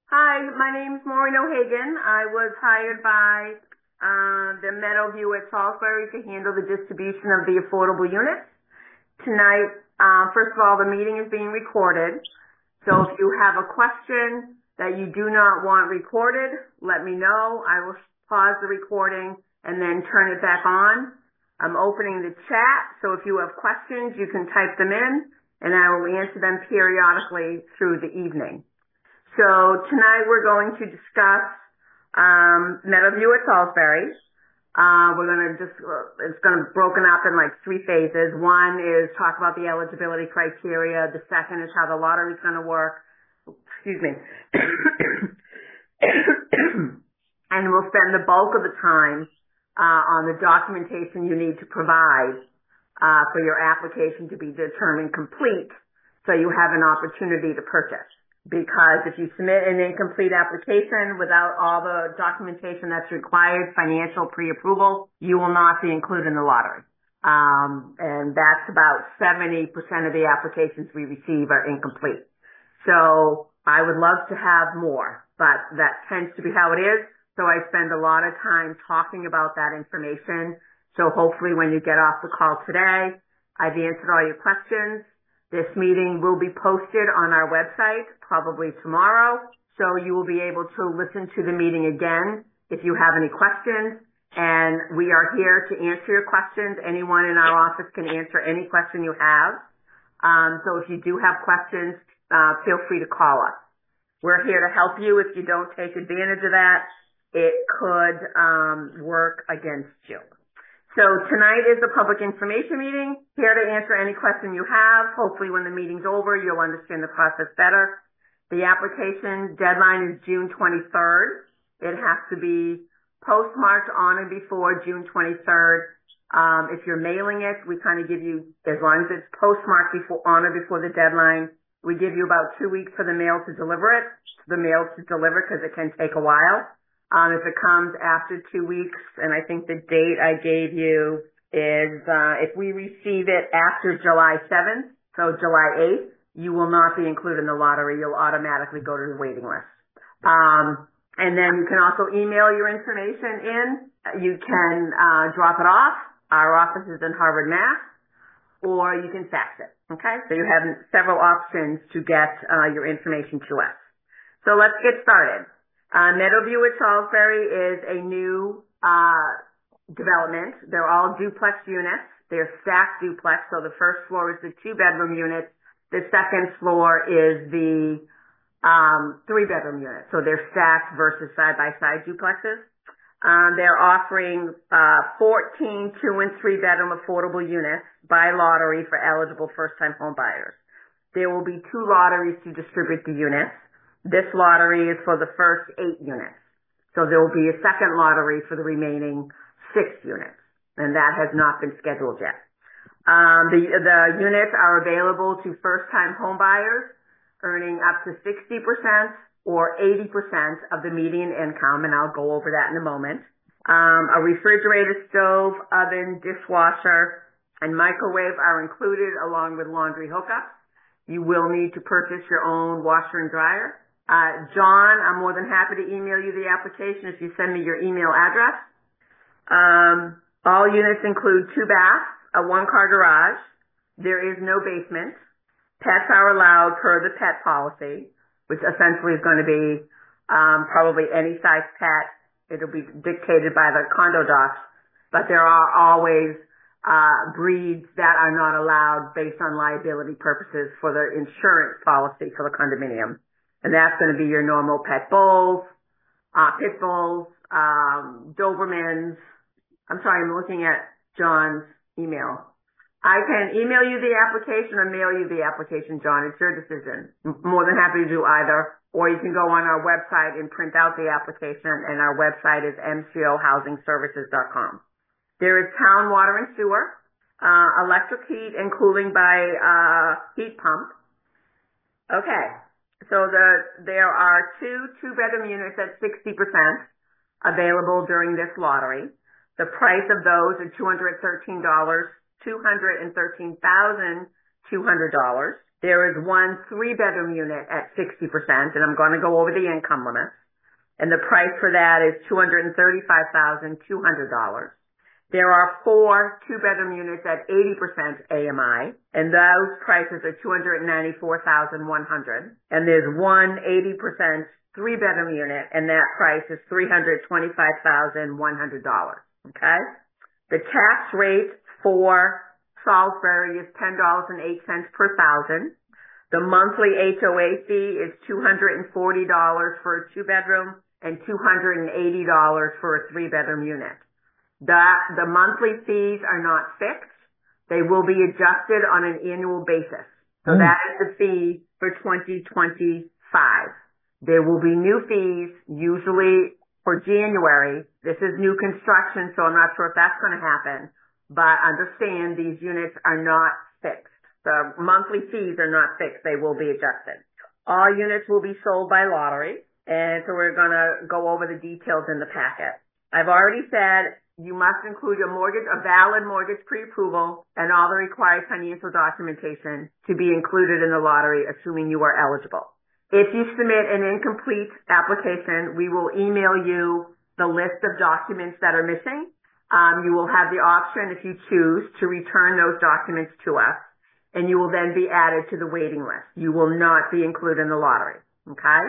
Hi, my name's Maureen O'Hagan. I was hired by the Meadowview at Salisbury to handle the distribution of the affordable units. Tonight, first of all, the meeting is being recorded. So if you have a question that you do not want recorded, let me know. I will pause the recording and then turn it back on. I'm opening the chat, so if you have questions, you can type them in, and I will answer them periodically through the evening. So tonight we're going to discuss Meadowview at Salisbury. We're going to it's going to be broken up in like three phases. One is talk about the eligibility criteria. The second is how the lottery is going to work. Excuse me. And we'll spend the bulk of the time on the documentation you need to provide for your application to be determined complete so you have an opportunity to purchase. Because if you submit an incomplete application without all the documentation that's required, financial pre-approval, you will not be included in the lottery. And that's about 70% of the applications we receive are incomplete. So I would love to have more, but that tends to be how it is. So I spend a lot of time talking about that information. So hopefully when you get off the call today, I've answered all your questions. This meeting will be posted on our website probably tomorrow, so you will be able to listen to the meeting again if you have any questions. And we are here to answer your questions. Anyone in our office can answer any question you have. So if you do have questions, feel free to call us. We're here to help you. If you don't take advantage of that, it could work against you. So tonight is the public information meeting, here to answer any question you have. Hopefully when the meeting's over, you'll understand the process better. The application deadline is June 23rd. It has to be postmarked on and before June 23rd. If you're mailing it, we kind of give you, as long as it's postmarked on or before the deadline, we give you about 2 weeks for the mail to deliver it, because it can take a while. If it comes after 2 weeks, and I think the date I gave you is, if we receive it after July 7th, so July 8th, you will not be included in the lottery. You'll automatically go to the waiting list. And then you can also email your information in. You can drop it off. Our office is in Harvard, Mass. Or you can fax it. Okay? So you have several options to get your information to us. So let's get started. Meadowview at Salisbury is a new development. They're all duplex units. They're stacked duplex. So the first floor is the 2-bedroom unit. The second floor is the 3-bedroom unit. So they're stacked versus side-by-side duplexes. They're offering 14 2- and 3-bedroom affordable units by lottery for eligible first-time home buyers. There will be 2 lotteries to distribute the units. This lottery is for the first 8 units. So there will be a second lottery for the remaining 6 units. And that has not been scheduled yet. The units are available to first-time home buyers earning up to 60% or 80% of the median income, and I'll go over that in a moment. A refrigerator, stove, oven, dishwasher, and microwave are included along with laundry hookups. You will need to purchase your own washer and dryer. John, I'm more than happy to email you the application if you send me your email address. All units include 2 baths, a 1-car garage. There is no basement. Pets are allowed per the pet policy, which essentially is going to be probably any size pet. It'll be dictated by the condo docs, but there are always breeds that are not allowed based on liability purposes for the insurance policy for the condominium. And that's going to be your normal pet bulls, pit bulls, Dobermans. I'm sorry, I'm looking at John's email. I can email you the application or mail you the application, John. It's your decision. More than happy to do either. Or you can go on our website and print out the application, and our website is mcohousingservices.com. There is town water and sewer, electric heat and cooling by heat pump. Okay. So there are 2 2-bedroom units at 60% available during this lottery. The price of those are $213,200. There is one 3-bedroom unit at 60%, and I'm going to go over the income limit. And the price for that is $235,200. There are 4 2-bedroom units at 80% AMI, and those prices are $294,100. And there's one 80% 3-bedroom unit, and that price is $325,100. Okay? The tax rate for Salisbury is $10.08 per thousand. The monthly HOA fee is $240 for a 2-bedroom and $280 for a 3-bedroom unit. The monthly fees are not fixed. They will be adjusted on an annual basis. So that is the fee for 2025. There will be new fees, usually for January. This is new construction, so I'm not sure if that's going to happen. But understand these units are not fixed. The monthly fees are not fixed. They will be adjusted. All units will be sold by lottery. And so we're going to go over the details in the packet. I've already said you must include a valid mortgage pre-approval and all the required financial documentation to be included in the lottery, assuming you are eligible. If you submit an incomplete application, we will email you the list of documents that are missing. You will have the option, if you choose, to return those documents to us, and you will then be added to the waiting list. You will not be included in the lottery, okay?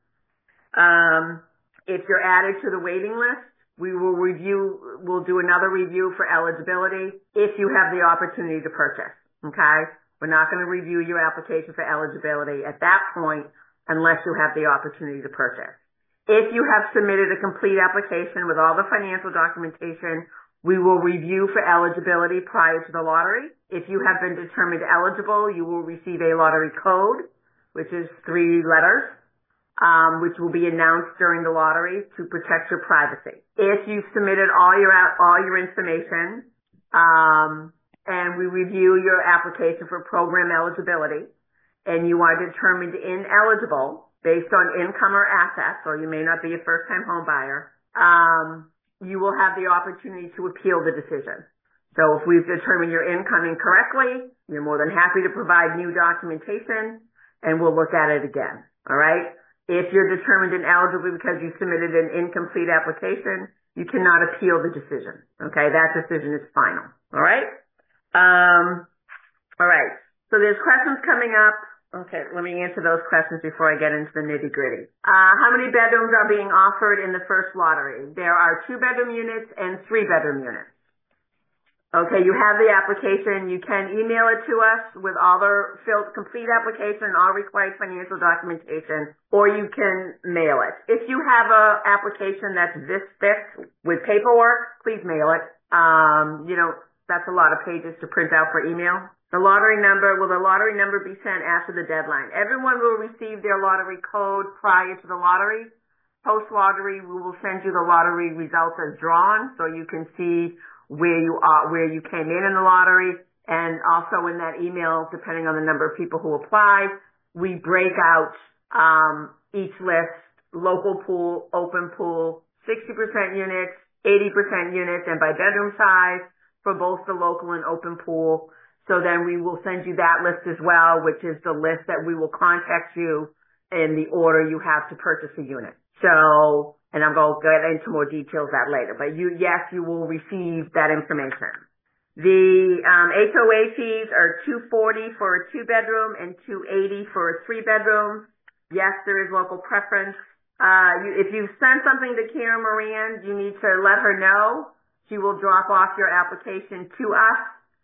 If you're added to the waiting list, we'll do another review for eligibility if you have the opportunity to purchase, okay? We're not going to review your application for eligibility at that point unless you have the opportunity to purchase. If you have submitted a complete application with all the financial documentation, we will review for eligibility prior to the lottery. If you have been determined eligible, you will receive a lottery code, which is 3 letters, which will be announced during the lottery to protect your privacy. If you've submitted all your information, and we review your application for program eligibility, and you are determined ineligible based on income or assets, or you may not be a first-time home buyer, you will have the opportunity to appeal the decision. So if we've determined your income incorrectly, you're more than happy to provide new documentation, and we'll look at it again. All right? If you're determined ineligible because you submitted an incomplete application, you cannot appeal the decision. Okay? That decision is final. All right? All right. So there's questions coming up. Okay, let me answer those questions before I get into the nitty-gritty. How many bedrooms are being offered in the first lottery? There are 2-bedroom units and 3-bedroom units. Okay, you have the application. You can email it to us with all the complete application and all required financial documentation, or you can mail it. If you have an application that's this thick with paperwork, please mail it. That's a lot of pages to print out for email. Will the lottery number be sent after the deadline? Everyone will receive their lottery code prior to the lottery. Post-lottery, we will send you the lottery results as drawn so you can see where you came in the lottery. And also in that email, depending on the number of people who apply, we break out each list, local pool, open pool, 60% units, 80% units, and by bedroom size for both the local and open pool. So then we will send you that list as well, which is the list that we will contact you in the order you have to purchase a unit. So, and I'm going to get into more details that later, but you will receive that information. The HOA fees are $240 for a 2-bedroom and $280 for a 3-bedroom. Yes, there is local preference. If you send something to Karen Moran, you need to let her know. She will drop off your application to us.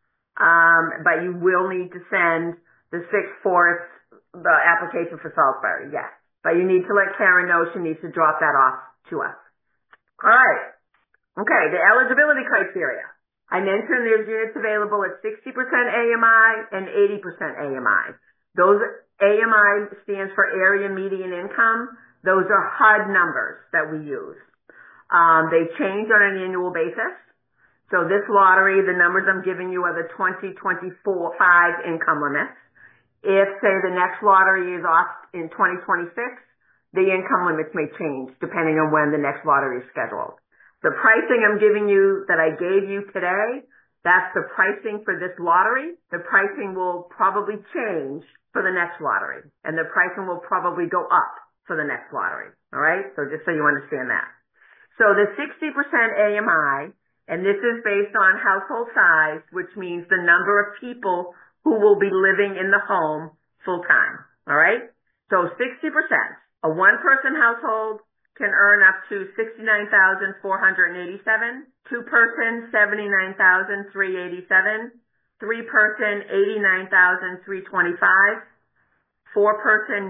But you will need to send the 6/4, the application for Salisbury, yes. But you need to let Karen know she needs to drop that off to us. All right. Okay, the eligibility criteria. I mentioned there's units available at 60% AMI and 80% AMI. Those AMI stands for area median income. Those are HUD numbers that we use. They change on an annual basis. So this lottery, the numbers I'm giving you are the 2025 income limits. If, say, the next lottery is off in 2026, the income limits may change depending on when the next lottery is scheduled. The pricing I'm giving you that I gave you today, that's the pricing for this lottery. The pricing will probably change for the next lottery, and the pricing will probably go up for the next lottery. All right? So just so you understand that. So the 60% AMI, and this is based on household size, which means the number of people who will be living in the home full time. All right? So 60%. A one-person household can earn up to $69,487. Two-person, $79,387. Three-person, $89,325. Four-person,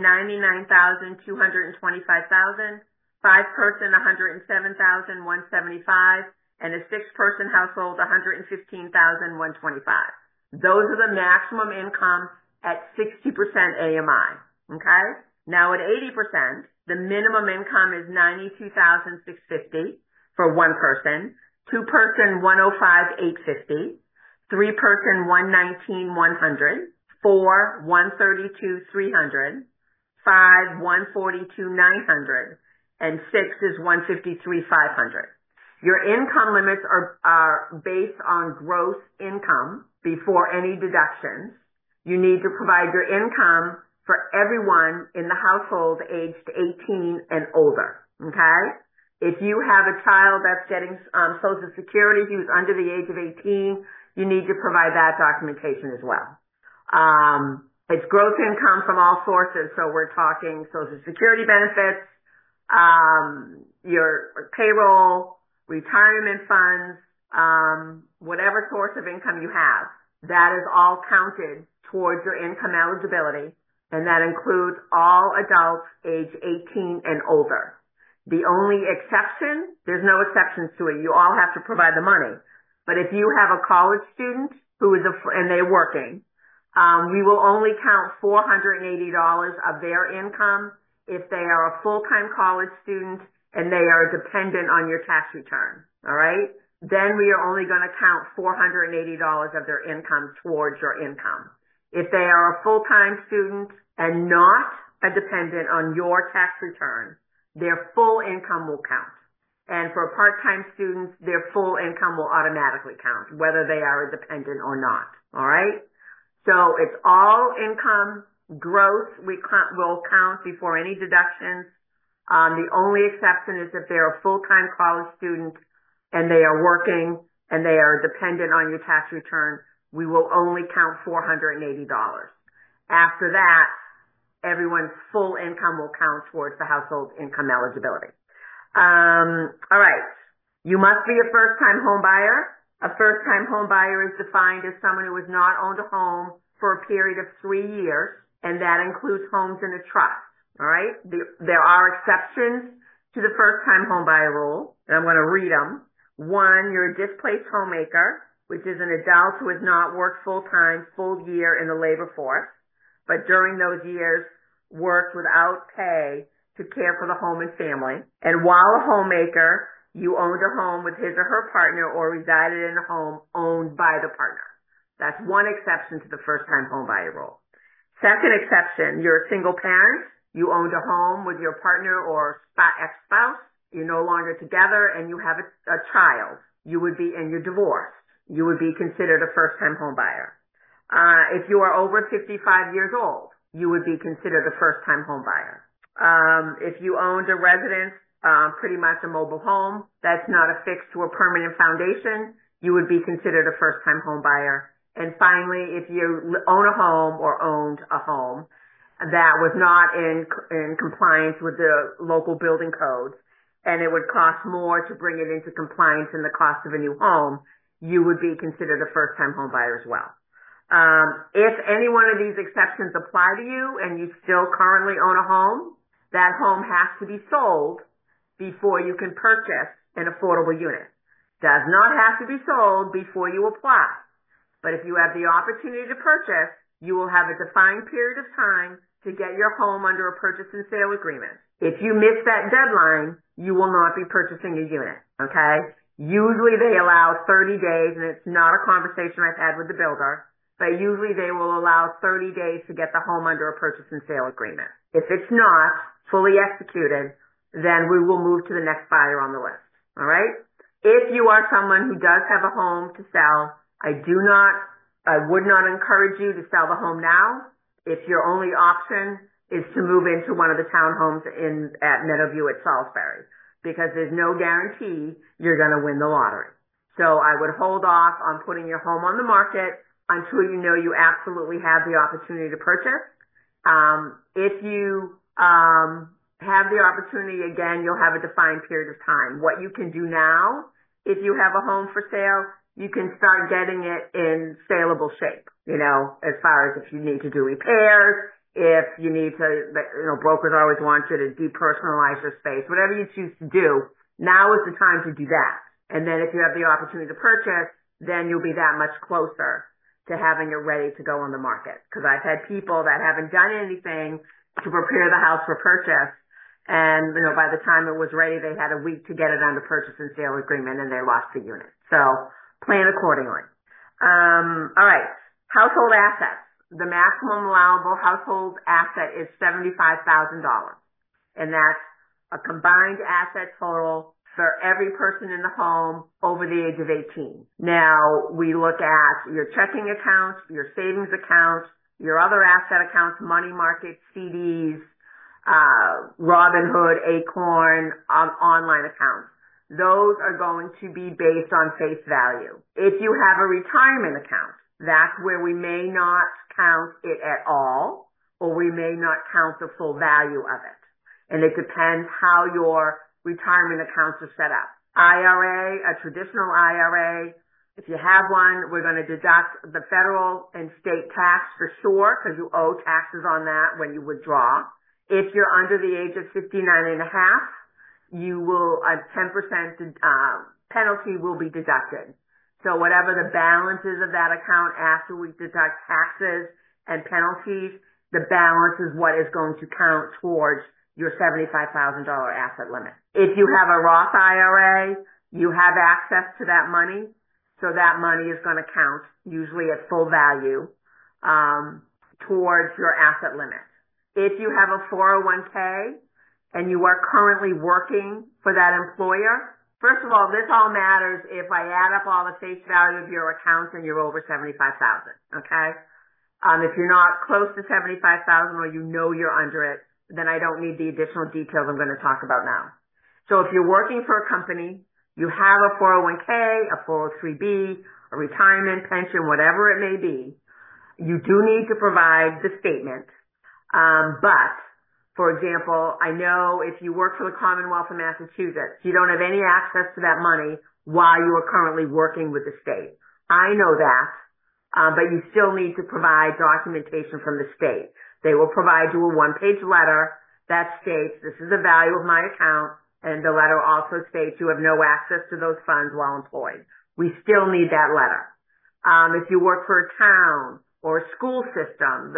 $99,225,000. Five-person, $107,175. And a six-person household, $115,125. Those are the maximum income at 60% AMI. Okay? Now at 80%, the minimum income is $92,650 for one person. Two-person, $105,850. Three-person, $119,100. Four, $132,300. Five, $142,900. And six is $153,500. Your income limits are based on gross income before any deductions. You need to provide your income for everyone in the household aged 18 and older. Okay? If you have a child that's getting Social Security who's under the age of 18, you need to provide that documentation as well. It's gross income from all sources, so we're talking Social Security benefits, your payroll, retirement funds, whatever source of income you have, that is all counted towards your income eligibility, and that includes all adults age 18 and older. The only exception, there's no exceptions to it. You all have to provide the money. But if you have a college student who is and they're working, we will only count $480 of their income if they are a full-time college student and they are dependent on your tax return. All right? Then we are only going to count $480 of their income towards your income. If they are a full-time student and not a dependent on your tax return, their full income will count. And for part-time students, their full income will automatically count, whether they are a dependent or not. All right? So it's all income, gross, will count before any deductions. The only exception is if they're a full-time college student and they are working and they are dependent on your tax return, we will only count $480. After that, everyone's full income will count towards the household income eligibility. All right. You must be a first-time home buyer. A first-time home buyer is defined as someone who has not owned a home for a period of 3 years, and that includes homes in a trust. All right? There are exceptions to the first-time home buyer rule, and I'm going to read them. One, you're a displaced homemaker, which is an adult who has not worked full-time, full year in the labor force, but during those years worked without pay to care for the home and family. And while a homemaker, you owned a home with his or her partner or resided in a home owned by the partner. That's one exception to the first-time home buyer rule. Second exception, you're a single parent. You owned a home with your partner or ex-spouse. You're no longer together and you have a child. And you're divorced. You would be considered a first-time home buyer. If you are over 55 years old, you would be considered a first-time home buyer. If you owned a residence, pretty much a mobile home that's not affixed to a permanent foundation, you would be considered a first-time home buyer. And finally, if you own a home or owned a home that was not in compliance with the local building codes, and it would cost more to bring it into compliance than the cost of a new home, you would be considered a first-time home buyer as well. If any one of these exceptions apply to you and you still currently own a home, that home has to be sold before you can purchase an affordable unit. Does not have to be sold before you apply. But if you have the opportunity to purchase, you will have a defined period of time to get your home under a purchase and sale agreement. If you miss that deadline, you will not be purchasing a unit, okay? Usually they allow 30 days, and it's not a conversation I've had with the builder, but usually they will allow 30 days to get the home under a purchase and sale agreement. If it's not fully executed, then we will move to the next buyer on the list, all right? If you are someone who does have a home to sell, I would not encourage you to sell the home now. if your only option is to move into one of the townhomes at Meadowview at Salisbury, because there's no guarantee you're going to win the lottery. So I would hold off on putting your home on the market until you know you absolutely have the opportunity to purchase. If you have the opportunity, again, you'll have a defined period of time. What you can do now, if you have a home for sale, you can start getting it in saleable shape, as far as if you need to do repairs, if you need to, brokers always want you to depersonalize your space, whatever you choose to do, now is the time to do that. And then if you have the opportunity to purchase, then you'll be that much closer to having it ready to go on the market. Because I've had people that haven't done anything to prepare the house for purchase, and by the time it was ready, they had a week to get it under purchase and sale agreement, and they lost the unit. So plan accordingly. All right, household assets. The maximum allowable household asset is $75,000, and that's a combined asset total for every person in the home over the age of 18. Now, we look at your checking account, your savings account, your other asset accounts, money market, CDs, Robinhood, Acorn, online accounts. Those are going to be based on face value. If you have a retirement account, that's where we may not count it at all, or we may not count the full value of it. And it depends how your retirement accounts are set up. IRA, a traditional IRA, if you have one, we're going to deduct the federal and state tax for sure, because you owe taxes on that when you withdraw. If you're under the age of 59 and a half, you will, a 10% penalty will be deducted. So whatever the balance is of that account after we deduct taxes and penalties, the balance is what is going to count towards your $75,000 asset limit. If you have a Roth IRA, you have access to that money, so that money is going to count, usually at full value, towards your asset limit. If you have a 401k and you are currently working for that employer, first of all, this all matters if I add up all the face value of your accounts and you're over $75,000, okay? If you're not close to $75,000 or you're under it, then I don't need the additional details I'm going to talk about now. So if you're working for a company, you have a 401k, a 403b, a retirement pension, whatever it may be, you do need to provide the statement. But, for example, I know if you work for the Commonwealth of Massachusetts, you don't have any access to that money while you are currently working with the state. I know that, but you still need to provide documentation from the state. They will provide you a one-page letter that states, this is the value of my account, and the letter also states you have no access to those funds while employed. We still need that letter. If you work for a town or a school system,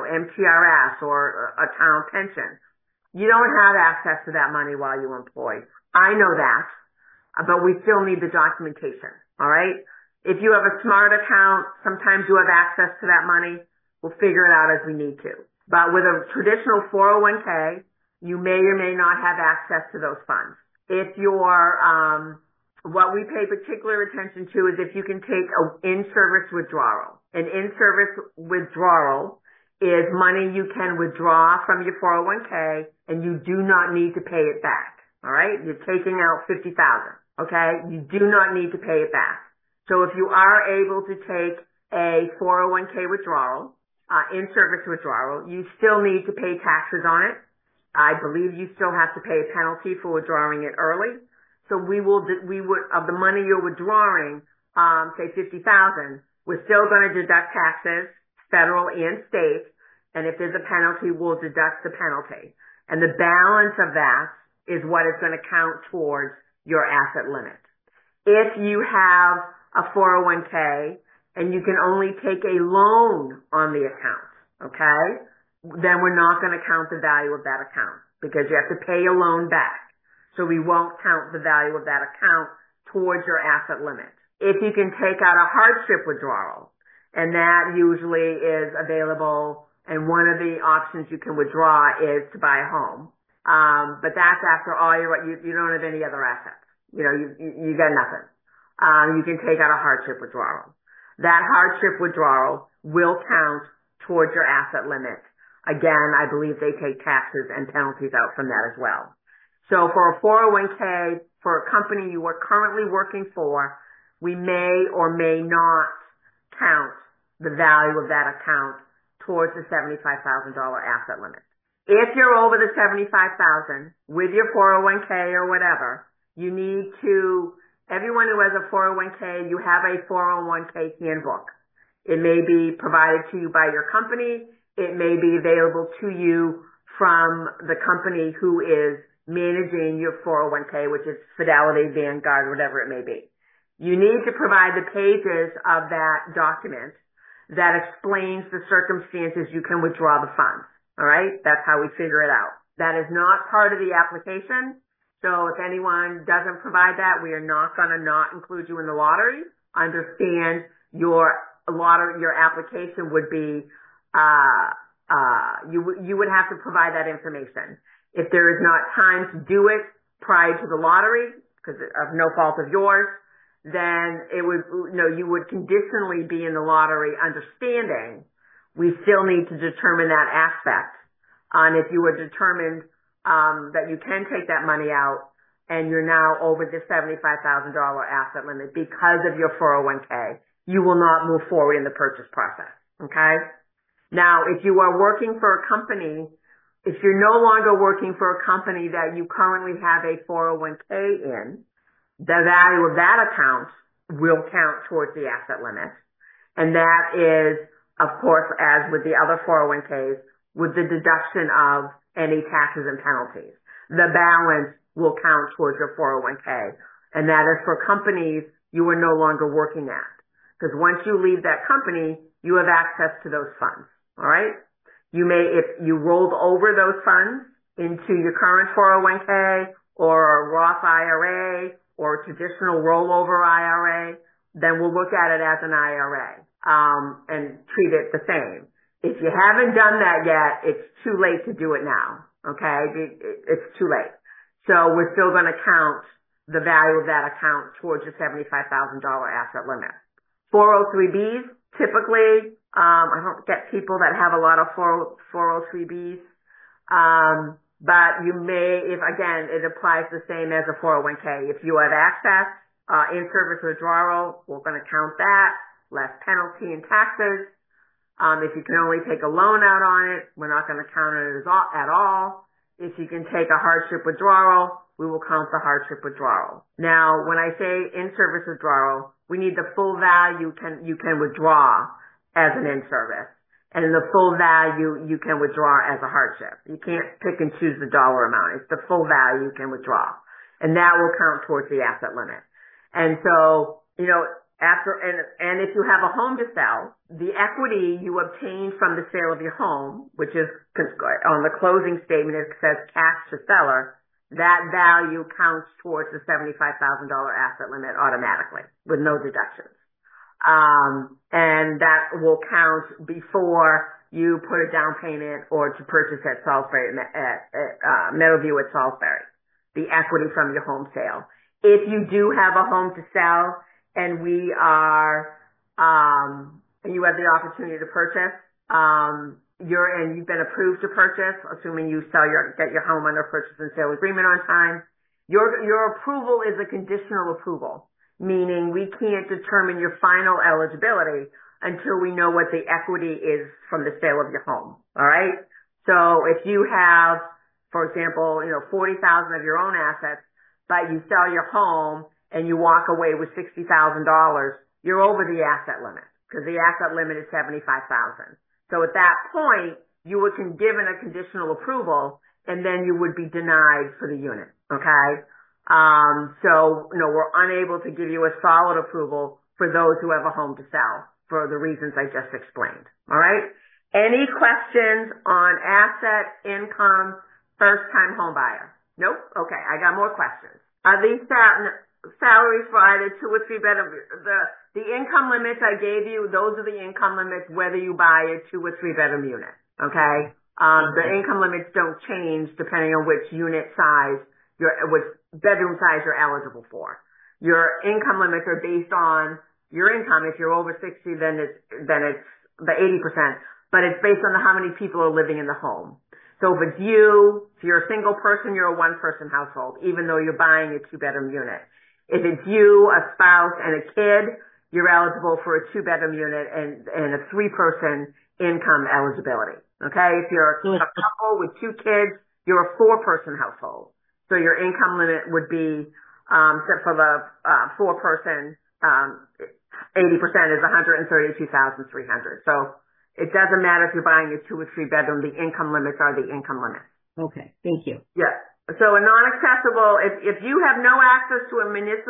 MTRS or a town pension, you don't have access to that money while you're employed. I know that, but we still need the documentation, all right? If you have a SMART account, sometimes you have access to that money. We'll figure it out as we need to. But with a traditional 401k, you may or may not have access to those funds. If you're, what we pay particular attention to is if you can take an in-service withdrawal. An in-service withdrawal is money you can withdraw from your 401k and you do not need to pay it back. All right? You're taking out $50,000. Okay? You do not need to pay it back. So if you are able to take a 401k withdrawal, in-service withdrawal, you still need to pay taxes on it. I believe you still have to pay a penalty for withdrawing it early. So we would, of the money you're withdrawing, say $50,000, we're still going to deduct taxes, federal and state, and if there's a penalty, we'll deduct the penalty. And the balance of that is what is going to count towards your asset limit. If you have a 401k and you can only take a loan on the account, okay, then we're not going to count the value of that account because you have to pay a loan back. So we won't count the value of that account towards your asset limit. If you can take out a hardship withdrawal, and that usually is available, and one of the options you can withdraw is to buy a home. But that's after all you don't have any other assets. You got nothing. You can take out a hardship withdrawal. That hardship withdrawal will count towards your asset limit. Again, I believe they take taxes and penalties out from that as well. So for a 401k, for a company you are currently working for, we may or may not count the value of that account towards the $75,000 asset limit. If you're over the $75,000 with your 401k or whatever, you need to, everyone who has a 401k, you have a 401k handbook. It may be provided to you by your company. It may be available to you from the company who is managing your 401k, which is Fidelity, Vanguard, whatever it may be. You need to provide the pages of that document that explains the circumstances you can withdraw the funds. All right? That's how we figure it out. That is not part of the application. So if anyone doesn't provide that, we are not going to not include you in the lottery. Understand your application would be, you would have to provide that information. If there is not time to do it prior to the lottery, because of no fault of yours, then it would, you would conditionally be in the lottery, understanding we still need to determine that aspect. And if you were determined that you can take that money out and you're now over the $75,000 asset limit because of your 401k, you will not move forward in the purchase process. Okay? Now, if you are working for a company, if you're no longer working for a company that you currently have a 401k in, the value of that account will count towards the asset limit. And that is, of course, as with the other 401ks, with the deduction of any taxes and penalties. The balance will count towards your 401k. And that is for companies you are no longer working at. Because once you leave that company, you have access to those funds. All right? You may, if you rolled over those funds into your current 401k or a Roth IRA or a traditional rollover IRA, then we'll look at it as an IRA, and treat it the same. If you haven't done that yet, it's too late to do it now. Okay? It's too late. So we're still going to count the value of that account towards your $75,000 asset limit. 403Bs, typically, I don't get people that have a lot of 403Bs. But you may, if again, it applies the same as a 401k. If you have access, in-service withdrawal, we're going to count that, less penalty and taxes. If you can only take a loan out on it, we're not going to count it at all. If you can take a hardship withdrawal, we will count the hardship withdrawal. Now, when I say in-service withdrawal, we need the full value you can withdraw as an in-service. And the full value you can withdraw as a hardship. You can't pick and choose the dollar amount. It's the full value you can withdraw. And that will count towards the asset limit. And so, and if you have a home to sell, the equity you obtain from the sale of your home, which is on the closing statement, it says cash to seller, that value counts towards the $75,000 asset limit automatically with no deductions. And that will count before you put a down payment or to purchase at Salisbury, Meadowview at Salisbury, the equity from your home sale. If you do have a home to sell and we are, and you have the opportunity to purchase, you've been approved to purchase, assuming you get your home under purchase and sale agreement on time, your approval is a conditional approval. Meaning we can't determine your final eligibility until we know what the equity is from the sale of your home. All right? So if you have, for example, $40,000 of your own assets, but you sell your home and you walk away with $60,000, you're over the asset limit because the asset limit is $75,000. So at that point, you would be given a conditional approval and then you would be denied for the unit. Okay? We're unable to give you a solid approval for those who have a home to sell for the reasons I just explained. All right? Any questions on asset, income, first-time home buyer? Nope? Okay, I got more questions. Are these salaries for either 2 or 3 bedroom? The income limits I gave you, those are the income limits whether you buy a 2 or 3 bedroom unit. Okay? The income limits don't change depending on which unit size which bedroom size you're eligible for. Your income limits are based on your income. If you're over 60, then it's the 80%. but it's based on how many people are living in the home. So if it's you, if you're a single person, you're a one-person household, even though you're buying a two-bedroom unit. If it's you, a spouse, and a kid, you're eligible for a two-bedroom unit and a three-person income eligibility. Okay? If you're a couple with two kids, you're a four-person household. So your income limit would be, set for the four-person, 80% is $132,300. So it doesn't matter if you're buying a two or three bedroom. The income limits are the income limits. Okay, thank you. Yeah. So a non-accessible, if you have no access to a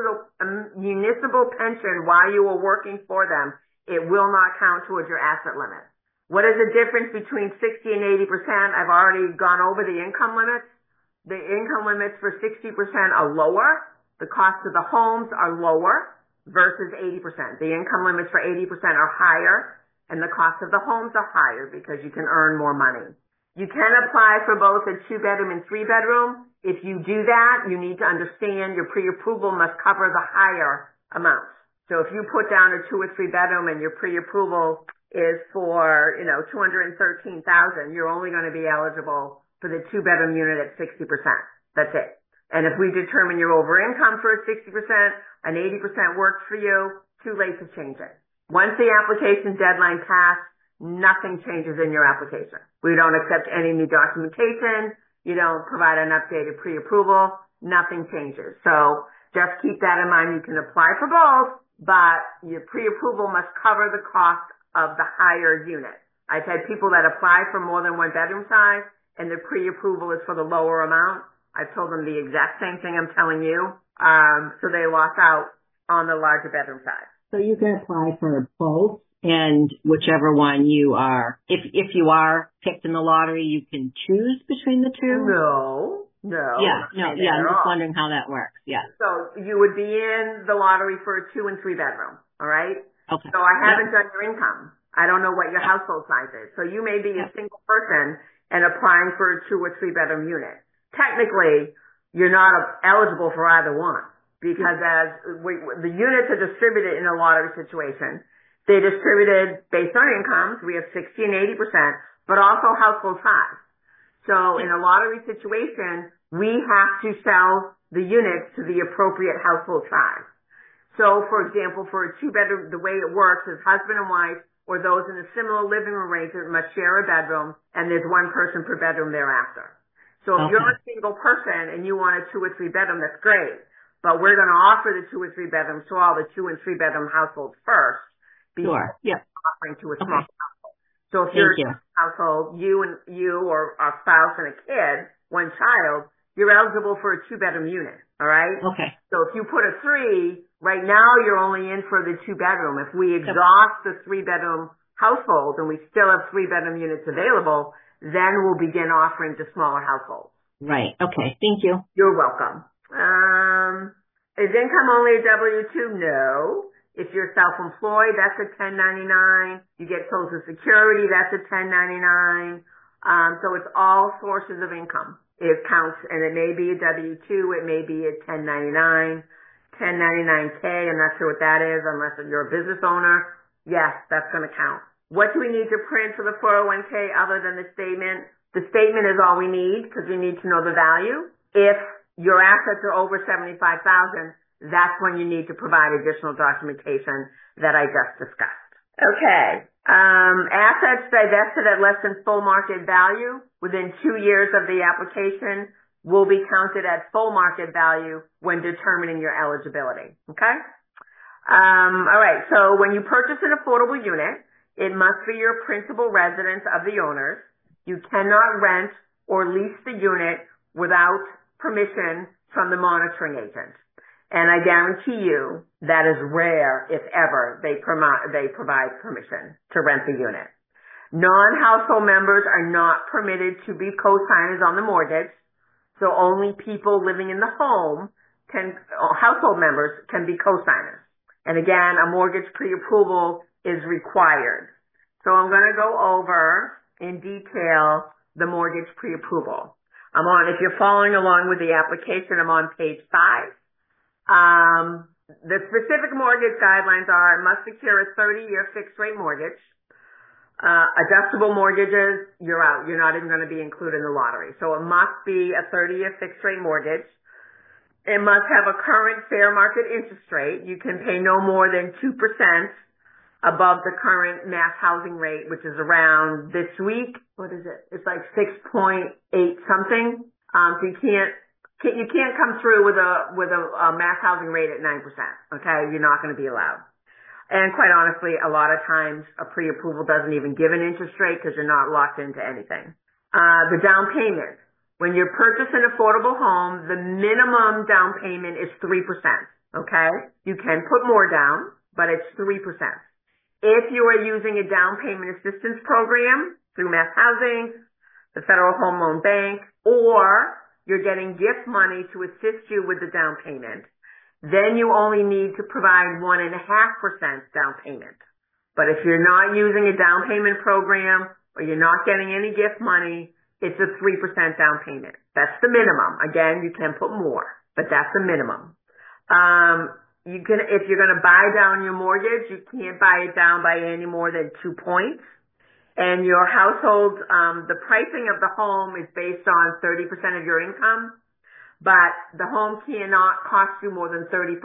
municipal pension while you are working for them, it will not count towards your asset limit. What is the difference between 60 and 80%? I've already gone over the income limits. The income limits for 60% are lower. The cost of the homes are lower versus 80%. The income limits for 80% are higher, and the cost of the homes are higher because you can earn more money. You can apply for both a two-bedroom and three-bedroom. If you do that, you need to understand your pre-approval must cover the higher amounts. So if you put down a two or three-bedroom and your pre-approval is for, $213,000, you're only going to be eligible for the two-bedroom unit at 60%. That's it. And if we determine you're over income for 60%, and 80% works for you, too late to change it. Once the application deadline passed, nothing changes in your application. We don't accept any new documentation. You don't provide an updated pre-approval. Nothing changes. So just keep that in mind. You can apply for both, but your pre-approval must cover the cost of the higher unit. I've had people that apply for more than one bedroom size, and the pre-approval is for the lower amount. I've told them the exact same thing I'm telling you. So they lost out on the larger bedroom size. So you can apply for both, and whichever one you are, if you are picked in the lottery, you can choose between the two? No. I'm just wondering how that works. Yeah. So you would be in the lottery for a two and three bedroom. All right. Okay. So I haven't done your income. I don't know what your household size is. So you may be a single person and applying for a two or three bedroom unit. Technically, you're not eligible for either one because the units are distributed in a lottery situation. They're distributed based on incomes. We have 60 and 80%, but also household size. So in a lottery situation, we have to sell the units to the appropriate household size. So for example, for a two bedroom, the way it works is husband and wife or those in a similar living arrangement must share a bedroom, and there's one person per bedroom thereafter. So if you're a single person and you want a two or three bedroom, that's great. But we're going to offer the two or three bedrooms to all the two and three bedroom households first. Sure. Yeah. Offering to a small household. So if you're a household, you or a spouse and a kid, one child, you're eligible for a two bedroom unit. All right. Okay. So if you put a three, right now you're only in for the two bedroom. If we exhaust the three bedroom households and we still have three bedroom units available, then we'll begin offering to smaller households. Right. Okay. Thank you. You're welcome. Is income only a W-2? No. If you're self-employed, that's a 1099. You get Social Security, that's a 1099. So it's all sources of income. It counts, and it may be a W-2, it may be a 1099, 1099K, I'm not sure what that is unless you're a business owner. Yes, that's going to count. What do we need to print for the 401k other than the statement? The statement is all we need because we need to know the value. If your assets are over $75,000, that's when you need to provide additional documentation that I just discussed. Okay. Assets divested at less than full market value within 2 years of the application will be counted at full market value when determining your eligibility. Okay? All right. So when you purchase an affordable unit, it must be your principal residence of the owners. You cannot rent or lease the unit without permission from the monitoring agent. And I guarantee you that is rare, if ever, they provide permission to rent the unit. Non-household members are not permitted to be co-signers on the mortgage. So only people living in the home household members can be co-signers. And again, a mortgage pre-approval is required. So I'm going to go over in detail the mortgage pre-approval. If you're following along with the application, I'm on page 5. The specific mortgage guidelines are it must secure a 30-year fixed rate mortgage. Adjustable mortgages, you're out. You're not even going to be included in the lottery. So it must be a 30-year fixed rate mortgage. It must have a current fair market interest rate. You can pay no more than 2% above the current mass housing rate, which is around this week. What is it? It's like 6.8 something. So you can't come through with a mass housing rate at 9%. Okay. You're not going to be allowed. And quite honestly, a lot of times a pre-approval doesn't even give an interest rate because you're not locked into anything. The down payment. When you purchase an affordable home, the minimum down payment is 3%. Okay? You can put more down, but it's 3%. If you are using a down payment assistance program through Mass Housing, the Federal Home Loan Bank, or you're getting gift money to assist you with the down payment, then you only need to provide 1.5% down payment. But if you're not using a down payment program or you're not getting any gift money, it's a 3% down payment. That's the minimum. Again, you can put more, but that's the minimum. If you're going to buy down your mortgage, you can't buy it down by any more than 2 points. And your household, the pricing of the home is based on 30% of your income. But the home cannot cost you more than 38%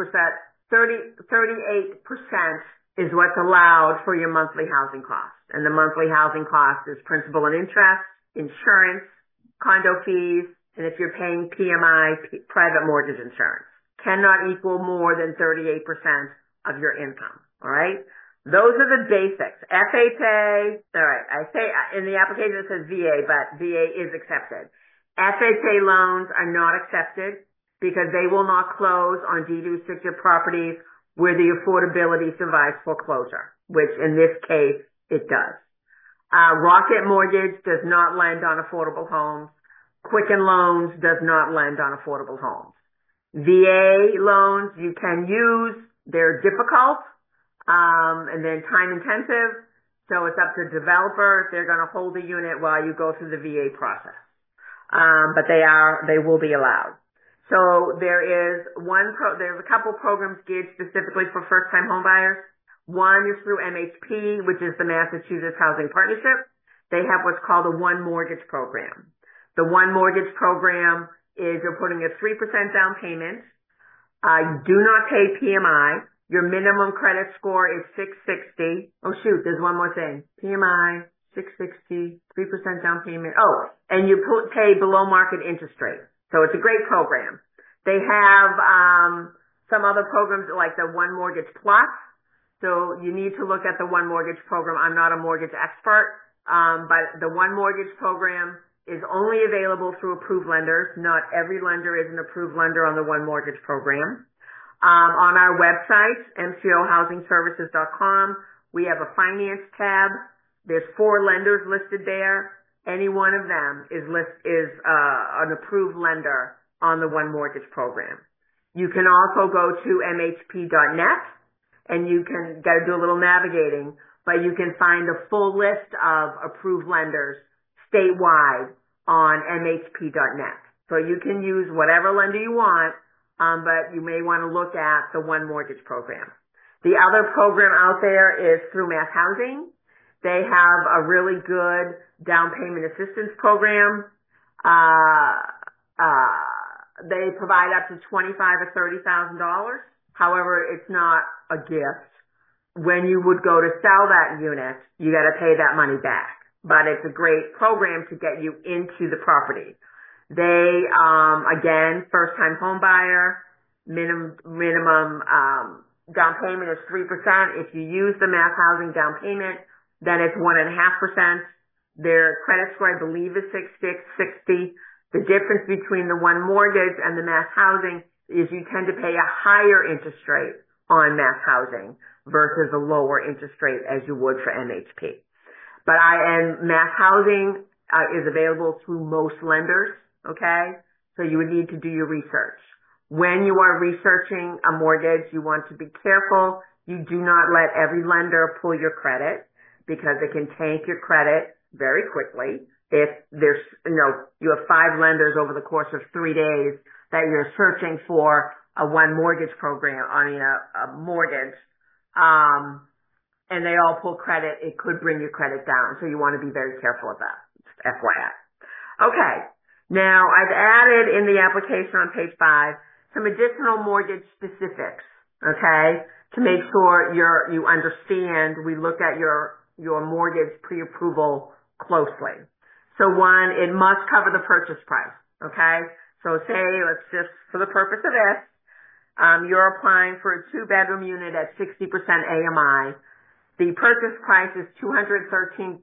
is what's allowed for your monthly housing cost. And the monthly housing cost is principal and interest, insurance, condo fees, and if you're paying PMI, private mortgage insurance. Cannot equal more than 38% of your income. All right? Those are the basics. FHA, all right, I say in the application it says VA, but VA is accepted. FHA loans are not accepted because they will not close on deed restricted properties where the affordability survives foreclosure, which in this case it does. Rocket Mortgage does not lend on affordable homes. Quicken Loans does not lend on affordable homes. VA loans you can use. They're difficult, and then time intensive. So it's up to the developer if they're going to hold the unit while you go through the VA process. But they will be allowed. So there's a couple programs geared specifically for first-time homebuyers. One is through MHP, which is the Massachusetts Housing Partnership. They have what's called a One Mortgage program. The One Mortgage program is you're putting a 3% down payment. Do not pay PMI. Your minimum credit score is 660. Oh shoot, there's one more thing. PMI, 660, 3% down payment. Oh, and you pay below market interest rate. So it's a great program. They have some other programs like the One Mortgage Plus. So you need to look at the One Mortgage program. I'm not a mortgage expert, but the One Mortgage program is only available through approved lenders. Not every lender is an approved lender on the One Mortgage program. On our website, mcohousingservices.com, we have a finance tab. There's 4 lenders listed there. Any one of them is an approved lender on the One Mortgage program. You can also go to mhp.net and you can do a little navigating, but you can find a full list of approved lenders statewide on mhp.net. So you can use whatever lender you want, but you may want to look at the One Mortgage program. The other program out there is through Mass Housing. They have a really good down payment assistance program. They provide up to $25,000 or $30,000. However, it's not a gift. When you would go to sell that unit, you got to pay that money back. But it's a great program to get you into the property. They, again, first-time home buyer, minimum down payment is 3%. If you use the Mass Housing down payment, then it's 1.5%. Their credit score, I believe, is 660. The difference between the One Mortgage and the Mass Housing is you tend to pay a higher interest rate on Mass Housing versus a lower interest rate as you would for MHP. And Mass Housing is available through most lenders, okay? So you would need to do your research. When you are researching a mortgage, you want to be careful. You do not let every lender pull your credit because it can tank your credit very quickly. If there's, you have 5 lenders over the course of 3 days that you're searching for a One Mortgage program, a mortgage, and they all pull credit, it could bring your credit down. So you want to be very careful of that. Just FYI. Okay. Now I've added in the application on page 5 some additional mortgage specifics. Okay. To make sure you understand, we looked at your mortgage pre-approval closely. So one, it must cover the purchase price. Okay. So say, let's just, for the purpose of this, you're applying for a 2-bedroom unit at 60% AMI. The purchase price is $213,200.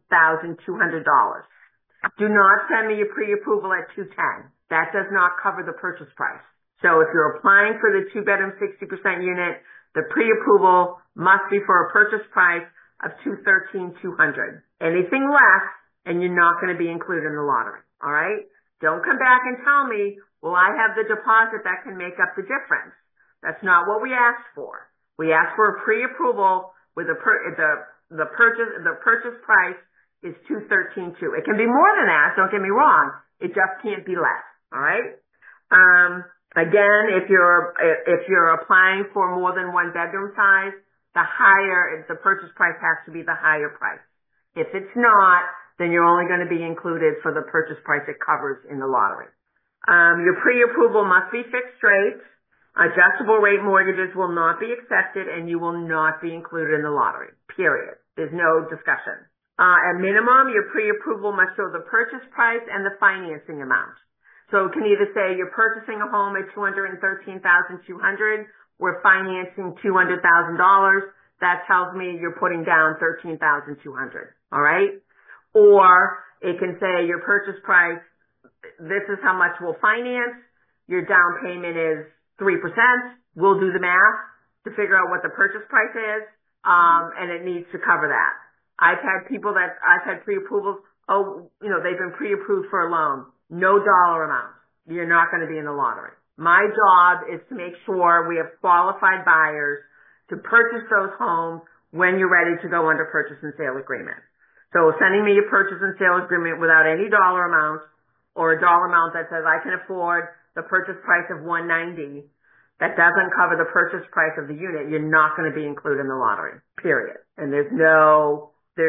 Do not send me your pre-approval at $210,000. That does not cover the purchase price. So if you're applying for the 2-bedroom 60% unit, the pre-approval must be for a purchase price of $213,200. Anything less, and you're not going to be included in the lottery. All right? Don't come back and tell me, well, I have the deposit that can make up the difference. That's not what we asked for. We asked for a pre-approval with the purchase price is $213,200. It can be more than that. Don't get me wrong. It just can't be less. All right. Again, if you're applying for more than 1 bedroom size, the purchase price has to be the higher price. If it's not, then you're only going to be included for the purchase price it covers in the lottery. Your pre-approval must be fixed rate. Adjustable rate mortgages will not be accepted, and you will not be included in the lottery. Period. There's no discussion. At minimum, your pre-approval must show the purchase price and the financing amount. So it can either say you're purchasing a home at $213,200, we're financing $200,000. That tells me you're putting down $13,200. All right? Or it can say your purchase price, this is how much we'll finance. Your down payment is 3%. We'll do the math to figure out what the purchase price is, and it needs to cover that. I've had pre-approvals. They've been pre-approved for a loan. No dollar amount. You're not going to be in the lottery. My job is to make sure we have qualified buyers to purchase those homes when you're ready to go under purchase and sale agreement. So sending me a purchase and sale agreement without any dollar amount or a dollar amount that says I can afford the purchase price of $190, that doesn't cover the purchase price of the unit, you're not going to be included in the lottery. Period. And there's no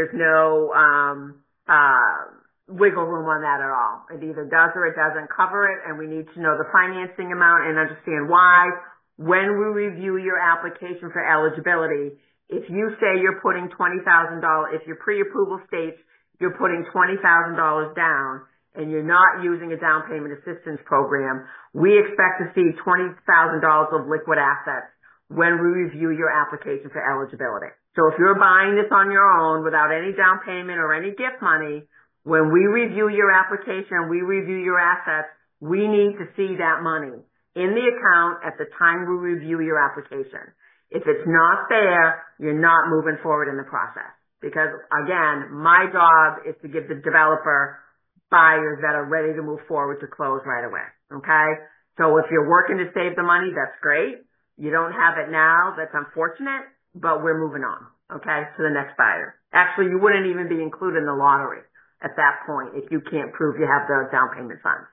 wiggle room on that at all. It either does or it doesn't cover it, and we need to know the financing amount and understand why. When we review your application for eligibility, if you say you're putting $20,000, if your pre-approval states you're putting $20,000 down and you're not using a down payment assistance program, we expect to see $20,000 of liquid assets when we review your application for eligibility. So if you're buying this on your own without any down payment or any gift money, when we review your application, we review your assets, we need to see that money in the account at the time we review your application. If it's not there, you're not moving forward in the process. Because again, my job is to give the developer buyers that are ready to move forward to close right away. Okay? So if you're working to save the money, that's great. You don't have it now, that's unfortunate, but we're moving on. Okay? To the next buyer. Actually, you wouldn't even be included in the lottery at that point if you can't prove you have the down payment funds.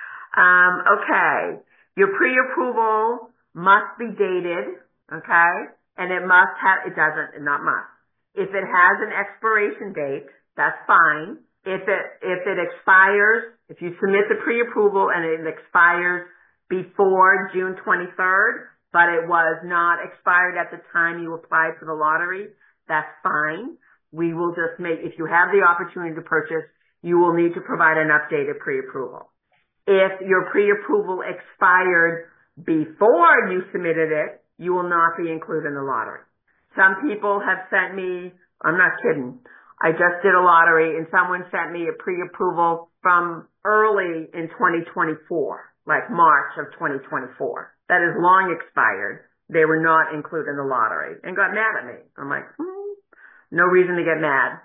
Okay. Your pre-approval must be dated, okay? And it must have, it doesn't, not must. If it has an expiration date, that's fine. If it expires, if you submit the pre-approval and it expires before June 23rd, but it was not expired at the time you applied for the lottery, that's fine. We will just if you have the opportunity to purchase, you will need to provide an updated pre-approval. If your pre-approval expired before you submitted it, you will not be included in the lottery. Some people have sent me, I'm not kidding, I just did a lottery and someone sent me a pre-approval from early in 2024, like March of 2024. That is long expired. They were not included in the lottery and got mad at me. I'm like, no reason to get mad.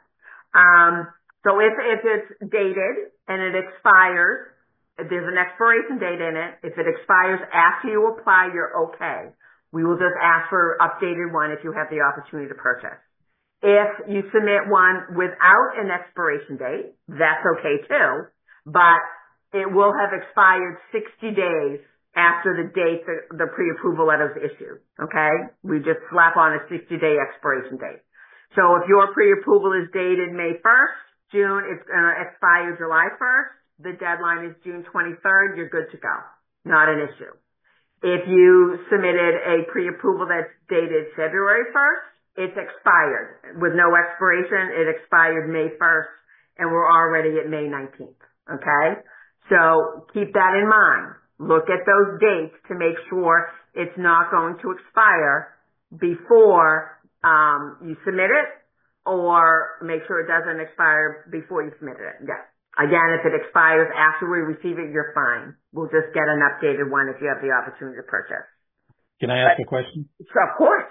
So if it's dated and it expires, if there's an expiration date in it, if it expires after you apply, you're okay. We will just ask for updated one if you have the opportunity to purchase. If you submit one without an expiration date, that's okay too, but it will have expired 60 days after the date the pre-approval letter is issued. Okay? We just slap on a 60-day expiration date. So if your pre-approval is dated May 1st, it's going to expire July 1st. The deadline is June 23rd. You're good to go. Not an issue. If you submitted a pre-approval that's dated February 1st, it's expired. With no expiration, it expired May 1st, and we're already at May 19th. Okay? So keep that in mind. Look at those dates to make sure it's not going to expire before you submit it, or make sure it doesn't expire before you submit it. Yeah. Again, if it expires after we receive it, you're fine. We'll just get an updated one if you have the opportunity to purchase. Can I ask a question? Of course.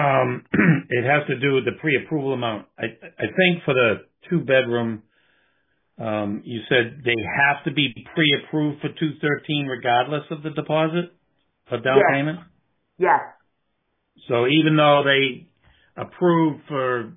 It has to do with the pre-approval amount. I think for the 2-bedroom, you said they have to be pre-approved for 213 regardless of the deposit of down payment? Yes. So even though they approve for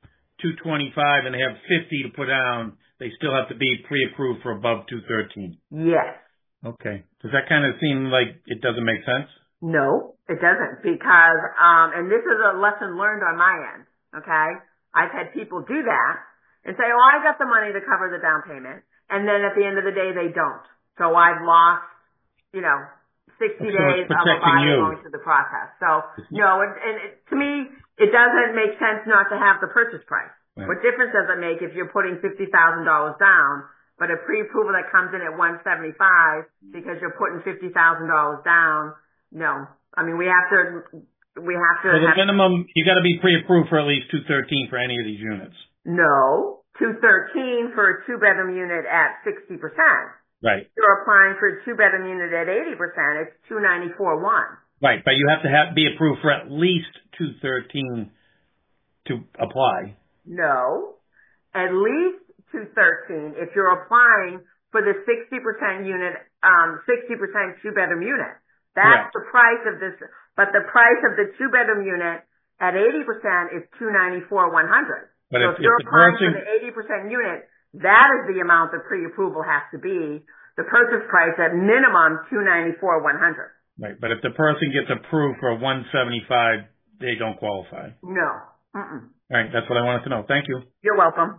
225 and they have 50 to put down, they still have to be pre-approved for above 213? Yes. Okay. Does that kind of seem like it doesn't make sense? No, it doesn't, because, and this is a lesson learned on my end, okay? I've had people do that and say, oh, I got the money to cover the down payment, and then at the end of the day, they don't. So I've lost, 60 days of a body going through the process. So, no, to me, it doesn't make sense not to have the purchase price. Right. What difference does it make if you're putting $50,000 down, but a pre-approval that comes in at $175 because you're putting $50,000 down? No. I mean, we have to. So the minimum, you got to be pre-approved for at least 213 for any of these units. No. 213 for a 2-bedroom unit at 60%. Right. You're applying for a 2-bedroom unit at 80%. It's 294.1. Right. But you have to be approved for at least 213 to apply. No. At least 213 if you're applying for the 60% unit, 60% 2-bedroom unit. That's the price of this, but the price of the 2-bedroom unit at 80% is $294,100. But so if you're applying for the 80% unit, that is the amount the pre-approval has to be. The purchase price at minimum $294,100. Right, but if the person gets approved for $175, they don't qualify. No. Mm-mm. All right, that's what I wanted to know. Thank you. You're welcome.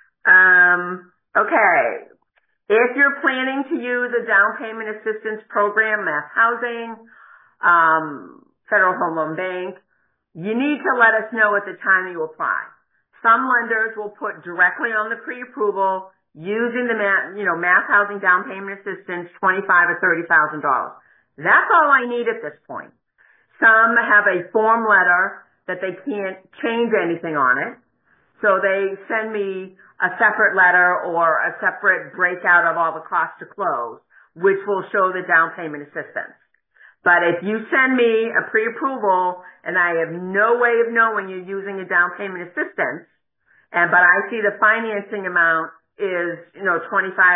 Okay. If you're planning to use a down payment assistance program, Mass Housing, Federal Home Loan Bank, you need to let us know at the time you apply. Some lenders will put directly on the pre-approval using the Mass Housing down payment assistance, $25,000 or $30,000. That's all I need at this point. Some have a form letter that they can't change anything on it. So they send me a separate letter or a separate breakout of all the costs to close, which will show the down payment assistance. But if you send me a pre-approval and I have no way of knowing you're using a down payment assistance, but I see the financing amount is, 25,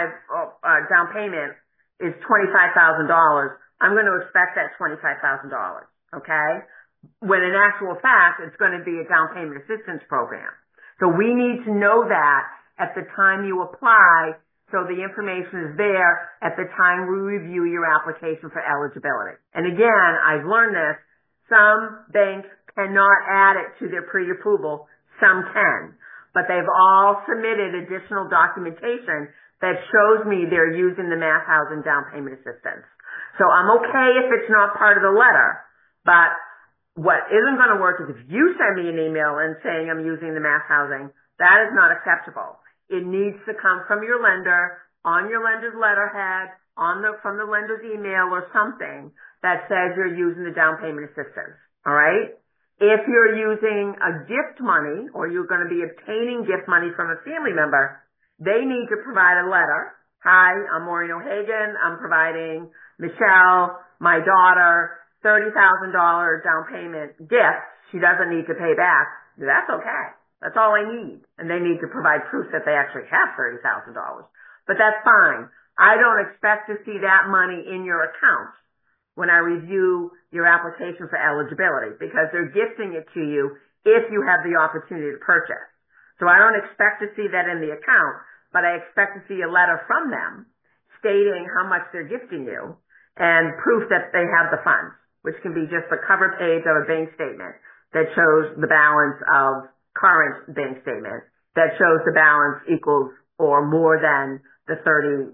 down payment is $25,000, I'm going to expect that $25,000, okay? When in actual fact, it's going to be a down payment assistance program. So we need to know that at the time you apply, so the information is there at the time we review your application for eligibility. And again, I've learned this, some banks cannot add it to their pre-approval, some can. But they've all submitted additional documentation that shows me they're using the Mass Housing down payment assistance. So I'm okay if it's not part of the letter, but what isn't going to work is if you send me an email and saying I'm using the Mass Housing, that is not acceptable. It needs to come from your lender, on your lender's letterhead, from the lender's email or something that says you're using the down payment assistance. All right? If you're using a gift money or you're going to be obtaining gift money from a family member, they need to provide a letter. Hi, I'm Maureen O'Hagan. I'm providing Michelle, my daughter, $30,000 down payment gift. She doesn't need to pay back. That's okay. That's all I need. And they need to provide proof that they actually have $30,000. But that's fine. I don't expect to see that money in your account when I review your application for eligibility because they're gifting it to you if you have the opportunity to purchase. So I don't expect to see that in the account, but I expect to see a letter from them stating how much they're gifting you and proof that they have the funds, which can be just a cover page of a bank statement that shows the balance of current bank statement that shows the balance equals or more than the $30,000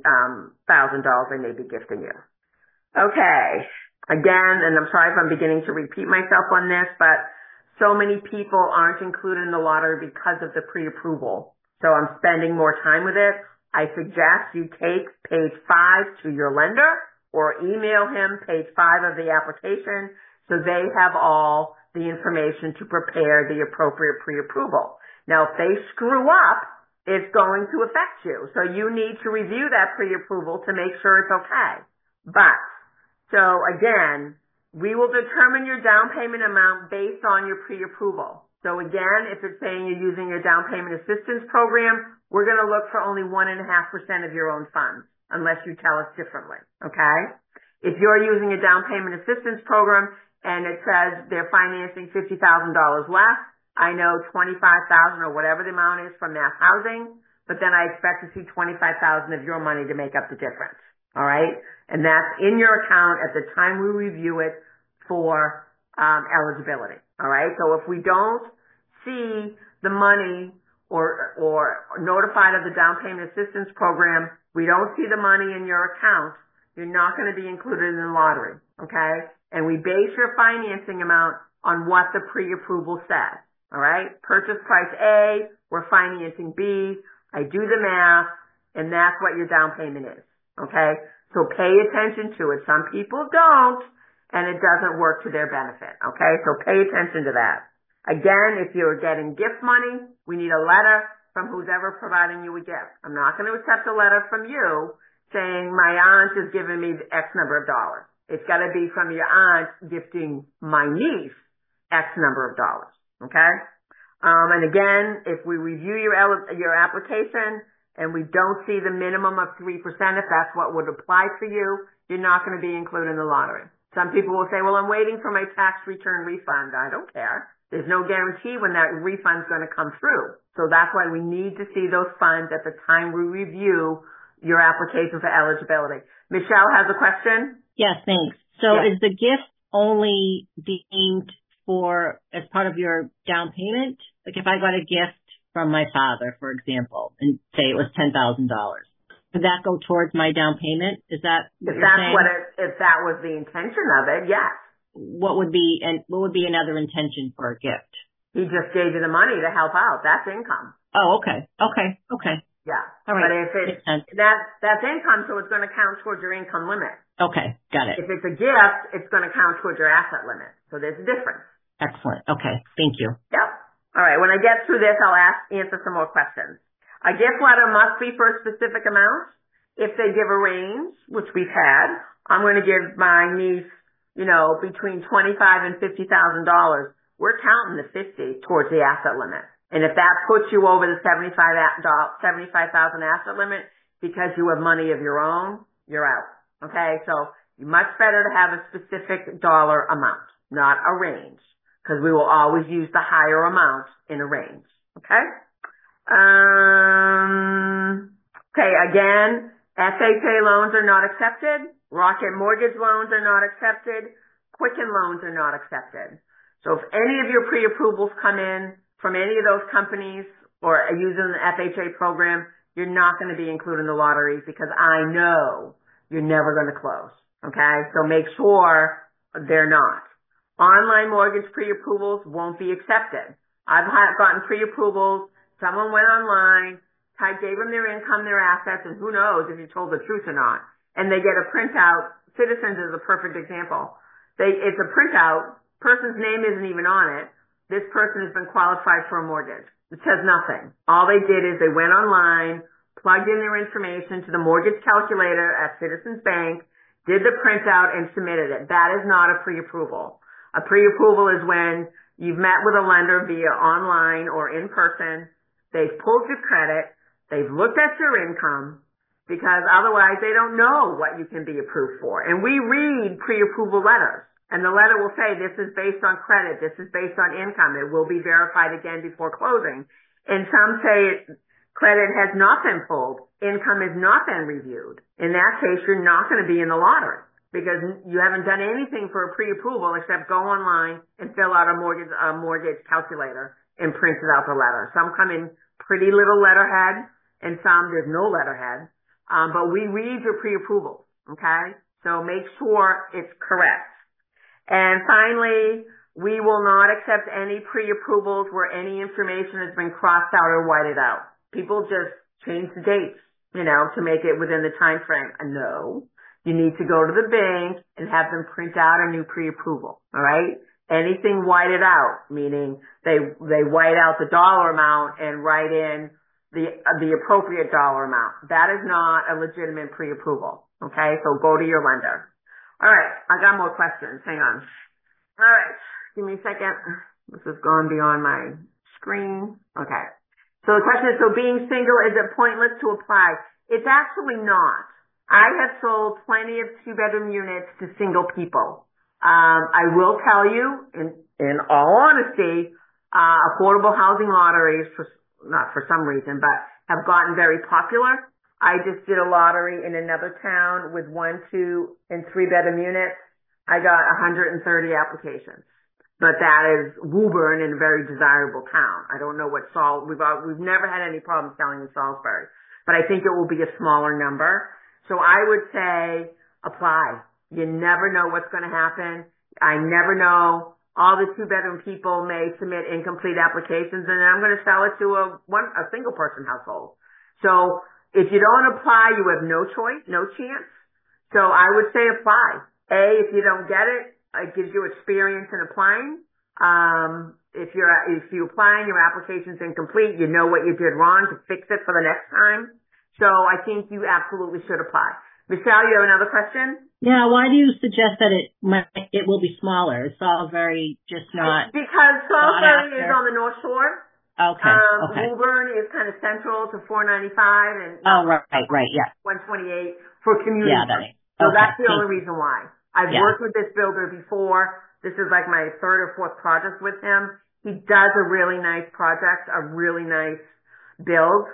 they may be gifting you. Okay. Again, and I'm sorry if I'm beginning to repeat myself on this, but so many people aren't included in the lottery because of the pre-approval. So I'm spending more time with it. I suggest you take page 5 to your lender or email him page 5 of the application so they have all the information to prepare the appropriate pre-approval. Now, if they screw up, it's going to affect you. So you need to review that pre-approval to make sure it's okay. But, so again, we will determine your down payment amount based on your pre-approval. So again, if it's saying you're using your down payment assistance program, we're going to look for only 1.5% of your own funds, unless you tell us differently, okay? If you're using a down payment assistance program and it says they're financing $50,000 less, I know $25,000 or whatever the amount is from Mass Housing, but then I expect to see $25,000 of your money to make up the difference, all right? And that's in your account at the time we review it for eligibility, all right? So if we don't see the money or notified of the down payment assistance program, we don't see the money in your account, you're not going to be included in the lottery, okay? And we base your financing amount on what the pre-approval says, all right? Purchase price A, we're financing B, I do the math, and that's what your down payment is, okay? So pay attention to it. Some people don't, and it doesn't work to their benefit, okay? So pay attention to that. Again, if you're getting gift money, we need a letter from who's ever providing you a gift. I'm not going to accept a letter from you saying my aunt is giving me X number of dollars. It's got to be from your aunt gifting my niece X number of dollars, okay? And again, if we review your application and we don't see the minimum of 3%, if that's what would apply for you, you're not going to be included in the lottery. Some people will say, well, I'm waiting for my tax return refund. I don't care. There's no guarantee when that refund's going to come through. So that's why we need to see those funds at the time we review your application for eligibility. Michelle has a question? Yes, thanks. So Yes. Is the gift only deemed for as part of your down payment? Like if I got a gift from my father, for example, and say it was $10,000, would that go towards my down payment? Is that what you're saying? If that was the intention of it, yes. What would be another intention for a gift? He just gave you the money to help out. That's income. Oh, okay. Yeah. All right. But if it's, that's income, so it's going to count towards your income limit. Okay. Got it. If it's a gift, it's going to count towards your asset limit. So there's a difference. Excellent. Okay. Thank you. Yep. All right. When I get through this, I'll answer some more questions. A gift letter must be for a specific amount. If they give a range, which we've had, I'm going to give my niece, between $25,000 and $50,000. We're counting the 50 towards the asset limit. And if that puts you over the $75,000 asset limit because you have money of your own, you're out. Okay? So much better to have a specific dollar amount, not a range, because we will always use the higher amount in a range. Okay? Okay, again, FHA loans are not accepted. Rocket mortgage loans are not accepted. Quicken loans are not accepted. So if any of your pre-approvals come in from any of those companies or are using the FHA program, you're not going to be included in the lottery because I know you're never going to close. Okay? So make sure they're not. Online mortgage pre-approvals won't be accepted. I've gotten pre-approvals. Someone went online, gave them their income, their assets, and who knows if you told the truth or not. And they get a printout. Citizens is a perfect example. It's a printout. Person's name isn't even on it. This person has been qualified for a mortgage. It says nothing. All they did is they went online, plugged in their information to the mortgage calculator at Citizens Bank, did the printout, and submitted it. That is not a pre-approval. A pre-approval is when you've met with a lender via online or in person. They've pulled your credit. They've looked at your income, because otherwise they don't know what you can be approved for. And we read pre-approval letters, and the letter will say this is based on credit, this is based on income, it will be verified again before closing. And some say credit has not been pulled, income has not been reviewed. In that case, you're not going to be in the lottery because you haven't done anything for a pre-approval except go online and fill out a mortgage calculator and printed out the letter. Some come in pretty little letterhead, and some there's no letterhead. But we read your pre-approval, okay? So make sure it's correct. And finally, we will not accept any pre-approvals where any information has been crossed out or whited out. People just change the dates, to make it within the time frame. No. You need to go to the bank and have them print out a new pre-approval, all right? Anything whited out, meaning they white out the dollar amount and write in the appropriate dollar amount. That is not a legitimate pre-approval, okay? So go to your lender. All right, I got more questions. Hang on. All right, give me a second. This has gone beyond my screen. Okay. So the question is, so being single, is it pointless to apply? It's actually not. I have sold plenty of two-bedroom units to single people. I will tell you, in all honesty, affordable housing lotteries, not for some reason, but have gotten very popular. I just did a lottery in another town with 1, 2, and 3-bedroom units. I got 130 applications. But that is Woburn in a very desirable town. I don't know what we've never had any problem selling in Salisbury. But I think it will be a smaller number. So I would say apply. You never know what's going to happen. I never know. All the 2-bedroom people may submit incomplete applications, and then I'm going to sell it to a single person household. So if you don't apply, you have no choice, no chance. So I would say apply. If you don't get it, it gives you experience in applying. If you apply and your application's incomplete, you know what you did wrong to fix it for the next time. So I think you absolutely should apply. Michelle, you have another question? Yeah, why do you suggest that it will be smaller? It's all very just not... Because Salisbury is on the North Shore. Okay. Woburn is kind of central to 495 and... right, yeah. 128 for community. Yeah, So that's the only reason why. I've worked with this builder before. This is like my 3rd or 4th project with him. He does a really nice project, a really nice build.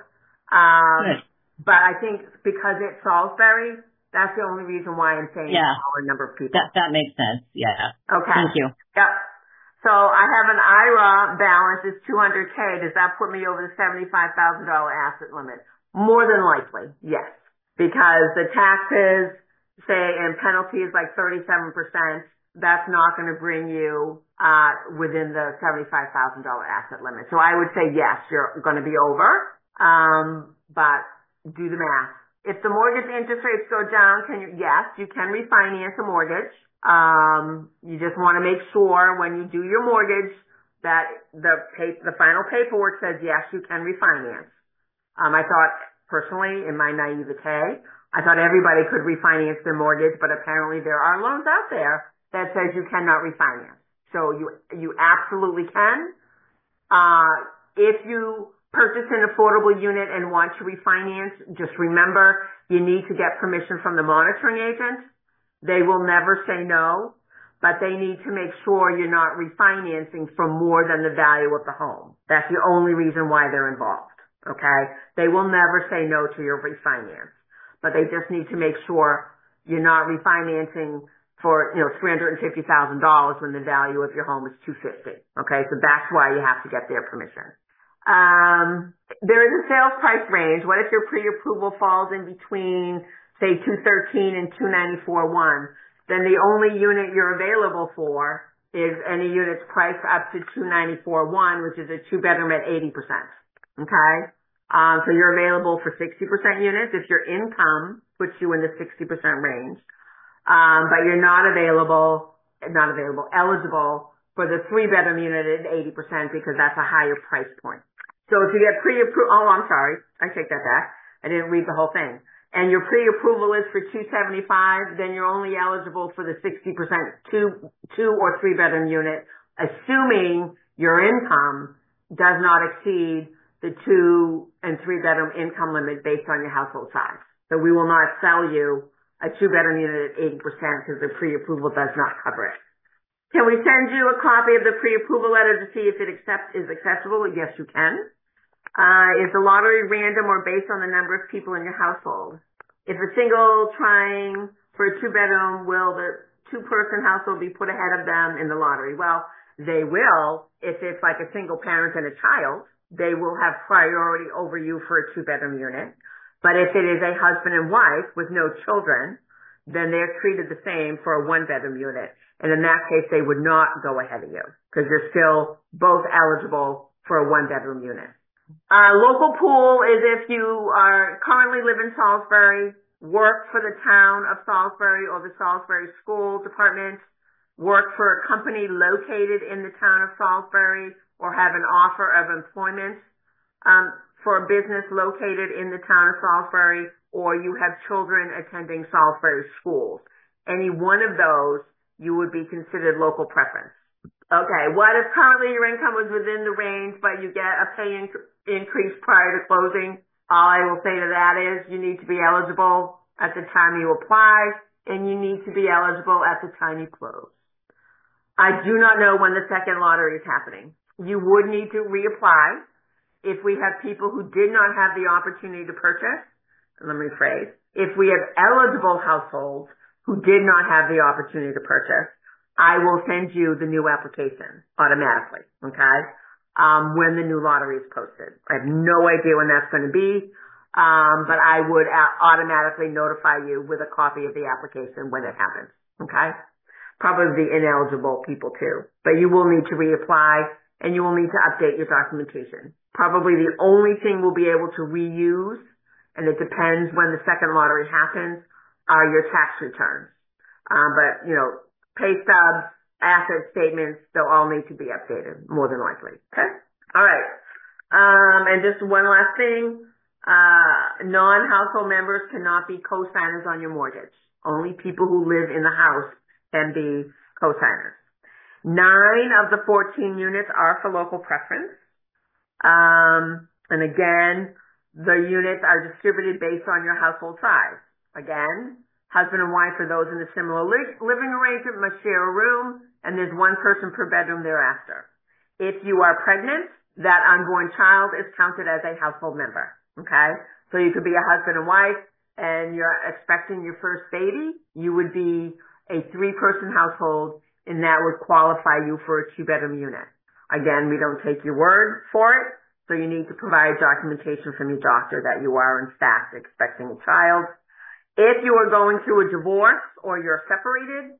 But I think because it's Salisbury, that's the only reason why I'm saying a smaller number of people. That makes sense, yeah. Okay. Thank you. Yep. So I have an IRA balance is $200K. Does that put me over the $75,000 asset limit? More than likely, yes. Because the taxes, and penalty is like 37%. That's not going to bring you within the $75,000 asset limit. So I would say yes, you're going to be over. But do the math. If the mortgage interest rates go down, yes, you can refinance a mortgage. You just want to make sure when you do your mortgage that the final paperwork says yes, you can refinance. I thought personally, in my naivete, I thought everybody could refinance their mortgage, but apparently there are loans out there that says you cannot refinance. So you absolutely can. If you purchase an affordable unit and want to refinance, just remember you need to get permission from the monitoring agent. They will never say no, but they need to make sure you're not refinancing for more than the value of the home. That's the only reason why they're involved, okay? They will never say no to your refinance, but they just need to make sure you're not refinancing for, $350,000 when the value of your home is $250,000, okay? So that's why you have to get their permission. There is a sales price range. What if your pre-approval falls in between, say, 213 and 294.1? Then the only unit you're available for is any units priced up to 294.1, which is a 2-bedroom at 80%. Okay? So you're available for 60% units if your income puts you in the 60% range. But you're eligible for the 3-bedroom unit at 80% because that's a higher price point. So if you get I'm sorry. I take that back. I didn't read the whole thing. And your pre-approval is for 275, then you're only eligible for the 60% 2 or 3-bedroom unit, assuming your income does not exceed the 2 and 3-bedroom income limit based on your household size. So we will not sell you a 2-bedroom unit at 80% because the pre-approval does not cover it. Can we send you a copy of the pre-approval letter to see if it is acceptable? Yes, you can. Is the lottery random or based on the number of people in your household? If a single trying for a 2-bedroom, will the 2-person household be put ahead of them in the lottery? Well, They will, if it's like a single parent and a child, they will have priority over you for a 2-bedroom unit. But if it is a husband and wife with no children, then they're treated the same for a 1-bedroom unit. And in that case, they would not go ahead of you because you're still both eligible for a 1-bedroom unit. Local pool is if you are currently live in Salisbury, work for the town of Salisbury or the Salisbury School Department, work for a company located in the town of Salisbury, or have an offer of employment for a business located in the town of Salisbury, or you have children attending Salisbury schools. Any one of those, you would be considered local preference. Okay, what if currently your income was within the range, but you get a pay increase prior to closing? All I will say to that is you need to be eligible at the time you apply, and you need to be eligible at the time you close. I do not know when the second lottery is happening. You would need to reapply if we have people who did not have the opportunity to purchase. Let me rephrase. If we have eligible households who did not have the opportunity to purchase, I will send you the new application automatically, okay, when the new lottery is posted. I have no idea when that's going to be, but I would automatically notify you with a copy of the application when it happens, okay? Probably the ineligible people too. But you will need to reapply, and you will need to update your documentation. Probably the only thing we'll be able to reuse, and it depends when the second lottery happens, are your tax returns. But, you know, pay stubs, asset statements, they'll all need to be updated, more than likely. Okay? All right. And just one last thing. Non-household members cannot be co-signers on your mortgage. Only people who live in the house can be co-signers. 9 of the 14 units are for local preference. And again, the units are distributed based on your household size. Again, husband and wife or those in a similar living arrangement must share a room, and there's one person per bedroom thereafter. If you are pregnant, that unborn child is counted as a household member. Okay? So you could be a husband and wife, and you're expecting your first baby. You would be a 3-person household, and that would qualify you for a 2-bedroom unit. Again, we don't take your word for it, so you need to provide documentation from your doctor that you are in fact expecting a child. If you are going through a divorce or you're separated,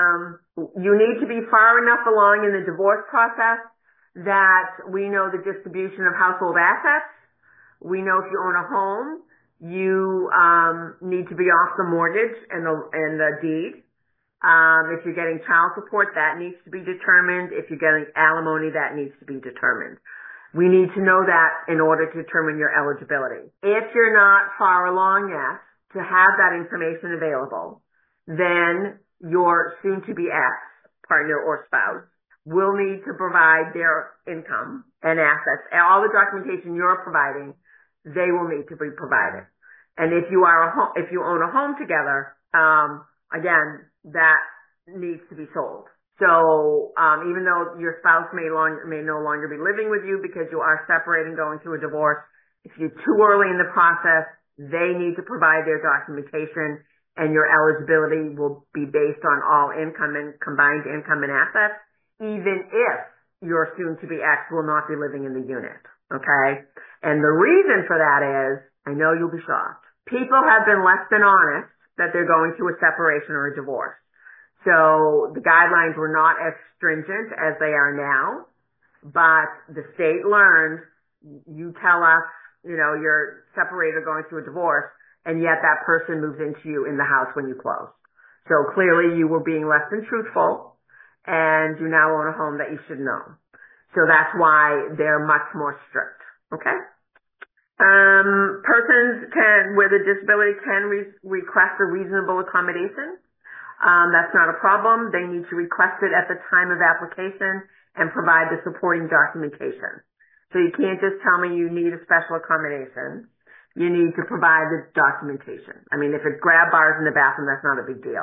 you need to be far enough along in the divorce process that we know the distribution of household assets. We know if you own a home, you need to be off the mortgage and the deed. If you're getting child support, that needs to be determined. If you're getting alimony, that needs to be determined. We need to know that in order to determine your eligibility. If you're not far along yet to have that information available, then your soon-to-be ex-partner or spouse will need to provide their income and assets. And all the documentation you're providing, they will need to be provided. And if you own a home together, again, that needs to be sold. So even though your spouse may no longer be living with you because you are separating, going through a divorce, if you're too early in the process, they need to provide their documentation, and your eligibility will be based on all income and combined income and assets, even if your soon-to-be ex will not be living in the unit. Okay? And the reason for that is, I know you'll be shocked, people have been less than honest that they're going through a separation or a divorce. So the guidelines were not as stringent as they are now, but the state learned, you tell us, you know, you're separated or going through a divorce, and yet that person moves into you in the house when you close. So clearly you were being less than truthful, and you now own a home that you should know. So that's why they're much more strict. Okay? Persons with a disability can request a reasonable accommodation. That's not a problem. They need to request it at the time of application and provide the supporting documentation. So you can't just tell me you need a special accommodation. You need to provide the documentation. I mean, if it's grab bars in the bathroom, that's not a big deal.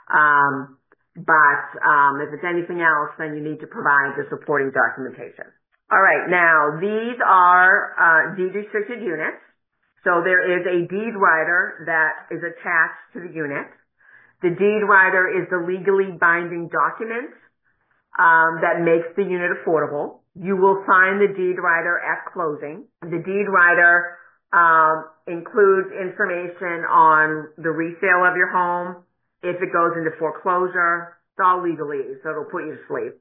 But if it's anything else, then you need to provide the supporting documentation. All right. Now, these are deed-restricted units. So there is a deed rider that is attached to the unit. The deed rider is the legally binding document that makes the unit affordable. You will sign the deed rider at closing. The deed rider includes information on the resale of your home, if it goes into foreclosure. It's all legalese, so it'll put you to sleep.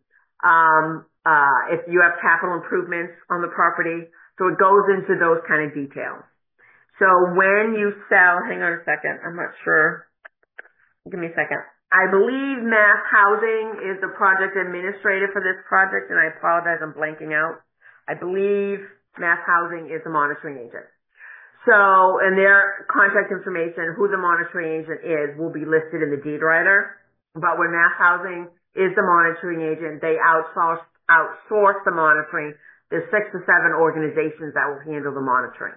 If you have capital improvements on the property, so it goes into those kind of details. So when you sell, hang on a second, I'm not sure. Give me a second. I believe Mass Housing is the project administrator for this project, and I apologize, I'm blanking out. I believe Mass Housing is the monitoring agent. So, and their contact information, who the monitoring agent is, will be listed in the deed rider. But when Mass Housing is the monitoring agent, they outsource the monitoring. There's 6 to 7 organizations that will handle the monitoring.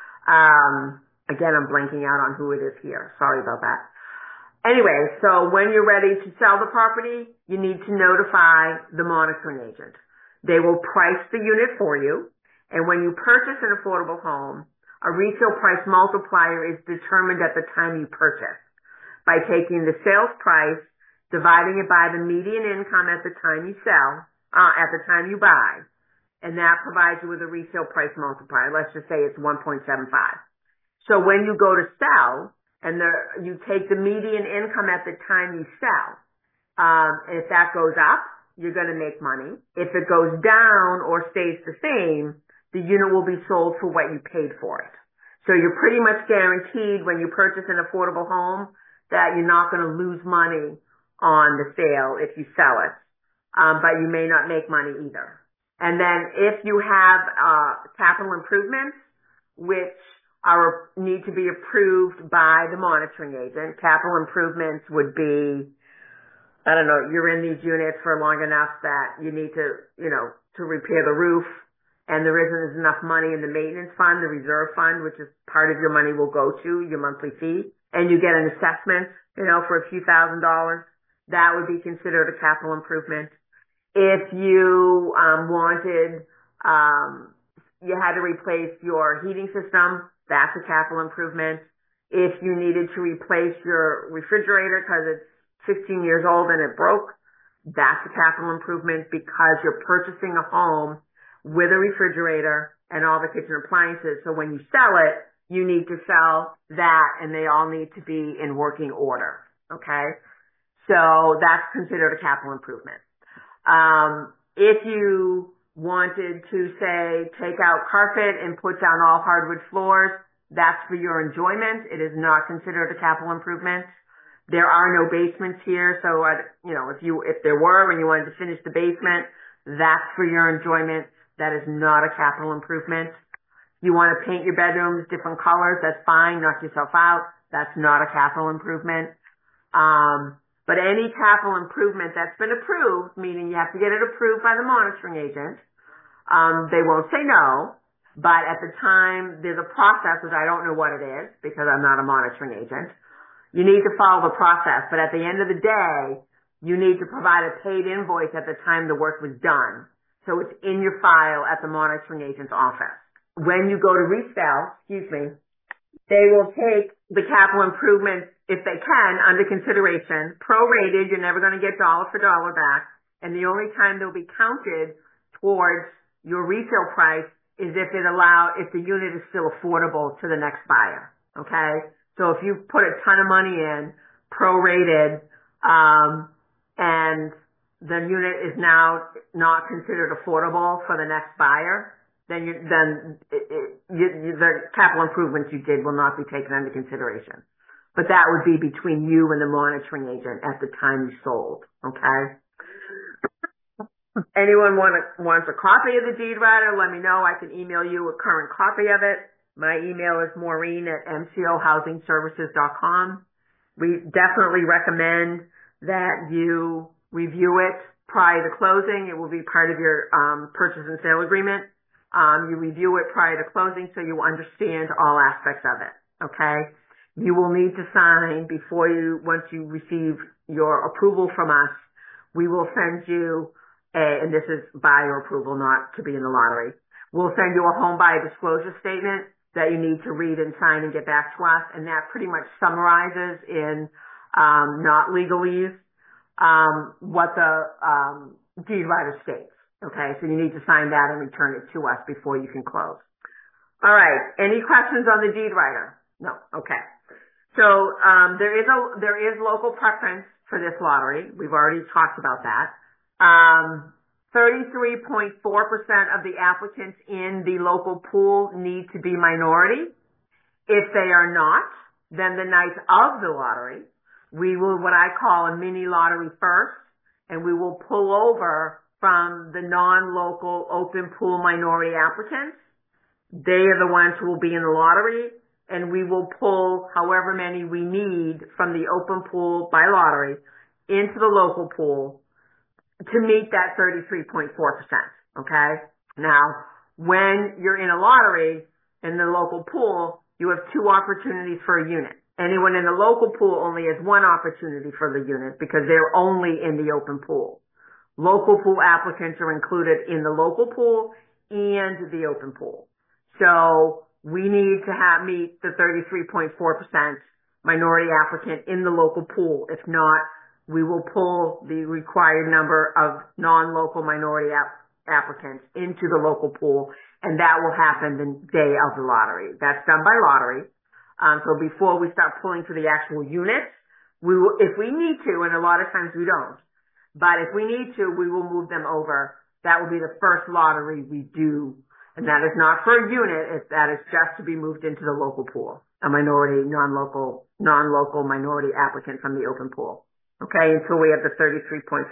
Again, I'm blanking out on who it is here. Sorry about that. Anyway, so when you're ready to sell the property, you need to notify the monitoring agent. They will price the unit for you, and when you purchase an affordable home, a resale price multiplier is determined at the time you purchase by taking the sales price, dividing it by the median income at the time you sell, at the time you buy, and that provides you with a resale price multiplier. Let's just say it's 1.75. So when you go to sell, and you take the median income at the time you sell. If that goes up, you're going to make money. If it goes down or stays the same, the unit will be sold for what you paid for it. So you're pretty much guaranteed when you purchase an affordable home that you're not going to lose money on the sale if you sell it. But you may not make money either. And then if you have capital improvements, which need to be approved by the monitoring agent. Capital improvements would be, I don't know, you're in these units for long enough that you need to, to repair the roof, and there isn't enough money in the maintenance fund, the reserve fund, which is part of your money will go to, your monthly fee, and you get an assessment, for a few $1,000s. That would be considered a capital improvement. If you wanted, you had to replace your heating system, that's a capital improvement. If you needed to replace your refrigerator because it's 15 years old and it broke, that's a capital improvement because you're purchasing a home with a refrigerator and all the kitchen appliances. So when you sell it, you need to sell that and they all need to be in working order. Okay? So that's considered a capital improvement. If you wanted to, say, take out carpet and put down all hardwood floors, that's for your enjoyment. It is not considered a capital improvement. There are no basements here, so, if there were and you wanted to finish the basement, that's for your enjoyment. That is not a capital improvement. You want to paint your bedrooms different colors, that's fine. Knock yourself out. That's not a capital improvement. But any capital improvement that's been approved, meaning you have to get it approved by the monitoring agent, they won't say no, but at the time there's a process, which I don't know what it is because I'm not a monitoring agent. You need to follow the process, but at the end of the day, you need to provide a paid invoice at the time the work was done. So it's in your file at the monitoring agent's office. When you go to resell, they will take the capital improvements, if they can, under consideration, prorated. You're never going to get dollar for dollar back. And the only time they'll be counted towards your resale price is if the unit is still affordable to the next buyer. Okay? So if you put a ton of money in, prorated, and the unit is now not considered affordable for the next buyer, then the capital improvements you did will not be taken under consideration. But that would be between you and the monitoring agent at the time you sold. Okay? Anyone wants a copy of the deed rider, let me know. I can email you a current copy of it. My email is maureen@mcohousingservices.com. We definitely recommend that you review it prior to closing. It will be part of your purchase and sale agreement. You review it prior to closing so you understand all aspects of it. Okay? You will need to sign once you receive your approval from us, we will send you and this is buyer approval, not to be in the lottery. We'll send you a home buyer disclosure statement that you need to read and sign and get back to us, and that pretty much summarizes in not legalese what the deed writer states. Okay, so you need to sign that and return it to us before you can close. All right. Any questions on the deed writer? No. Okay. So there is local preference for this lottery. We've already talked about that. 33.4% of the applicants in the local pool need to be minority. If they are not, then the night of the lottery, we will what I call a mini lottery first, and we will pull over from the non-local open pool minority applicants. They are the ones who will be in the lottery, and we will pull however many we need from the open pool by lottery into the local pool to meet that 33.4%. Okay? Now, when you're in a lottery in the local pool, you have two opportunities for a unit. Anyone in the local pool only has one opportunity for the unit because they're only in the open pool. Local pool applicants are included in the local pool and the open pool. So we need to meet the 33.4% minority applicant in the local pool. If not, we will pull the required number of non-local minority applicants into the local pool, and that will happen the day of the lottery. That's done by lottery. So before we start pulling for the actual units, we will, if we need to, and a lot of times we don't, but if we need to, we will move them over. That will be the first lottery we do, and that is not for a unit. That is just to be moved into the local pool, a minority, non-local minority applicant from the open pool. Okay, until we have the 33.4%.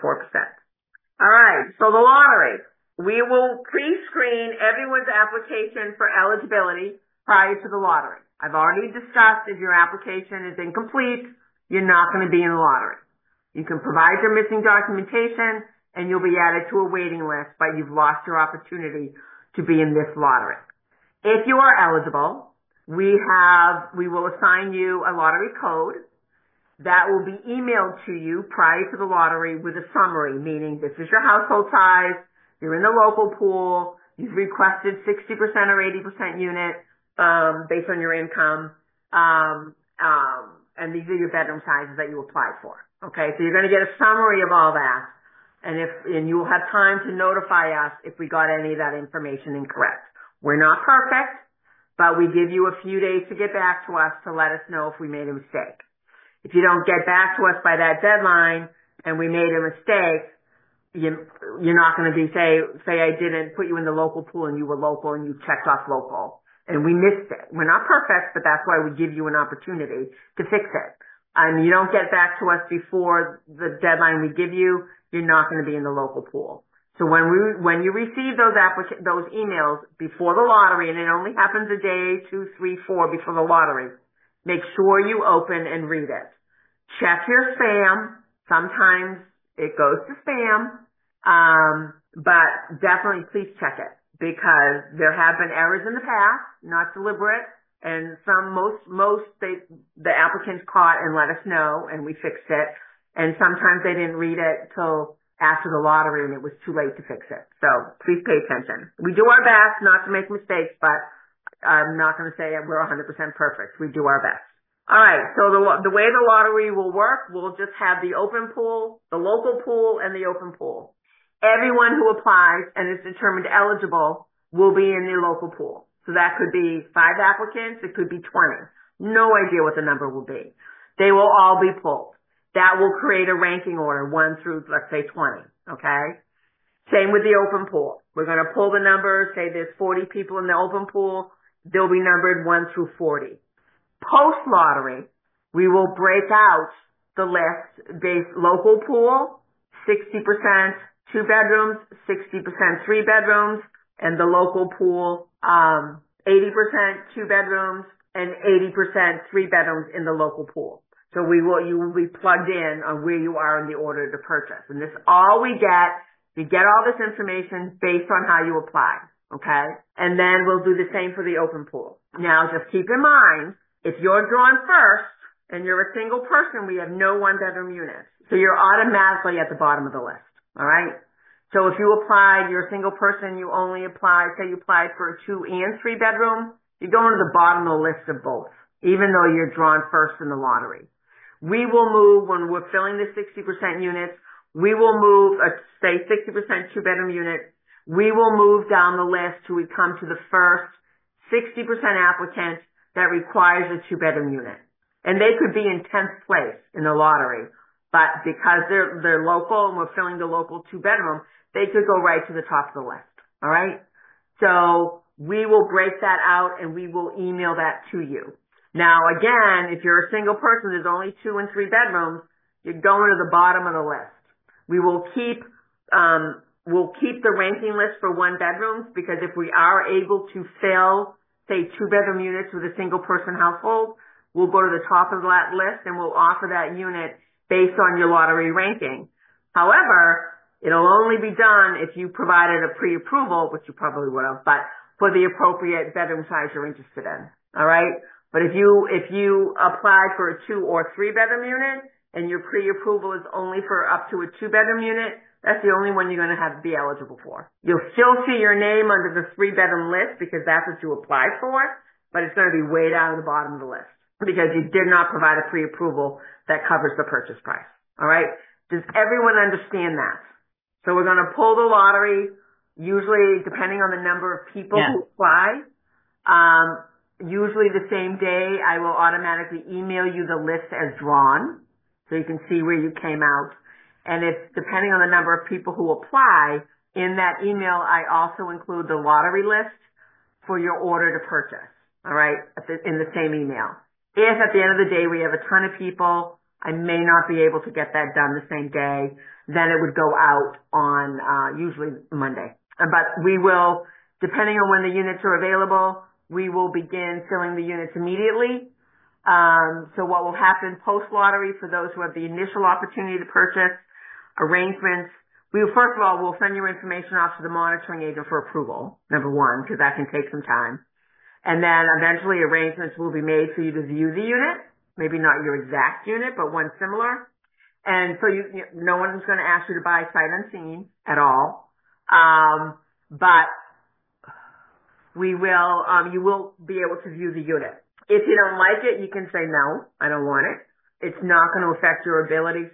All right, so the lottery. We will pre-screen everyone's application for eligibility prior to the lottery. I've already discussed if your application is incomplete, you're not going to be in the lottery. You can provide your missing documentation and you'll be added to a waiting list, but you've lost your opportunity to be in this lottery. If you are eligible, we will assign you a lottery code that will be emailed to you prior to the lottery with a summary, meaning this is your household size, you're in the local pool, you've requested 60% or 80% unit, based on your income, and these are your bedroom sizes that you applied for. Okay, so you're going to get a summary of all that, and you will have time to notify us if we got any of that information incorrect. We're not perfect, but we give you a few days to get back to us to let us know if we made a mistake. If you don't get back to us by that deadline and we made a mistake, you're not going to be say I didn't put you in the local pool and you were local and you checked off local and we missed it. We're not perfect, but that's why we give you an opportunity to fix it. And you don't get back to us before the deadline we give you, you're not going to be in the local pool. So when you receive those emails before the lottery, and it only happens a day, 2, 3, 4 before the lottery, make sure you open and read it. Check your spam. Sometimes it goes to spam. But definitely please check it because there have been errors in the past, not deliberate, and the applicants caught and let us know and we fixed it. And sometimes they didn't read it till after the lottery and it was too late to fix it. So please pay attention. We do our best not to make mistakes, but I'm not going to say we're 100% perfect. We do our best. All right. So the way the lottery will work, we'll just have the open pool, the local pool, and the open pool. Everyone who applies and is determined eligible will be in the local pool. So that could be 5 applicants. It could be 20. No idea what the number will be. They will all be pulled. That will create a ranking order, 1 through, let's say, 20. Okay? Same with the open pool. We're going to pull the numbers. Say there's 40 people in the open pool. They'll be numbered 1 through 40. Post-lottery, we will break out the list based local pool, 60% 2 bedrooms, 60% 3 bedrooms, and the local pool, 80% 2 bedrooms and 80% 3 bedrooms in the local pool. So you will be plugged in on where you are in the order to purchase. And this all we get. We get all this information based on how you apply. Okay? And then we'll do the same for the open pool. Now just keep in mind, if you're drawn first and you're a single person, we have no 1-bedroom units. So you're automatically at the bottom of the list. All right? So if you applied, you're a single person, you only applied, say you applied for a 2 and 3 bedroom, you're going to the bottom of the list of both, even though you're drawn first in the lottery. We will move when we're filling the 60% units. we will move, say 60% two-bedroom unit, we will move down the list till we come to the first 60% applicant that requires a two-bedroom unit. And they could be in 10th place in the lottery, but because they're local and we're filling the local two-bedroom, they could go right to the top of the list. All right? So we will break that out and we will email that to you. Now, again, if you're a single person, there's only 2 and 3 bedrooms, you're going to the bottom of the list. We will keep the ranking list for 1 bedrooms because if we are able to fill, say, 2-bedroom units with a single person household, we'll go to the top of that list and we'll offer that unit based on your lottery ranking. However, it'll only be done if you provided a pre-approval, which you probably would have, but for the appropriate bedroom size you're interested in. All right? But if you applied for a 2 or 3 bedroom unit and your pre-approval is only for up to a 2-bedroom unit, that's the only one you're going to have to be eligible for. You'll still see your name under the 3-bedroom list because that's what you applied for, but it's going to be way down at the bottom of the list because you did not provide a pre-approval that covers the purchase price. All right? Does everyone understand that? So we're going to pull the lottery, usually depending on the number of people who apply. Usually the same day, I will automatically email you the list as drawn so you can see where you came out. And if, depending on the number of people who apply, in that email, I also include the lottery list for your order to purchase. All right? In the same email. If at the end of the day we have a ton of people, I may not be able to get that done the same day, then it would go out on, usually Monday. But we will, depending on when the units are available, we will begin filling the units immediately. So what will happen post-lottery for those who have the initial opportunity to purchase, arrangements, first of all, we'll send your information off to the monitoring agent for approval, number 1, because that can take some time. And then eventually arrangements will be made for you to view the unit, maybe not your exact unit, but one similar. And so no one's going to ask you to buy sight unseen at all. But you will be able to view the unit. If you don't like it, you can say, no, I don't want it. It's not going to affect your ability,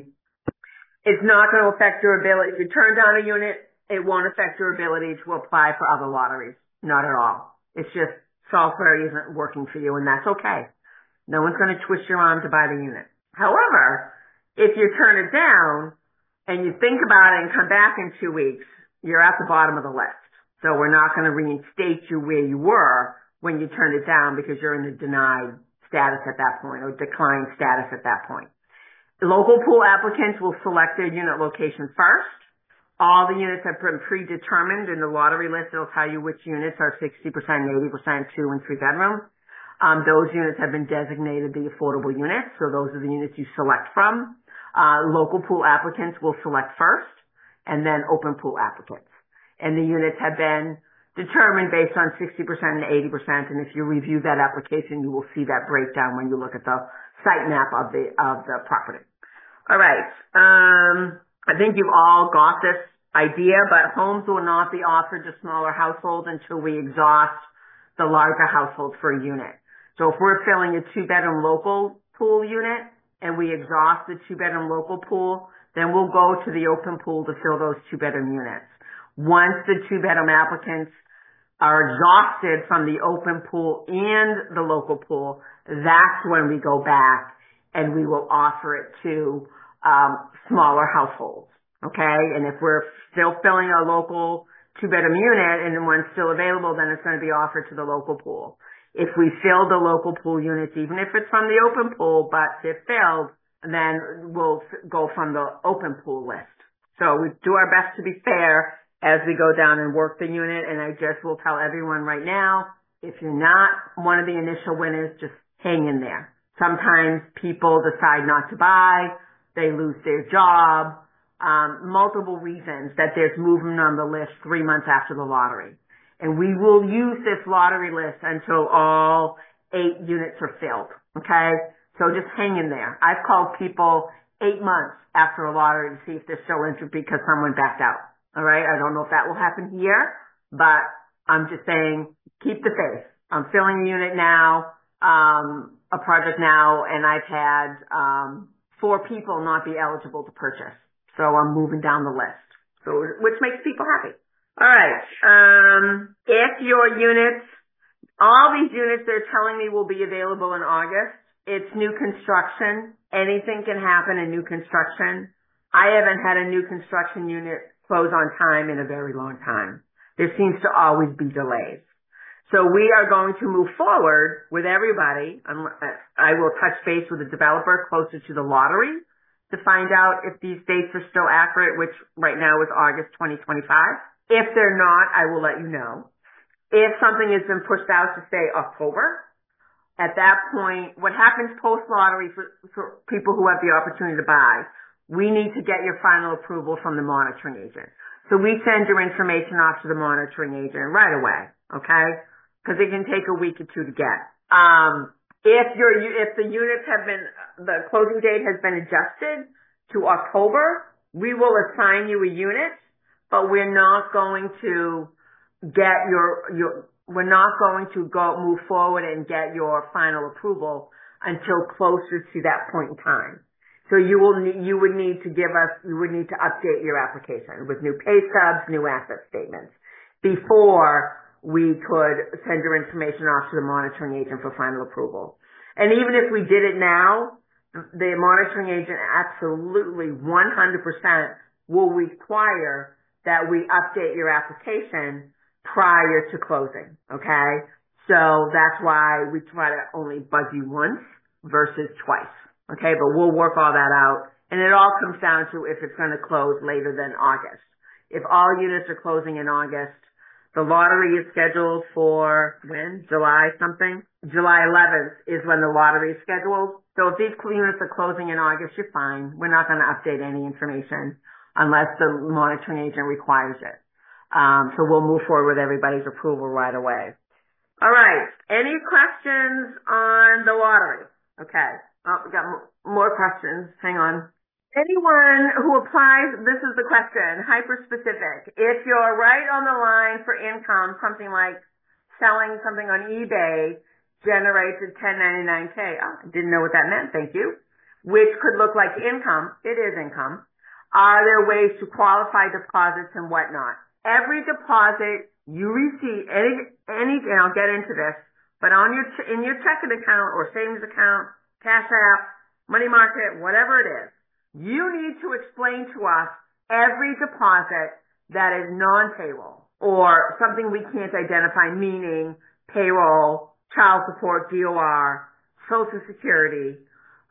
It's not going to affect your ability. If you turn down a unit, it won't affect your ability to apply for other lotteries. Not at all. It's just software isn't working for you, and that's okay. No one's going to twist your arm to buy the unit. However, if you turn it down and you think about it and come back in 2 weeks, you're at the bottom of the list. So we're not going to reinstate you where you were when you turned it down because you're in the denied status at that point or declined status at that point. Local pool applicants will select their unit location first. All the units have been predetermined in the lottery list. It'll tell you which units are 60%, 80%, 2 and 3 bedrooms. Those units have been designated the affordable units, so those are the units you select from. Local pool applicants will select first, and then open pool applicants. And the units have been determined based on 60% and 80%, and if you review that application, you will see that breakdown when you look at the site map of the property. All right. I think you've all got this idea, but homes will not be offered to smaller households until we exhaust the larger households for a unit. So if we're filling a 2-bedroom local pool unit and we exhaust the 2-bedroom local pool, then we'll go to the open pool to fill those 2-bedroom units. Once the 2-bedroom applicants are exhausted from the open pool and the local pool, that's when we go back and we will offer it to smaller households. Okay? And if we're still filling a local 2-bedroom unit and one's still available, then it's going to be offered to the local pool. If we fill the local pool units, even if it's from the open pool, but they're filled, then we'll go from the open pool list. So we do our best to be fair as we go down and work the unit, and I just will tell everyone right now, if you're not one of the initial winners, just hang in there. Sometimes people decide not to buy, they lose their job, multiple reasons that there's movement on the list 3 months after the lottery. And we will use this lottery list until all 8 units are filled, okay? So just hang in there. I've called people 8 months after a lottery to see if they're still interested because someone backed out. All right. I don't know if that will happen here, but I'm just saying keep the faith. I'm filling a unit now, a project now, and I've had 4 people not be eligible to purchase. So I'm moving down the list. So, which makes people happy. All right. If your units, all these units they're telling me will be available in August. It's new construction. Anything can happen in new construction. I haven't had a new construction unit close on time in a very long time. There seems to always be delays. So we are going to move forward with everybody. I will touch base with the developer closer to the lottery to find out if these dates are still accurate, which right now is August 2025. If they're not, I will let you know. If something has been pushed out to say October, at that point, what happens post-lottery for people who have the opportunity to buy, we need to get your final approval from the monitoring agent. So we send your information off to the monitoring agent right away, okay? Because it can take a week or two to get. If the units have been, the closing date has been adjusted to October, we will assign you a unit, but we're not going to get we're not going to move forward and get your final approval until closer to that point in time. So you would need to update your application with new pay stubs, new asset statements before we could send your information off to the monitoring agent for final approval. And even if we did it now, the monitoring agent absolutely 100% will require that we update your application prior to closing, okay? So that's why we try to only bug you once versus twice, okay? But we'll work all that out. And it all comes down to if it's going to close later than August. If all units are closing in August, the lottery is scheduled for when? July something? July 11th is when the lottery is scheduled. So if these units are closing in August, you're fine. We're not going to update any information unless the monitoring agent requires it. So we'll move forward with everybody's approval right away. All right. Any questions on the lottery? Okay. Oh, we got more questions. Hang on. Anyone who applies, this is the question, hyper-specific. If you're right on the line for income, something like selling something on eBay generates a 1099K. Oh, I didn't know what that meant. Thank you. Which could look like income. It is income. Are there ways to qualify deposits and whatnot? Every deposit you receive, any, and I'll get into this, but in your checking account or savings account, Cash App, money market, whatever it is, you need to explain to us every deposit that is non-payroll or something we can't identify, meaning payroll, child support, DOR, Social Security,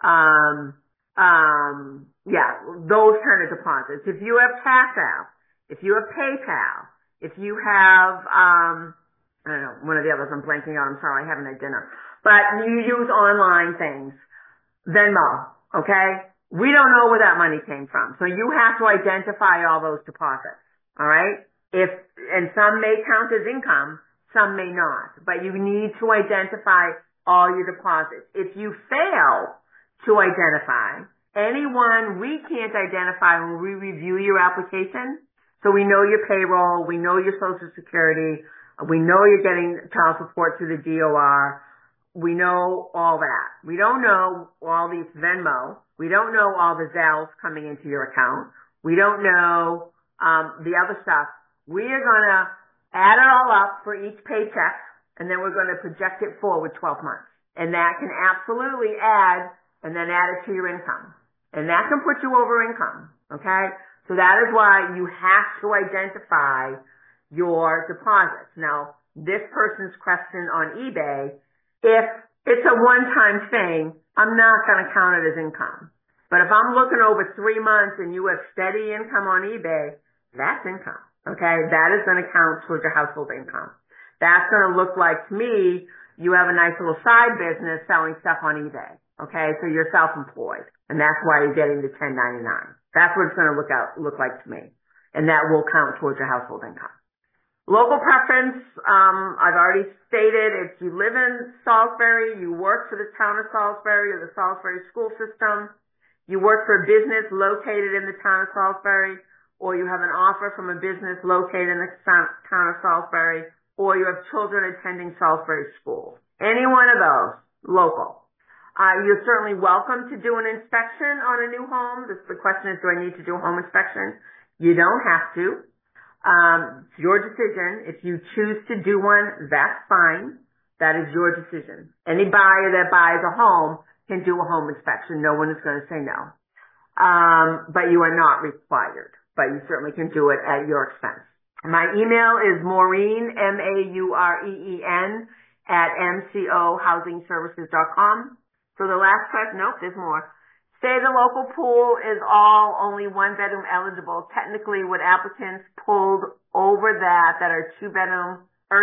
those kind of deposits. If you have Cash App, if you have PayPal, if you have, I don't know, one of the others I'm blanking on, I'm sorry, I haven't had dinner, but you use online things, Venmo, okay? We don't know where that money came from. So you have to identify all those deposits. All right? And some may count as income, some may not. But you need to identify all your deposits. If you fail to identify anyone we can't identify when we review your application, so we know your payroll, we know your Social Security, we know you're getting child support through the DOR, we know all that. We don't know all these Venmo. We don't know all the Zelles coming into your account. We don't know the other stuff. We are going to add it all up for each paycheck, and then we're going to project it forward 12 months. And that can absolutely add and then add it to your income. And that can put you over income, okay? So that is why you have to identify your deposits. Now, this person's question on eBay, if it's a one-time thing, I'm not going to count it as income. But if I'm looking over 3 months and you have steady income on eBay, that's income, okay? That is going to count towards your household income. That's going to look like, to me, you have a nice little side business selling stuff on eBay, okay? So you're self-employed, and that's why you're getting the 1099. That's what it's going to look like to me, and that will count towards your household income. Local preference, I've already stated, if you live in Salisbury, you work for the town of Salisbury or the Salisbury school system, you work for a business located in the town of Salisbury, or you have an offer from a business located in the town of Salisbury, or you have children attending Salisbury schools. Any one of those, local. You're certainly welcome to do an inspection on a new home. The question is, do I need to do a home inspection? You don't have to. It's your decision. If you choose to do one, that's fine. That is your decision. Any buyer that buys a home can do a home inspection. No one is going to say no. But you are not required. But you certainly can do it at your expense. My email is Maureen, Maureen, at mcohousingservices.com. So the last question, nope, there's more. Say the local pool is all only one bedroom eligible. Technically, would applicants pulled over that are two bedroom,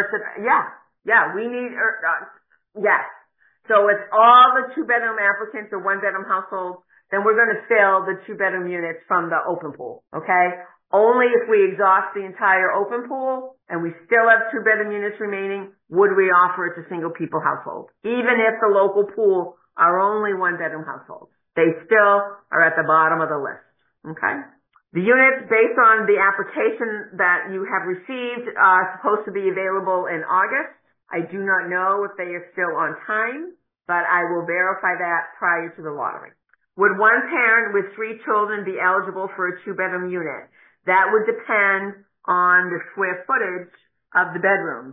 we need, yes. So it's all the two bedroom applicants or one bedroom households, then we're going to fill the two bedroom units from the open pool, okay? Only if we exhaust the entire open pool and we still have two bedroom units remaining, would we offer it to single people households. Even if the local pool are only one bedroom households, they still are at the bottom of the list, okay? The units based on the application that you have received are supposed to be available in August. I do not know if they are still on time, but I will verify that prior to the lottery. Would one parent with 3 children be eligible for a 2-bedroom unit? That would depend on the square footage of the bedrooms.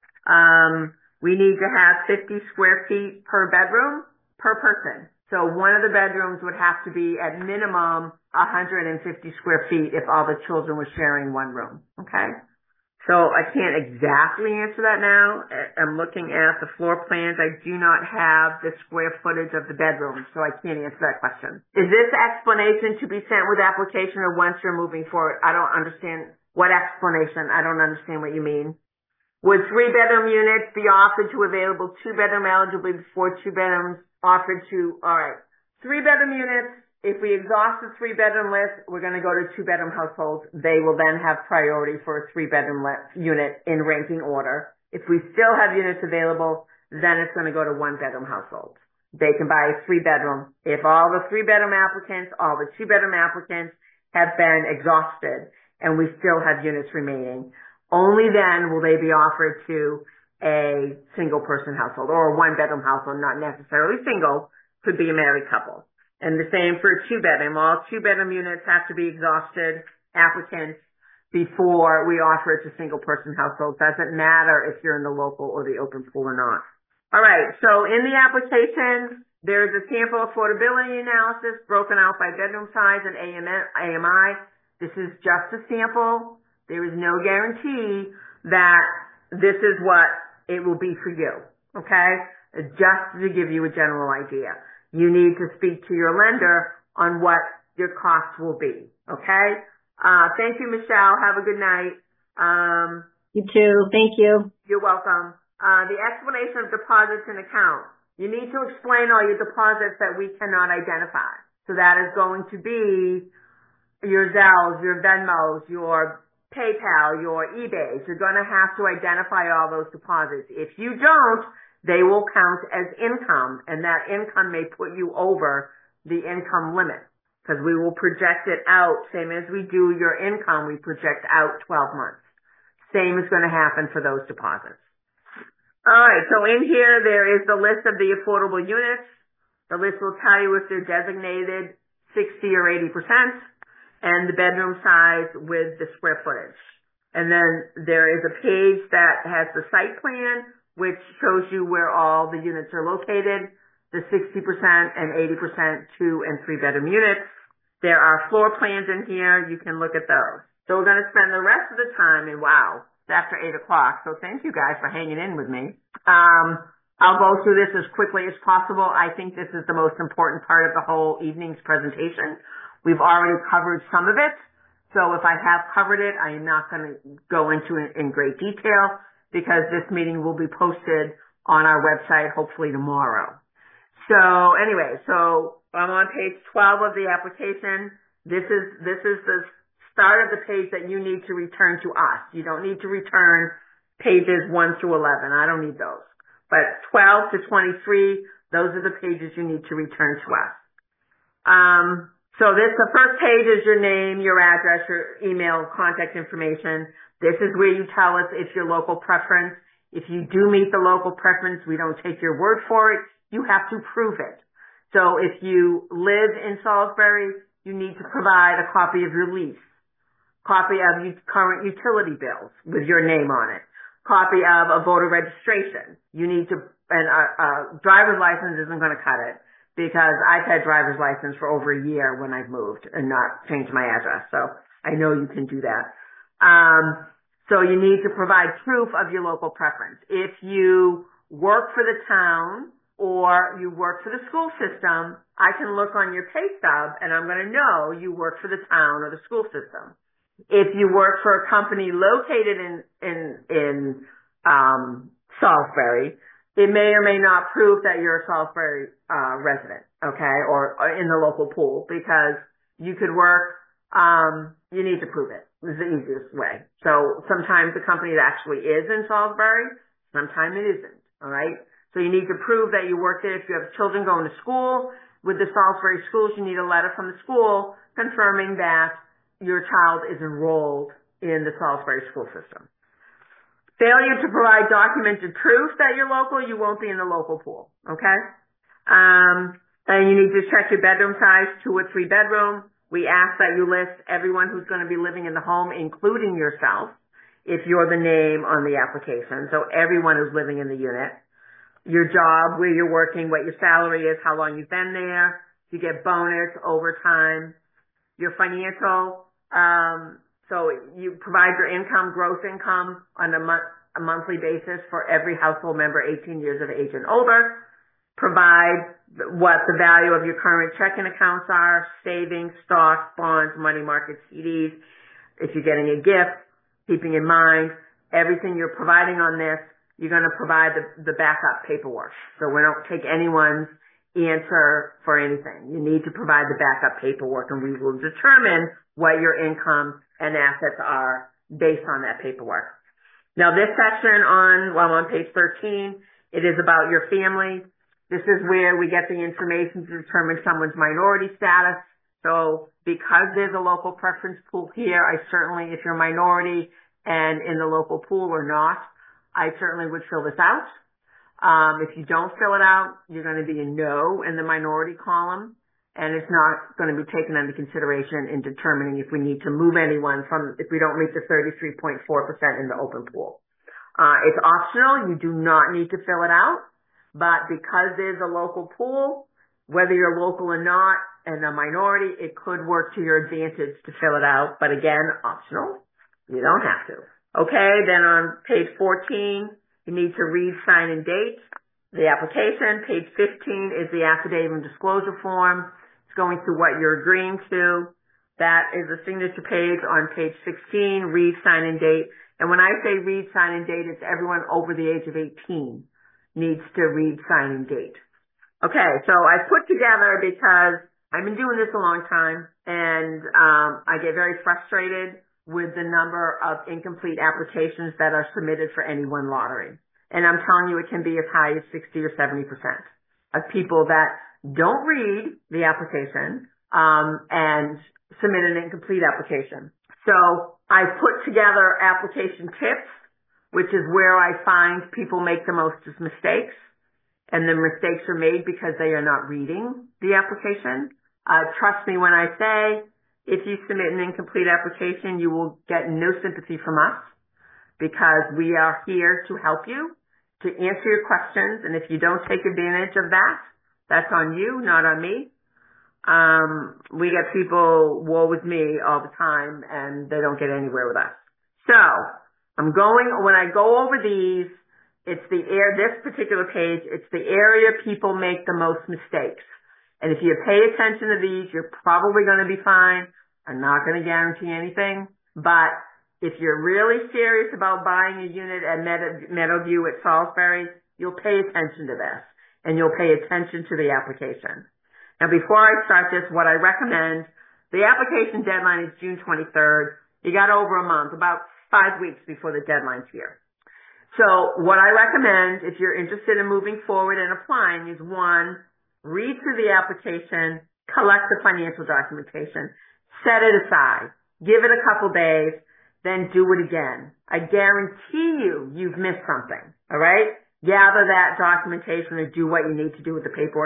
We need to have 50 square feet per bedroom per person. So one of the bedrooms would have to be at minimum 150 square feet if all the children were sharing one room. Okay? So I can't exactly answer that now. I'm looking at the floor plans. I do not have the square footage of the bedrooms, so I can't answer that question. Is this explanation to be sent with application or once you're moving forward? I don't understand what explanation. I don't understand what you mean. Would 3-bedroom units be offered to available 2-bedroom eligible before 2 bedrooms offered to, all right, 3-bedroom units? If we exhaust the 3-bedroom list, we're going to go to 2-bedroom households. They will then have priority for a 3-bedroom unit in ranking order. If we still have units available, then it's going to go to 1-bedroom households. They can buy a 3-bedroom. If all the 3-bedroom applicants, all the 2-bedroom applicants have been exhausted and we still have units remaining, only then will they be offered to a single-person household or a 1-bedroom household, not necessarily single, could be a married couple. And the same for a 2-bedroom. All 2-bedroom units have to be exhausted applicants before we offer it to single-person households. Doesn't matter if you're in the local or the open pool or not. All right. So in the application, there's a sample affordability analysis broken out by bedroom size and AMI. This is just a sample. There is no guarantee that this is what it will be for you. Okay? Just to give you a general idea. You need to speak to your lender on what your costs will be. Okay? Thank you, Michelle. Have a good night. You too. Thank you. You're welcome. The explanation of deposits and account. You need to explain all your deposits that we cannot identify. So that is going to be your Zelles, your Venmos, your PayPal, your eBays. You're going to have to identify all those deposits. If you don't, they will count as income, and that income may put you over the income limit because we will project it out. Same as we do your income, we project out 12 months. Same is going to happen for those deposits. All right, so in here there is the list of the affordable units. The list will tell you if they're designated 60 or 80% and the bedroom size with the square footage. And then there is a page that has the site plan, which shows you where all the units are located, the 60% and 80% 2- and 3-bedroom units. There are floor plans in here. You can look at those. So we're going to spend the rest of the time, and wow, it's after 8 o'clock, so thank you guys for hanging in with me. I'll go through this as quickly as possible. I think this is the most important part of the whole evening's presentation. We've already covered some of it, so if I have covered it, I am not going to go into it in great detail, because this meeting will be posted on our website hopefully tomorrow. So anyway, so I'm on page 12 of the application. This is the start of the page that you need to return to us. You don't need to return pages 1 through 11. I don't need those. But 12 to 23, those are the pages you need to return to us. So the first page is your name, your address, your email, contact information. This is where you tell us if your local preference. If you do meet the local preference, we don't take your word for it. You have to prove it. So if you live in Salisbury, you need to provide a copy of your lease, copy of your current utility bills with your name on it, copy of a voter registration. You need to, and a driver's license isn't going to cut it because I've had driver's license for over a year when I've moved and not changed my address. So I know you can do that. So you need to provide proof of your local preference. If you work for the town or you work for the school system, I can look on your pay stub and I'm going to know you work for the town or the school system. If you work for a company located in Salisbury, it may or may not prove that you're a Salisbury resident, okay, or in the local pool, because you could work, you need to prove it. This is the easiest way. So sometimes the company actually is in Salisbury, sometimes it isn't, all right? So you need to prove that you work there. If you have children going to school with the Salisbury schools, you need a letter from the school confirming that your child is enrolled in the Salisbury school system. Failure to provide documented proof that you're local, you won't be in the local pool, okay? And you need to check your bedroom size, 2 or 3 bedroom. We ask that you list everyone who's going to be living in the home, including yourself, if you're the name on the application. So everyone who's living in the unit. Your job, where you're working, what your salary is, how long you've been there, you get bonus, overtime, your financial, so you provide your income, gross income on a monthly basis for every household member 18 years of age and older. Provide what the value of your current checking accounts are, savings, stocks, bonds, money market, CDs. If you're getting a gift, keeping in mind everything you're providing on this, you're going to provide the backup paperwork. So we don't take anyone's answer for anything. You need to provide the backup paperwork, and we will determine what your income and assets are based on that paperwork. Now, this section on page 13, it is about your family. This is where we get the information to determine someone's minority status. So because there's a local preference pool here, I certainly, if you're a minority and in the local pool or not, I certainly would fill this out. If you don't fill it out, you're going to be a no in the minority column, and it's not going to be taken into consideration in determining if we need to move anyone if we don't meet the 33.4% in the open pool. It's optional. You do not need to fill it out, but because there's a local pool, whether you're local or not and a minority, it could work to your advantage to fill it out, but again, optional. You don't have to. Okay, then on page 14, you need to read, sign, and date the application. Page 15 is the affidavit and disclosure form. It's going through what you're agreeing to. That is the signature page on page 16, read, sign, and date. And when I say read, sign, and date, it's everyone over the age of 18 needs to read, sign, and date. Okay, so I put together, because I've been doing this a long time, and I get very frustrated with the number of incomplete applications that are submitted for any one lottery. And I'm telling you, it can be as high as 60 or 70% of people that don't read the application and submit an incomplete application. So I put together application tips, which is where I find people make the most mistakes. And the mistakes are made because they are not reading the application. Trust me when I say, if you submit an incomplete application, you will get no sympathy from us, because we are here to help you, to answer your questions. And if you don't take advantage of that, that's on you, not on me. We get people, woe with me all the time, and they don't get anywhere with us. So when I go over these, this particular page, it's the area people make the most mistakes. And if you pay attention to these, you're probably going to be fine. I'm not going to guarantee anything, but if you're really serious about buying a unit at Meadowview at Salisbury, you'll pay attention to this, and you'll pay attention to the application. Now, before I start this, what I recommend, the application deadline is June 23rd. You got over a month, about 5 weeks before the deadline's here. So what I recommend, if you're interested in moving forward and applying, is 1, read through the application, collect the financial documentation, set it aside, give it a couple days, then do it again. I guarantee you've missed something, all right? Gather that documentation and do what you need to do with the paperwork.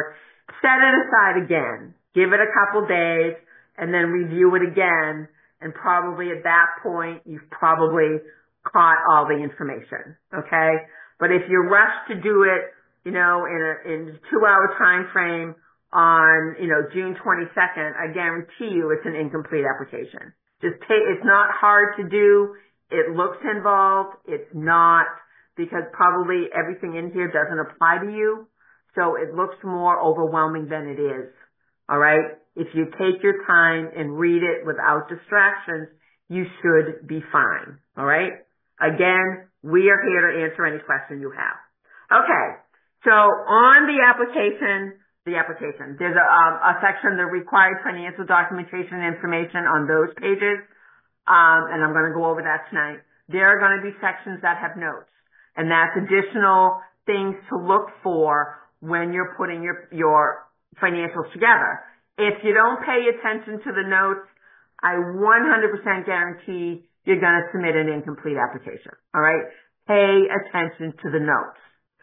set it aside again. Give it a couple days and then review it again. And probably at that point, you've probably caught all the information. Okay. But if you rush to do it, in a 2-hour time frame on, June 22nd, I guarantee you it's an incomplete application. It's not hard to do. It looks involved. It's not, because probably everything in here doesn't apply to you. So it looks more overwhelming than it is. All right. If you take your time and read it without distractions, you should be fine. All right. Again, we are here to answer any question you have. Okay. So on the application, there's a section, the required financial documentation and information on those pages. And I'm going to go over that tonight. There are going to be sections that have notes, and that's additional things to look for when you're putting your financials together. If you don't pay attention to the notes, I 100% guarantee you're going to submit an incomplete application. All right. Pay attention to the notes.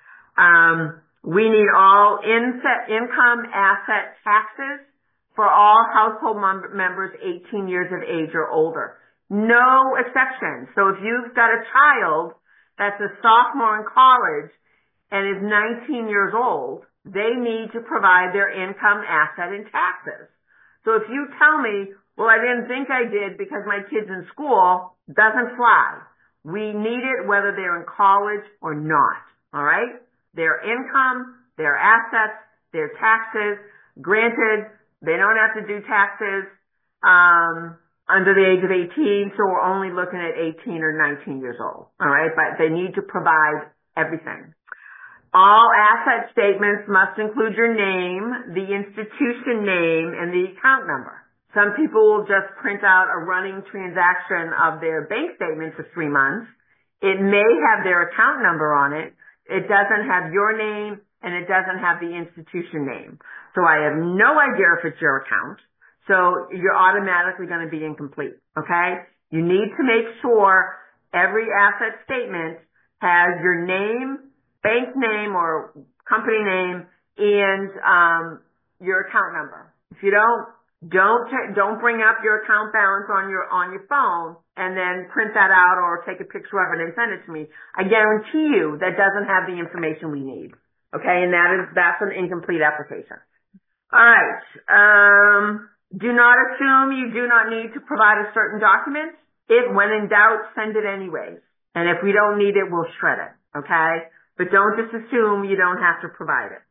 We need all income asset taxes for all household members 18 years of age or older. No exceptions. So if you've got a child that's a sophomore in college and is 19 years old, they need to provide their income, asset, and taxes. So if you tell me, well, I didn't think I did because my kid's in school, doesn't fly. We need it whether they're in college or not. All right? Their income, their assets, their taxes. Granted, they don't have to do taxes under the age of 18, so we're only looking at 18 or 19 years old. All right? But they need to provide everything. All asset statements must include your name, the institution name, and the account number. Some people will just print out a running transaction of their bank statement for 3 months. It may have their account number on it. It doesn't have your name, and it doesn't have the institution name. So I have no idea if it's your account. So you're automatically going to be incomplete. Okay? You need to make sure every asset statement has your name, bank name or company name, and your account number. If you don't bring up your account balance on your phone and then print that out or take a picture of it and send it to me. I guarantee you that doesn't have the information we need. Okay, and that's an incomplete application. All right. Do not assume you do not need to provide a certain document. When in doubt, send it anyways. And if we don't need it, we'll shred it. Okay? But don't just assume you don't have to provide it.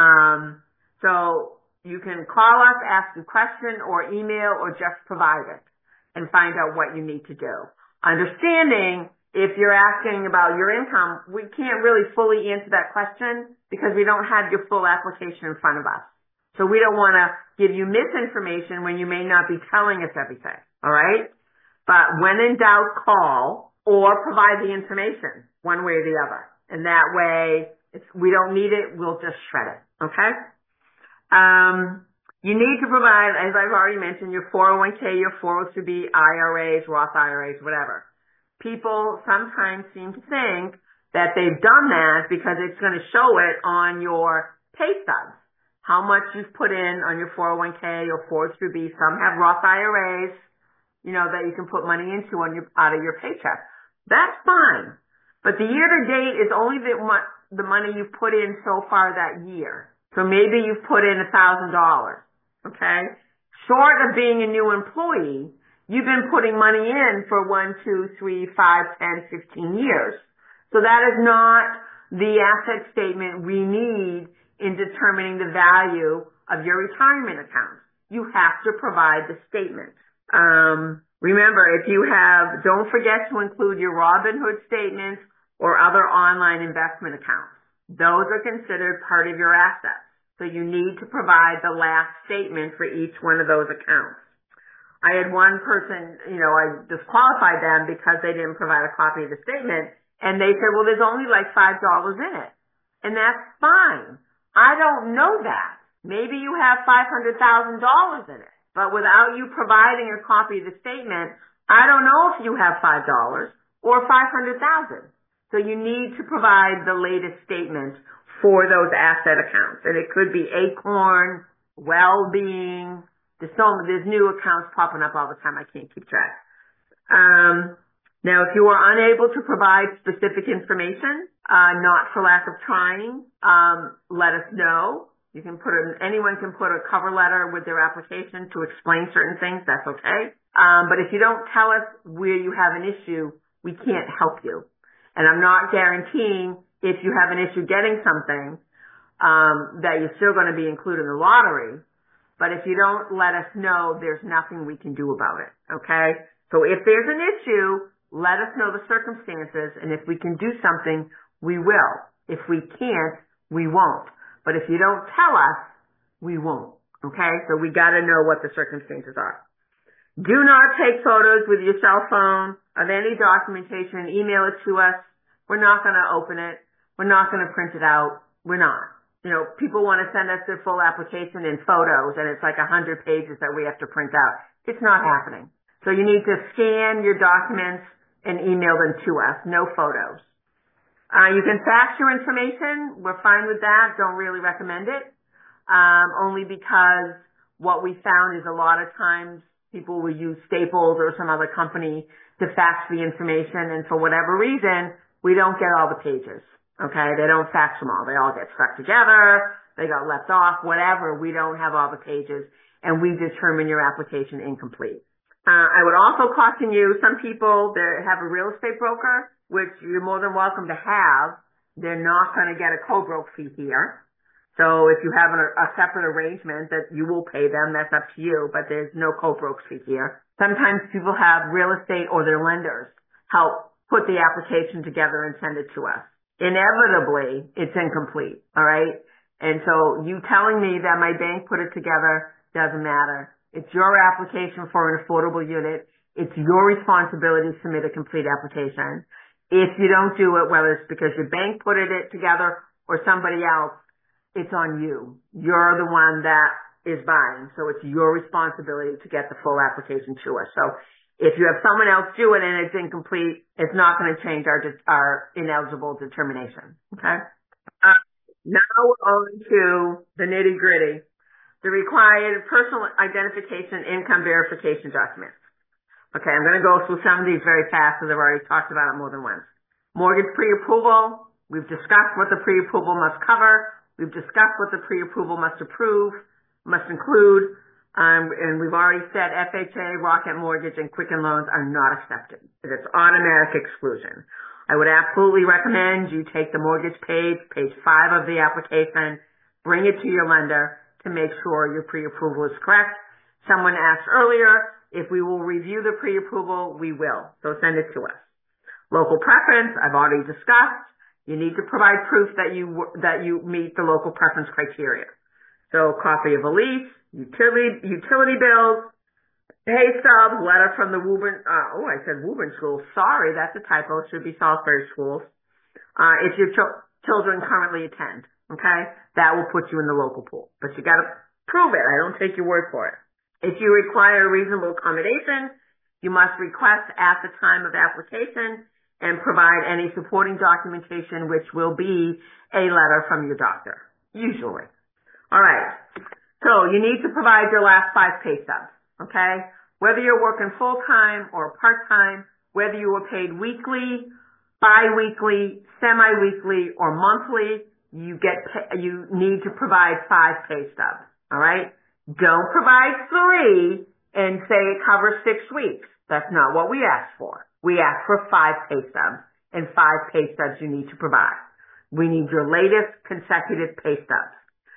So you can call us, ask a question, or email, or just provide it and find out what you need to do. Understanding, if you're asking about your income, we can't really fully answer that question because we don't have your full application in front of us. So we don't want to give you misinformation when you may not be telling us everything. All right? But when in doubt, call or provide the information one way or the other. And that way, if we don't need it, we'll just shred it. Okay? You need to provide, as I've already mentioned, your 401k, your 403b, IRAs, Roth IRAs, whatever. People sometimes seem to think that they've done that because it's going to show it on your pay stubs. How much you've put in on your 401k or 403b. Some have Roth IRAs, that you can put money into out of your paycheck. That's fine. But the year to date is only the money you've put in so far that year. So maybe you've put in $1,000. Okay? Short of being a new employee, you've been putting money in for 1, 2, 3, 5, 10, 15 years. So that is not the asset statement we need in determining the value of your retirement account. You have to provide the statement. Remember, don't forget to include your Robinhood statements or other online investment accounts. Those are considered part of your assets. So you need to provide the last statement for each one of those accounts. I had one person, I disqualified them because they didn't provide a copy of the statement, and they said, well, there's only like $5 in it. And that's fine. I don't know that. Maybe you have $500,000 in it. But without you providing a copy of the statement, I don't know if you have $5 or $500,000. So you need to provide the latest statement for those asset accounts. And it could be Acorn, Wellbeing. There's new accounts popping up all the time. I can't keep track. Now, if you are unable to provide specific information, not for lack of trying, let us know. You can anyone can put a cover letter with their application to explain certain things. That's okay. But if you don't tell us where you have an issue, we can't help you. And I'm not guaranteeing if you have an issue getting something, that you're still going to be included in the lottery. But if you don't let us know, there's nothing we can do about it. Okay? So if there's an issue, let us know the circumstances, and if we can do something, we will. If we can't, we won't. But if you don't tell us, we won't. Okay? So we gotta know what the circumstances are. Do not take photos with your cell phone of any documentation and email it to us. We're not gonna open it. We're not gonna print it out. We're not. You know, people want to send us their full application in photos, and it's like 100 pages that we have to print out. It's not happening. So you need to scan your documents and email them to us. No photos. You can fax your information. We're fine with that. Don't really recommend it. Only because what we found is a lot of times people will use Staples or some other company to fax the information, and for whatever reason, we don't get all the pages. Okay? They don't fax them all. They all get stuck together. They got left off, whatever. We don't have all the pages, and we determine your application incomplete. I would also caution you, some people that have a real estate broker, which you're more than welcome to have, they're not going to get a co-broke fee here. So if you have a separate arrangement that you will pay them, that's up to you, but there's no co-broke fee here. Sometimes people have real estate or their lenders help put the application together and send it to us. Inevitably, it's incomplete, all right? And so you telling me that my bank put it together doesn't matter. It's your application for an affordable unit. It's your responsibility to submit a complete application. If you don't do it, whether it's because your bank put it together or somebody else, it's on you. You're the one that is buying. So it's your responsibility to get the full application to us. So if you have someone else do it and it's incomplete, it's not going to change our ineligible determination. Okay? Now we're on to the nitty gritty. The required personal identification income verification documents. Okay, I'm going to go through some of these very fast because I've already talked about it more than once. Mortgage pre-approval. We've discussed what the pre-approval must cover. We've discussed what the pre-approval must include. And we've already said FHA, Rocket Mortgage, and Quicken Loans are not accepted. It's automatic exclusion. I would absolutely recommend you take the mortgage page 5 of the application, bring it to your lender, to make sure your pre-approval is correct. Someone asked earlier if we will review the pre-approval. We will. So send it to us. Local preference, I've already discussed. You need to provide proof that you meet the local preference criteria. So copy of a lease, utility bills, pay stub, letter from the Woburn, I said Woburn School. Sorry, that's a typo. It should be Salisbury Schools. If your children currently attend. Okay? That will put you in the local pool. But you gotta prove it. I don't take your word for it. If you require reasonable accommodation, you must request at the time of application and provide any supporting documentation, which will be a letter from your doctor. Usually. Alright. So you need to provide your last 5 pay stubs. Okay? Whether you're working full-time or part-time, whether you were paid weekly, bi-weekly, semi-weekly, or monthly, you need to provide 5 pay stubs. All right? Don't provide 3 and say it covers 6 weeks. That's not what we asked for. We asked for 5 pay stubs, and 5 pay stubs you need to provide. We need your latest consecutive pay stubs.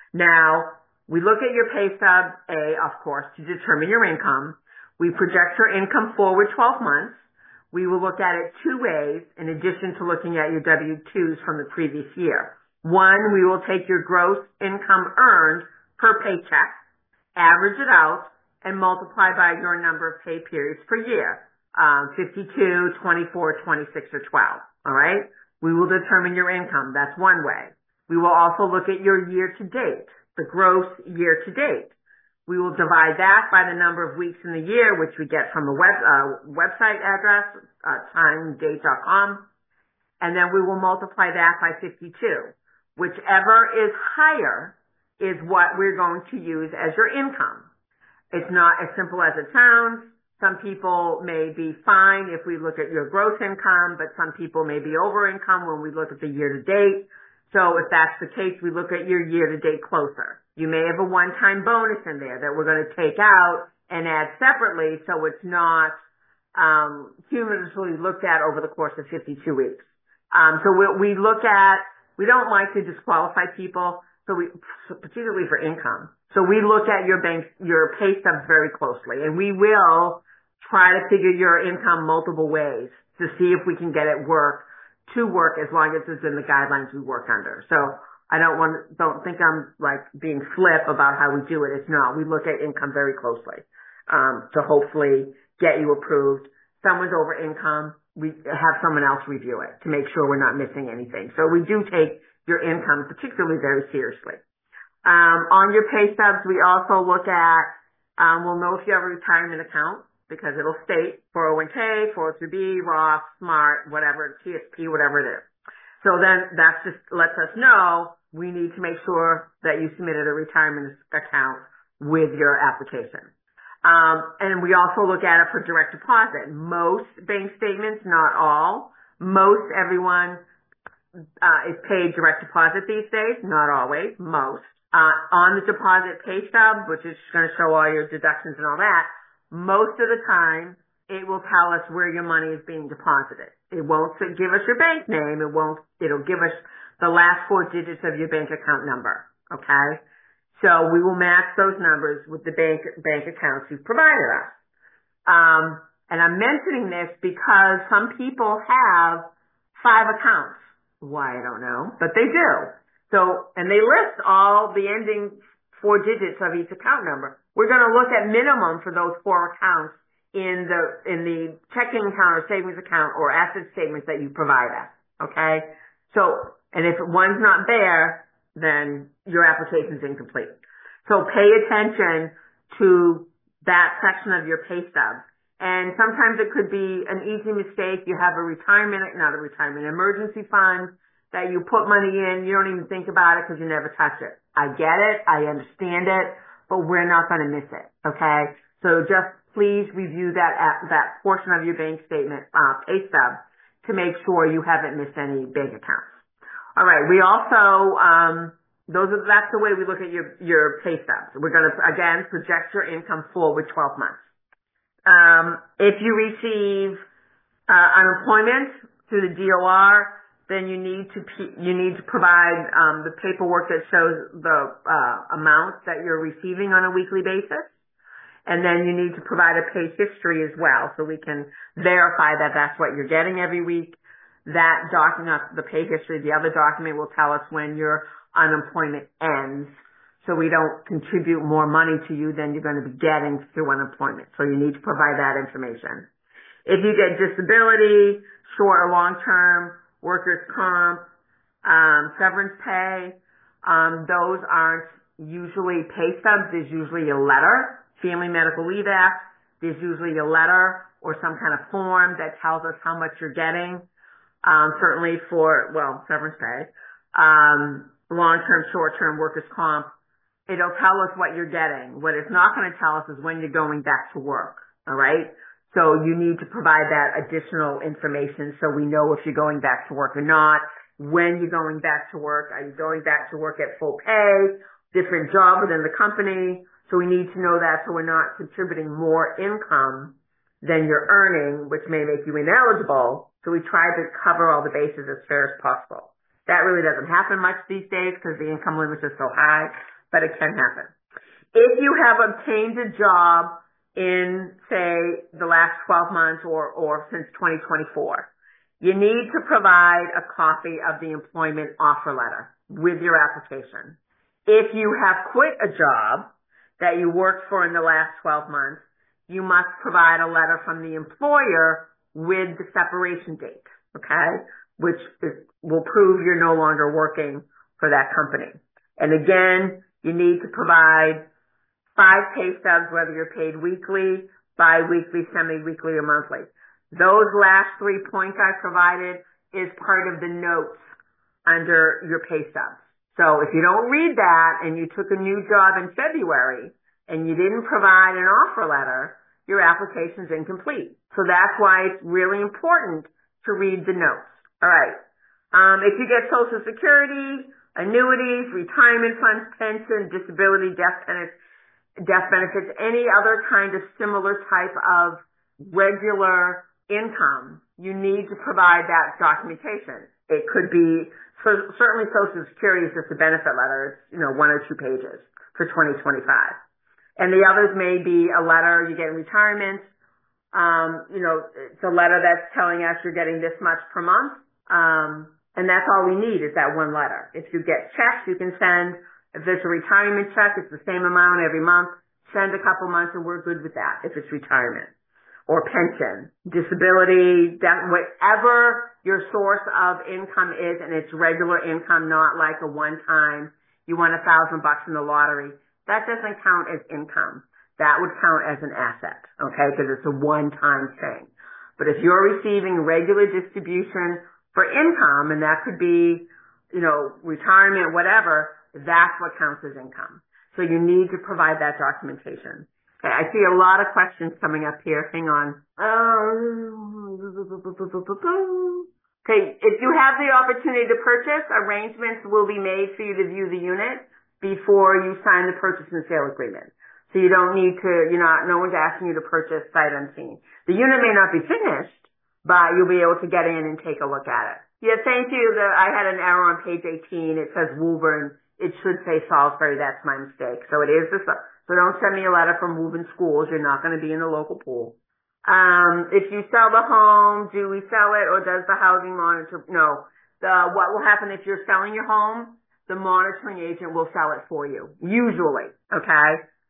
Now, we look at your pay stub, of course, to determine your income. We project your income forward 12 months. We will look at it 2 ways, in addition to looking at your W-2s from the previous year. 1, we will take your gross income earned per paycheck, average it out, and multiply by your number of pay periods per year, 52, 24, 26, or 12. All right? We will determine your income. That's one way. We will also look at your year-to-date, the gross year-to-date. We will divide that by the number of weeks in the year, which we get from the website address, timedate.com, and then we will multiply that by 52. Whichever is higher is what we're going to use as your income. It's not as simple as it sounds. Some people may be fine if we look at your gross income, but some people may be over income when we look at the year to date. So if that's the case, we look at your year to date closer. You may have a one-time bonus in there that we're going to take out and add separately, so it's not cumulatively looked at over the course of 52 weeks. So we look at, we don't like to disqualify people, particularly for income. So we look at your pay stubs very closely, and we will try to figure your income multiple ways to see if we can get it to work as long as it's in the guidelines we work under. So I don't think I'm like being flip about how we do it. It's not. We look at income very closely, to hopefully get you approved. Someone's over income, we have someone else review it to make sure we're not missing anything. So we do take your income particularly very seriously. On your pay stubs, we also look at, we'll know if you have a retirement account because it'll state 401k, 403b, Roth, Smart, whatever, TSP, whatever it is. So then that just lets us know we need to make sure that you submitted a retirement account with your application. And we also look at it for direct deposit. Most bank statements, not all, most everyone is paid direct deposit these days, not always, most. On the deposit pay stub, which is going to show all your deductions and all that, most of the time it will tell us where your money is being deposited. It won't give us your bank name. It'll give us the last 4 digits of your bank account number. Okay? So we will match those numbers with the bank accounts you've provided us. And I'm mentioning this because some people have 5 accounts. Why, I don't know, but they do. So, and they list all the ending 4 digits of each account number. We're going to look at minimum for those 4 accounts in the checking account or savings account or asset statements that you provide us. Okay? So, and if one's not there, then your application's incomplete. So pay attention to that section of your pay stub. And sometimes it could be an easy mistake. You have emergency fund that you put money in. You don't even think about it because you never touch it. I get it. I understand it, but we're not going to miss it. Okay. So just please review that portion of your bank statement, pay stub to make sure you haven't missed any bank accounts. All right. We also, that's the way we look at your pay stubs. We're going to, again, project your income forward 12 months. If you receive unemployment through the DOR, then you need to provide the paperwork that shows the amount that you're receiving on a weekly basis, and then you need to provide a pay history as well, so we can verify that that's what you're getting every week. That document, the pay history, the other document will tell us when your unemployment ends, so we don't contribute more money to you than you're going to be getting through unemployment. So you need to provide that information. If you get disability, short or long term, workers' comp, severance pay, those aren't usually pay stubs. There's usually a letter. Family Medical Leave Act, there's usually a letter or some kind of form that tells us how much you're getting. Certainly for, severance pay, long-term, short-term workers' comp, it'll tell us what you're getting. What it's not going to tell us is when you're going back to work. All right? So you need to provide that additional information so we know if you're going back to work or not, when you're going back to work. Are you going back to work at full pay, different job within the company? So we need to know that so we're not contributing more income than you're earning, which may make you ineligible. So we try to cover all the bases as fair as possible. That really doesn't happen much these days because the income limits are so high, but it can happen. If you have obtained a job in, say, the last 12 months or since 2024, you need to provide a copy of the employment offer letter with your application. If you have quit a job that you worked for in the last 12 months, you must provide a letter from the employer with the separation date, okay, which will prove you're no longer working for that company. And again, you need to provide 5 pay stubs, whether you're paid weekly, bi-weekly, semi-weekly, or monthly. Those last 3 points I provided is part of the notes under your pay stubs. So if you don't read that and you took a new job in February and you didn't provide an offer letter, your application's incomplete. So that's why it's really important to read the notes. All right. If you get Social Security, annuities, retirement funds, pension, disability, death benefits, any other kind of similar type of regular income, you need to provide that documentation. It could be, certainly Social Security is just a benefit letter. It's, 1 or 2 pages for 2025. And the others may be a letter you get in retirement. It's a letter that's telling us you're getting this much per month. And that's all we need is that one letter. If you get checks, you can send, if there's a retirement check, it's the same amount every month. Send a couple months and we're good with that if it's retirement. Or pension, disability, whatever your source of income is, and it's regular income, not like a one-time, you won $1,000 in the lottery. That doesn't count as income. That would count as an asset, okay, because it's a one-time thing. But if you're receiving regular distribution for income, and that could be, retirement, whatever, that's what counts as income. So you need to provide that documentation. Okay, I see a lot of questions coming up here. Hang on. Okay, if you have the opportunity to purchase, arrangements will be made for you to view the unit before you sign the purchase and sale agreement. So you don't need to, no one's asking you to purchase sight unseen. The unit may not be finished, but you'll be able to get in and take a look at it. Yeah, thank you. I had an error on page 18. It says Woburn. It should say Salisbury. That's my mistake. So it is this. So don't send me a letter from Woburn Schools. You're not going to be in the local pool. If you sell the home, do we sell it or does the housing monitor? No. What will happen if you're selling your home? The monitoring agent will sell it for you. Usually. Okay.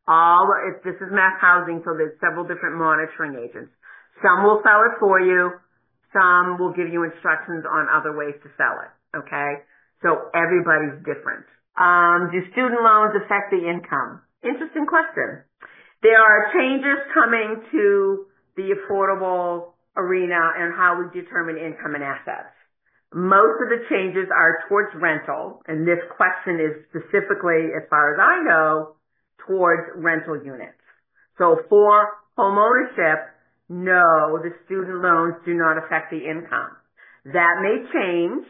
If this is mass housing, so there's several different monitoring agents. Some will sell it for you. Some will give you instructions on other ways to sell it. Okay. So everybody's different. Do student loans affect the income? Interesting question. There are changes coming to the affordable arena and how we determine income and assets. Most of the changes are towards rental, and this question is specifically, as far as I know, towards rental units. So for home ownership, no, the student loans do not affect the income. That may change.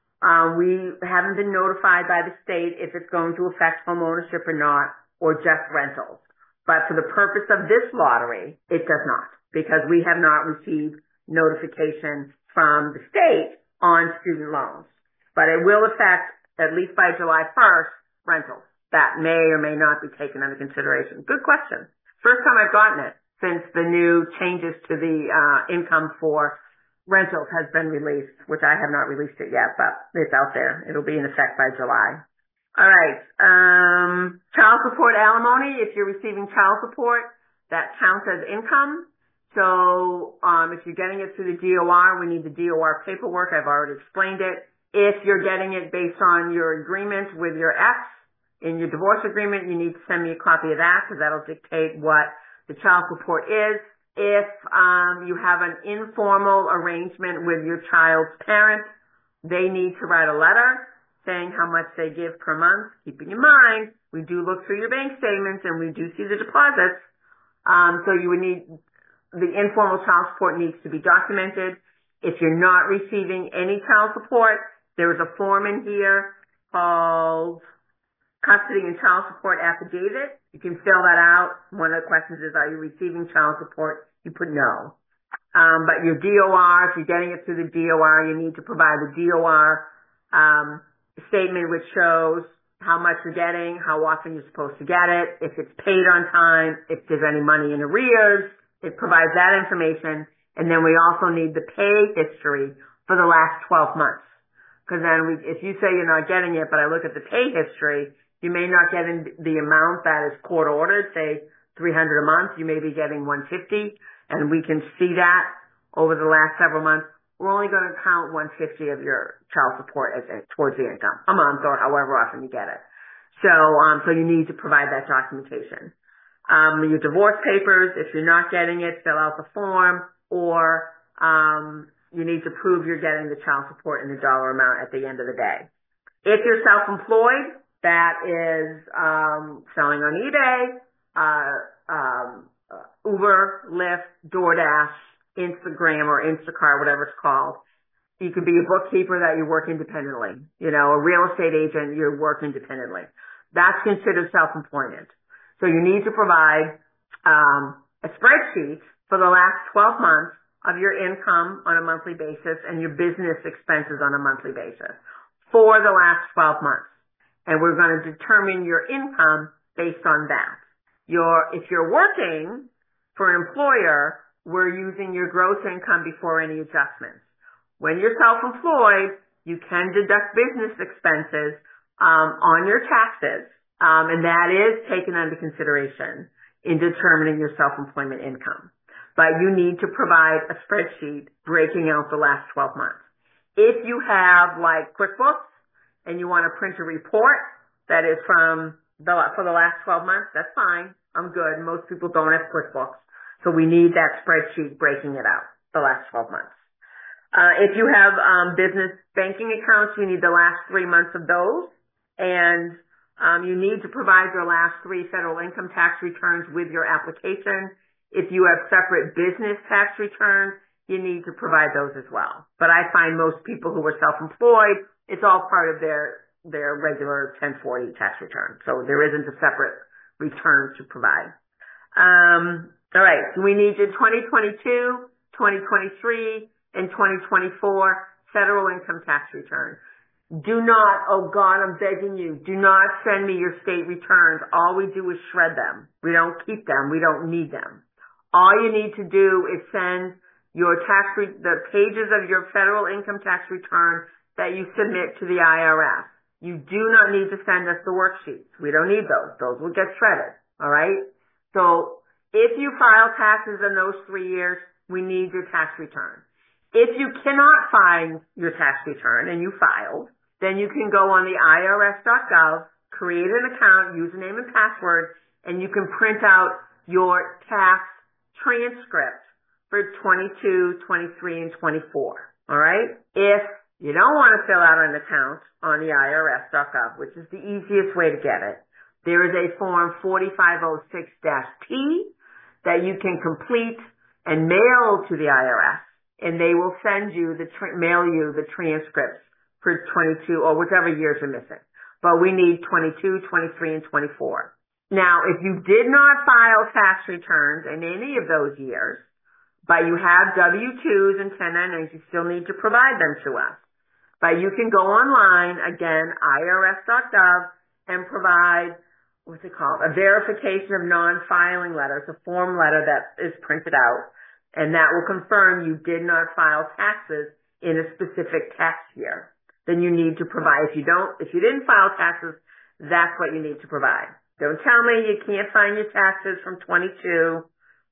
We haven't been notified by the state if it's going to affect home ownership or not, or just rentals. But for the purpose of this lottery, it does not, because we have not received notification from the state on student loans. But it will affect, at least by July 1st, rentals. That may or may not be taken into consideration. Good question. First time I've gotten it since the new changes to the income for rentals has been released, which I have not released it yet, but it's out there. It'll be in effect by July. All right. Child support alimony. If you're receiving child support, that counts as income. So if you're getting it through the DOR, we need the DOR paperwork. I've already explained it. If you're getting it based on your agreement with your ex in your divorce agreement, you need to send me a copy of that because that'll dictate what the child support is. If you have an informal arrangement with your child's parent, they need to write a letter saying how much they give per month. Keeping in mind, we do look through your bank statements and we do see the deposits. So you would need, the informal child support needs to be documented. If you're not receiving any child support, there is a form in here called Custody and Child Support Affidavit. You can fill that out. One of the questions is, are you receiving child support? You put no. But your DOR, if you're getting it through the DOR, you need to provide the DOR statement which shows how much you're getting, how often you're supposed to get it, if it's paid on time, if there's any money in arrears. It provides that information. And then we also need the pay history for the last 12 months. Because then if you say you're not getting it, but I look at the pay history, you may not get in the amount that is court ordered, say $300 a month. You may be getting $150, and we can see that over the last several months. We're only going to count $150 of your child support towards the income, a month or however often you get it. So you need to provide that documentation. Your divorce papers, if you're not getting it, fill out the form, or you need to prove you're getting the child support in the dollar amount at the end of the day. If you're self-employed, that is selling on eBay, Uber, Lyft, DoorDash, Instagram or Instacart, whatever it's called. You could be a bookkeeper that you work independently. You know, a real estate agent, you work independently. That's considered self-employment. So you need to provide a spreadsheet for the last 12 months of your income on a monthly basis and your business expenses on a monthly basis for the last 12 months. And we're going to determine your income based on that. If you're working for an employer, we're using your gross income before any adjustments. When you're self-employed, you can deduct business expenses on your taxes, and that is taken under consideration in determining your self-employment income. But you need to provide a spreadsheet breaking out the last 12 months. If you have like QuickBooks and you want to print a report that is for the last 12 months, that's fine. I'm good. Most people don't have QuickBooks. So we need that spreadsheet breaking it out the last 12 months. If you have business banking accounts, you need the last 3 months of those. And you need to provide your last 3 federal income tax returns with your application. If you have separate business tax returns, you need to provide those as well. But I find most people who are self-employed, it's all part of their regular 1040 tax return. So there isn't a separate return to provide. All right. So we need your 2022, 2023, and 2024 federal income tax returns. Do not, oh God, I'm begging you, do not send me your state returns. All we do is shred them. We don't keep them. We don't need them. All you need to do is send your the pages of your federal income tax return that you submit to the IRS. You do not need to send us the worksheets. We don't need those. Those will get shredded. All right? So if you file taxes in those 3 years, we need your tax return. If you cannot find your tax return and you filed, then you can go on the IRS.gov, create an account, username and password, and you can print out your tax transcript for 22, 23, and 24. All right? If you don't want to fill out an account on the IRS.gov, which is the easiest way to get it, there is a form 4506-T that you can complete and mail to the IRS, and they will send you mail you the transcripts for 22 or whichever years you're missing. But we need 22, 23, and 24. Now, if you did not file tax returns in any of those years, but you have W-2s and 1099s, you still need to provide them to us. But you can go online, again, IRS.gov, and provide, what's it called, a verification of non-filing letters, a form letter that is printed out, and that will confirm you did not file taxes in a specific tax year. Then you need to provide, if you didn't file taxes, that's what you need to provide. Don't tell me you can't find your taxes from 22,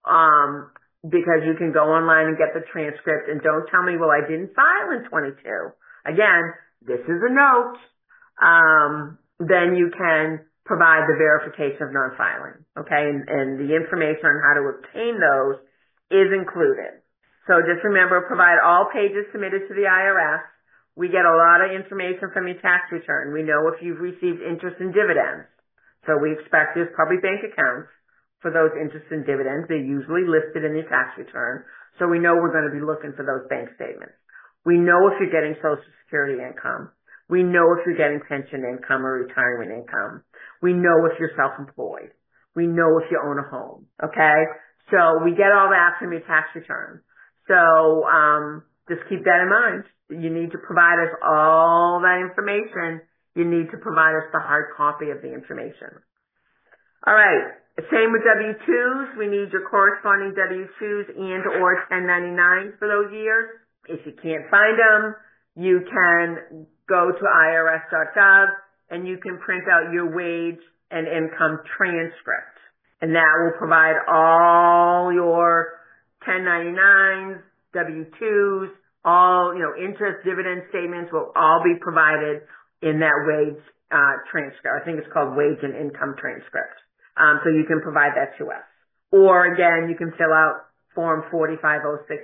because you can go online and get the transcript, and don't tell me, well, I didn't file in 22. Again, this is a note. Then you can provide the verification of non-filing, okay? And the information on how to obtain those is included. So just remember, provide all pages submitted to the IRS. We get a lot of information from your tax return. We know if you've received interest and dividends. So we expect there's probably bank accounts for those interest and dividends. They're usually listed in your tax return. So we know we're going to be looking for those bank statements. We know if you're getting Social Security income. We know if you're getting pension income or retirement income. We know if you're self-employed. We know if you own a home. Okay? So we get all that from your tax return. So just keep that in mind. You need to provide us all that information. You need to provide us the hard copy of the information. All right. Same with W-2s. We need your corresponding W-2s and or 1099s for those years. If you can't find them, you can go to IRS.gov and you can print out your wage and income transcript. And that will provide all your 1099s, W-2s, all, interest, dividend statements will all be provided in that wage transcript. I think it's called wage and income transcript. So you can provide that to us. Or again, you can fill out form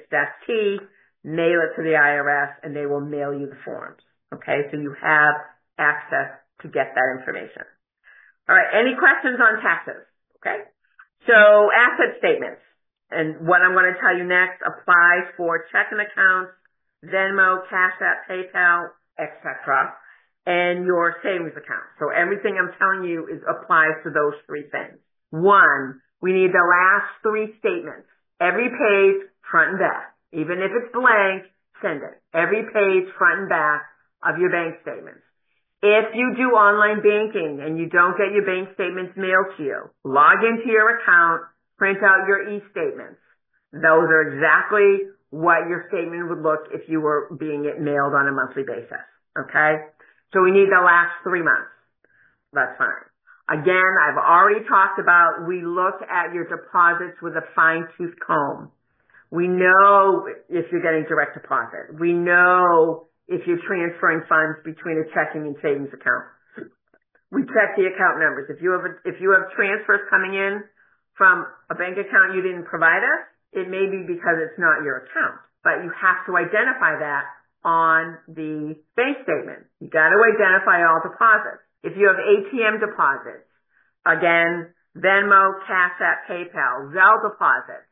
4506-T, mail it to the IRS, and they will mail you the forms. Okay, so you have access to get that information. All right. Any questions on taxes? Okay. So asset statements. And what I'm going to tell you next applies for checking accounts, Venmo, Cash App, PayPal, etc., and your savings account. So everything I'm telling you applies to those three things. One, we need the last three statements. Every page, front and back. Even if it's blank, send it. Every page, front and back of your bank statements. If you do online banking and you don't get your bank statements mailed to you, log into your account, print out your e-statements. Those are exactly what your statement would look if you were being it mailed on a monthly basis. Okay? So we need the last 3 months. That's fine. Again, I've already talked about we look at your deposits with a fine-tooth comb. We know if you're getting direct deposit. We know if you're transferring funds between a checking and savings account. We check the account numbers. If you have transfers coming in from a bank account you didn't provide us, it may be because it's not your account. But you have to identify that on the bank statement. You got to identify all deposits. If you have ATM deposits, again, Venmo, Cash App, PayPal, Zelle deposits,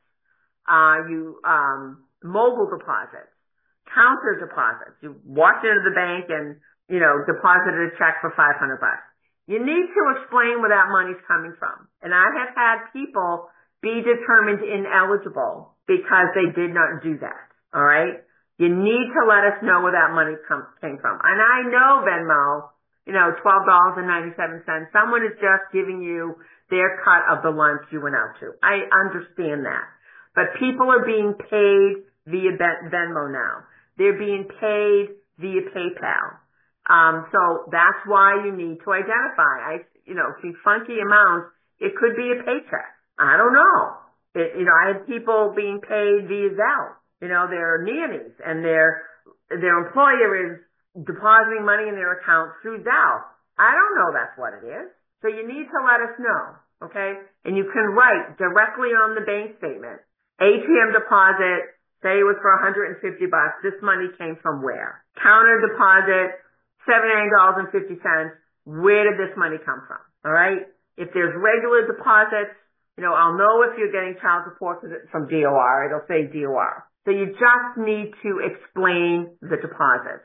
mobile deposits, counter deposits. You walked into the bank and, deposited a check for $500. You need to explain where that money's coming from. And I have had people be determined ineligible because they did not do that. All right? You need to let us know where that money came from. And I know Venmo, $12.97. Someone is just giving you their cut of the lunch you went out to. I understand that. But people are being paid via Venmo now. They're being paid via PayPal. So that's why you need to identify. See funky amounts. It could be a paycheck. I don't know. I had people being paid via Zelle. They're nannies and their employer is depositing money in their account through Zelle. I don't know that's what it is. So you need to let us know. Okay? And you can write directly on the bank statement. ATM deposit, say it was for $150. This money came from where? Counter deposit, $79.50. Where did this money come from? All right? If there's regular deposits, I'll know if you're getting child support from DOR. It'll say DOR. So you just need to explain the deposits.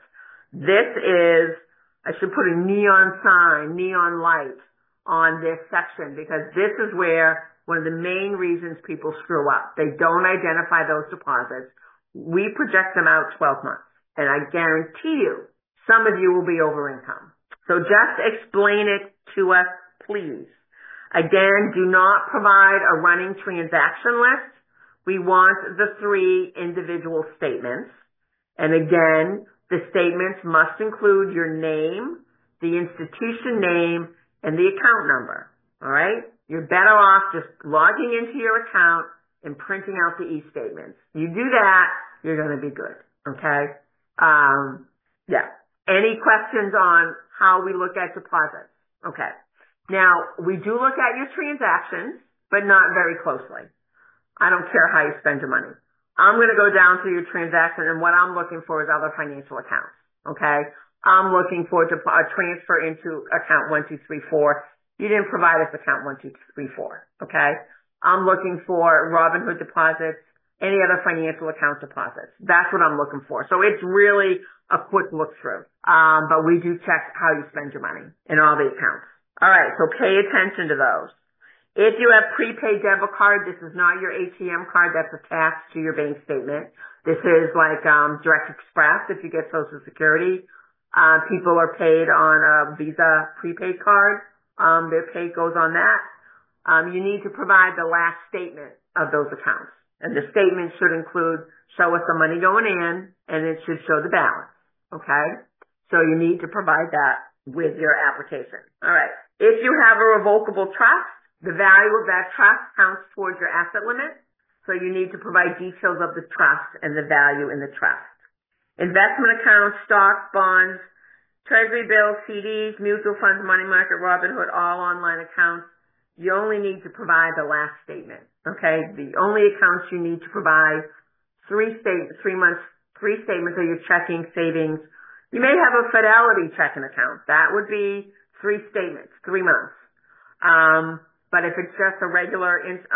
I should put a neon light on this section because this is where one of the main reasons people screw up. They don't identify those deposits. We project them out 12 months. And I guarantee you, some of you will be over income. So just explain it to us, please. Again, do not provide a running transaction list. We want the 3 individual statements. And again, the statements must include your name, the institution name, and the account number. All right? You're better off just logging into your account and printing out the e-statements. You do that, you're going to be good. Okay? Yeah. Any questions on how we look at deposits? Okay. Now, we do look at your transactions, but not very closely. I don't care how you spend your money. I'm going to go down to your transaction, and what I'm looking for is other financial accounts. Okay? I'm looking for a transfer into account 1234. You didn't provide us account 1234. Okay? I'm looking for Robinhood deposits, any other financial account deposits. That's what I'm looking for. So it's really a quick look through. But we do check how you spend your money in all the accounts. All right, so pay attention to those. If you have prepaid debit card, this is not your ATM card that's attached to your bank statement. This is like Direct Express if you get Social Security. People are paid on a Visa prepaid card. Their pay goes on that. You need to provide the last statement of those accounts. And the statement should include, show us the money going in, and it should show the balance. Okay? So you need to provide that with your application. All right. If you have a revocable trust, the value of that trust counts towards your asset limit. So you need to provide details of the trust and the value in the trust. Investment accounts, stocks, bonds, treasury bills, CDs, mutual funds, money market, Robinhood, all online accounts. You only need to provide the last statement. Okay? The only accounts you need to provide 3 statements are your checking, savings, You may have a Fidelity checking account. That would be 3 statements, 3 months. But if it's just a regular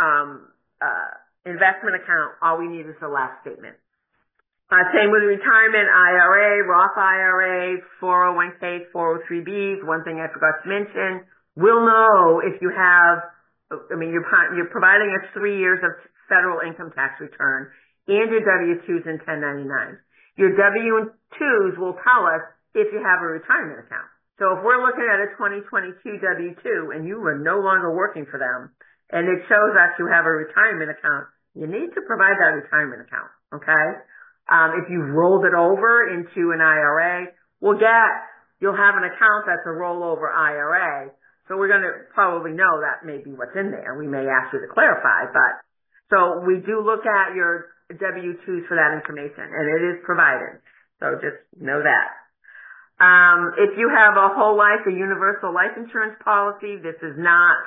investment account, all we need is the last statement. Same with retirement, IRA, Roth IRA, 401k, 403bs. One thing I forgot to mention, we'll know if you have, you're providing us 3 years of federal income tax return and your W-2s and 1099s. Your W-2s will tell us if you have a retirement account. So if we're looking at a 2022 W-2 and you are no longer working for them and it shows us you have a retirement account, you need to provide that retirement account, okay? If you rolled it over into an IRA, you'll have an account that's a rollover IRA. So we're going to probably know that may be what's in there. We may ask you to clarify, but so we do look at your W-2s for that information and it is provided. So just know that. If you have a whole life or universal life insurance policy, this is not,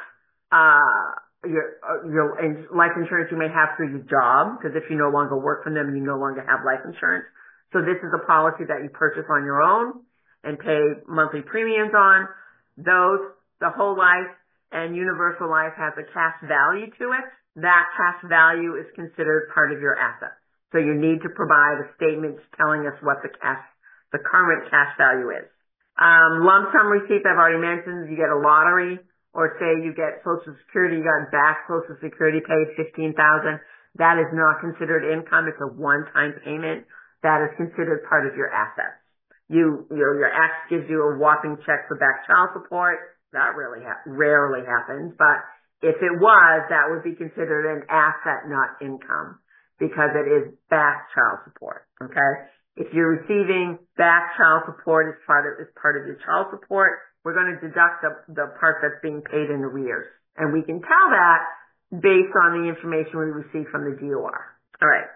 your life insurance you may have through your job, because if you no longer work for them, you no longer have life insurance. So this is a policy that you purchase on your own and pay monthly premiums on. The whole life and universal life has a cash value to it. That cash value is considered part of your assets. So you need to provide a statement telling us what the current cash value is. Lump sum receipts, I've already mentioned. You get a lottery, or say you get Social Security, you got back Social Security paid $15,000. That is not considered income. It's a one-time payment. That is considered part of your assets. Your ex gives you a whopping check for back child support. That rarely happens, but if it was, that would be considered an asset, not income, because it is back child support. Okay. If you're receiving back child support as part of your child support, we're going to deduct the part that's being paid in arrears. And we can tell that based on the information we receive from the DOR. All right.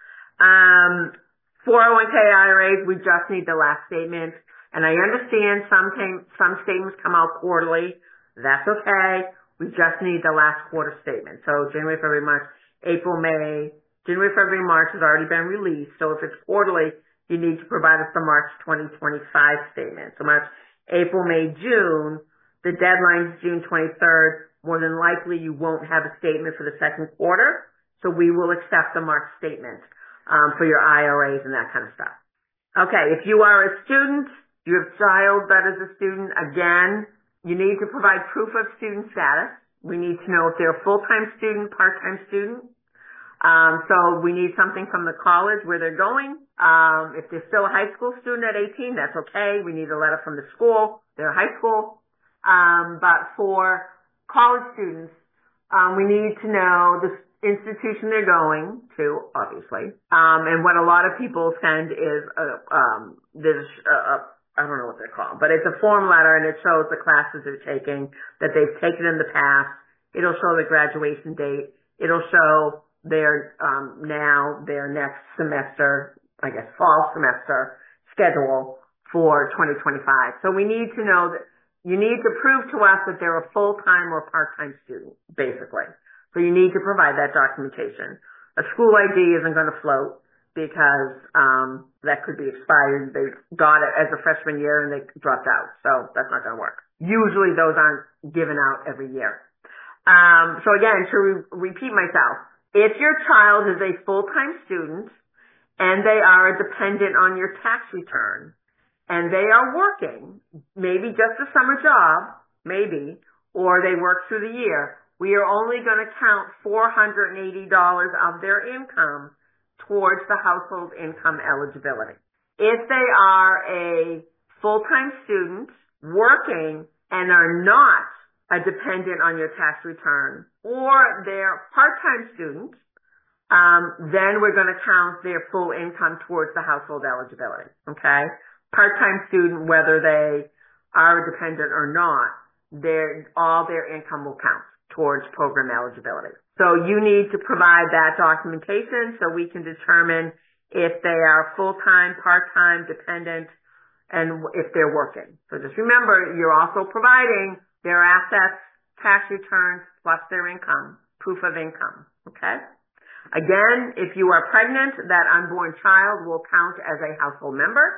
401k IRAs, we just need the last statement. And I understand some statements come out quarterly. That's okay. We just need the last quarter statement. So January, February, March, April, May. January, February, March has already been released. So if it's quarterly, you need to provide us the March 2025 statement. So March, April, May, June, the deadline is June 23rd. More than likely, you won't have a statement for the second quarter. So we will accept the March statement for your IRAs and that kind of stuff. Okay, if you are a student, you have a child that is a student, again, you need to provide proof of student status. We need to know if they're a full-time student, part-time student. So we need something from the college where they're going. If they're still a high school student at 18, that's okay. We need a letter from the school. They're high school. But for college students, we need to know the institution they're going to, obviously. And what a lot of people send is, I don't know what they're called, but it's a form letter and it shows the classes they're taking, that they've taken in the past. It'll show the graduation date. It'll show their next semester, I guess fall semester schedule for 2025. So we need to know that you need to prove to us that they're a full-time or part-time student, basically. So you need to provide that documentation. A school ID isn't going to float because that could be expired. They got it as a freshman year and they dropped out. So that's not going to work. Usually those aren't given out every year. So again, to repeat myself, if your child is a full-time student and they are a dependent on your tax return and they are working, maybe just a summer job, maybe, or they work through the year, we are only going to count $480 of their income towards the household income eligibility. If they are a full-time student working and are not a dependent on your tax return, or they're part-time students, then we're going to count their full income towards the household eligibility. Okay? Part-time student, whether they are a dependent or not, all their income will count towards program eligibility. So you need to provide that documentation so we can determine if they are full-time, part-time, dependent, and if they're working. So just remember, you're also providing their assets, tax returns, plus their income, proof of income. Okay? Again, if you are pregnant, that unborn child will count as a household member.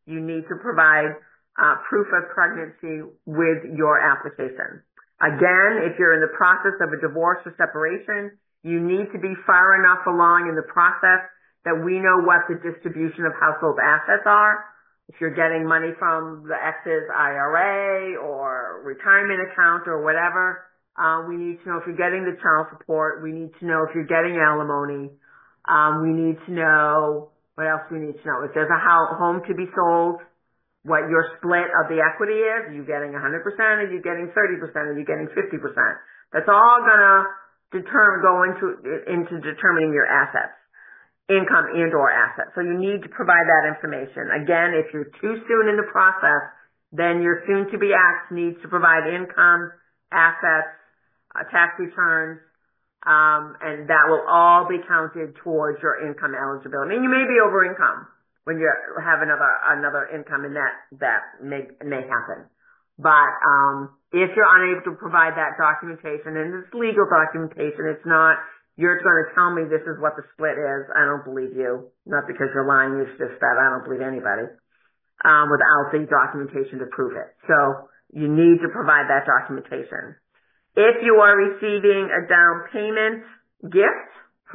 you need to provide proof of pregnancy with your application. Again, if you're in the process of a divorce or separation, you need to be far enough along in the process that we know what the distribution of household assets are. If you're getting money from the ex's IRA or retirement account or whatever, we need to know if you're getting the child support. We need to know if you're getting alimony. We need to know, what else do we need to know? If there's a home to be sold, what your split of the equity is. Are you getting 100%? Are you getting 30%? Are you getting 50%? That's all gonna go into determining your assets, income and or assets. So you need to provide that information. Again, if you're too soon in the process, then your soon-to-be ex needs to provide income, assets, tax returns, and that will all be counted towards your income eligibility. And you may be over income when you have another income, and that may happen. But if you're unable to provide that documentation, and it's legal documentation, it's not you're going to tell me this is what the split is. I don't believe you. Not because you're lying. It's just that I don't believe anybody without the documentation to prove it. So you need to provide that documentation. If you are receiving a down payment gift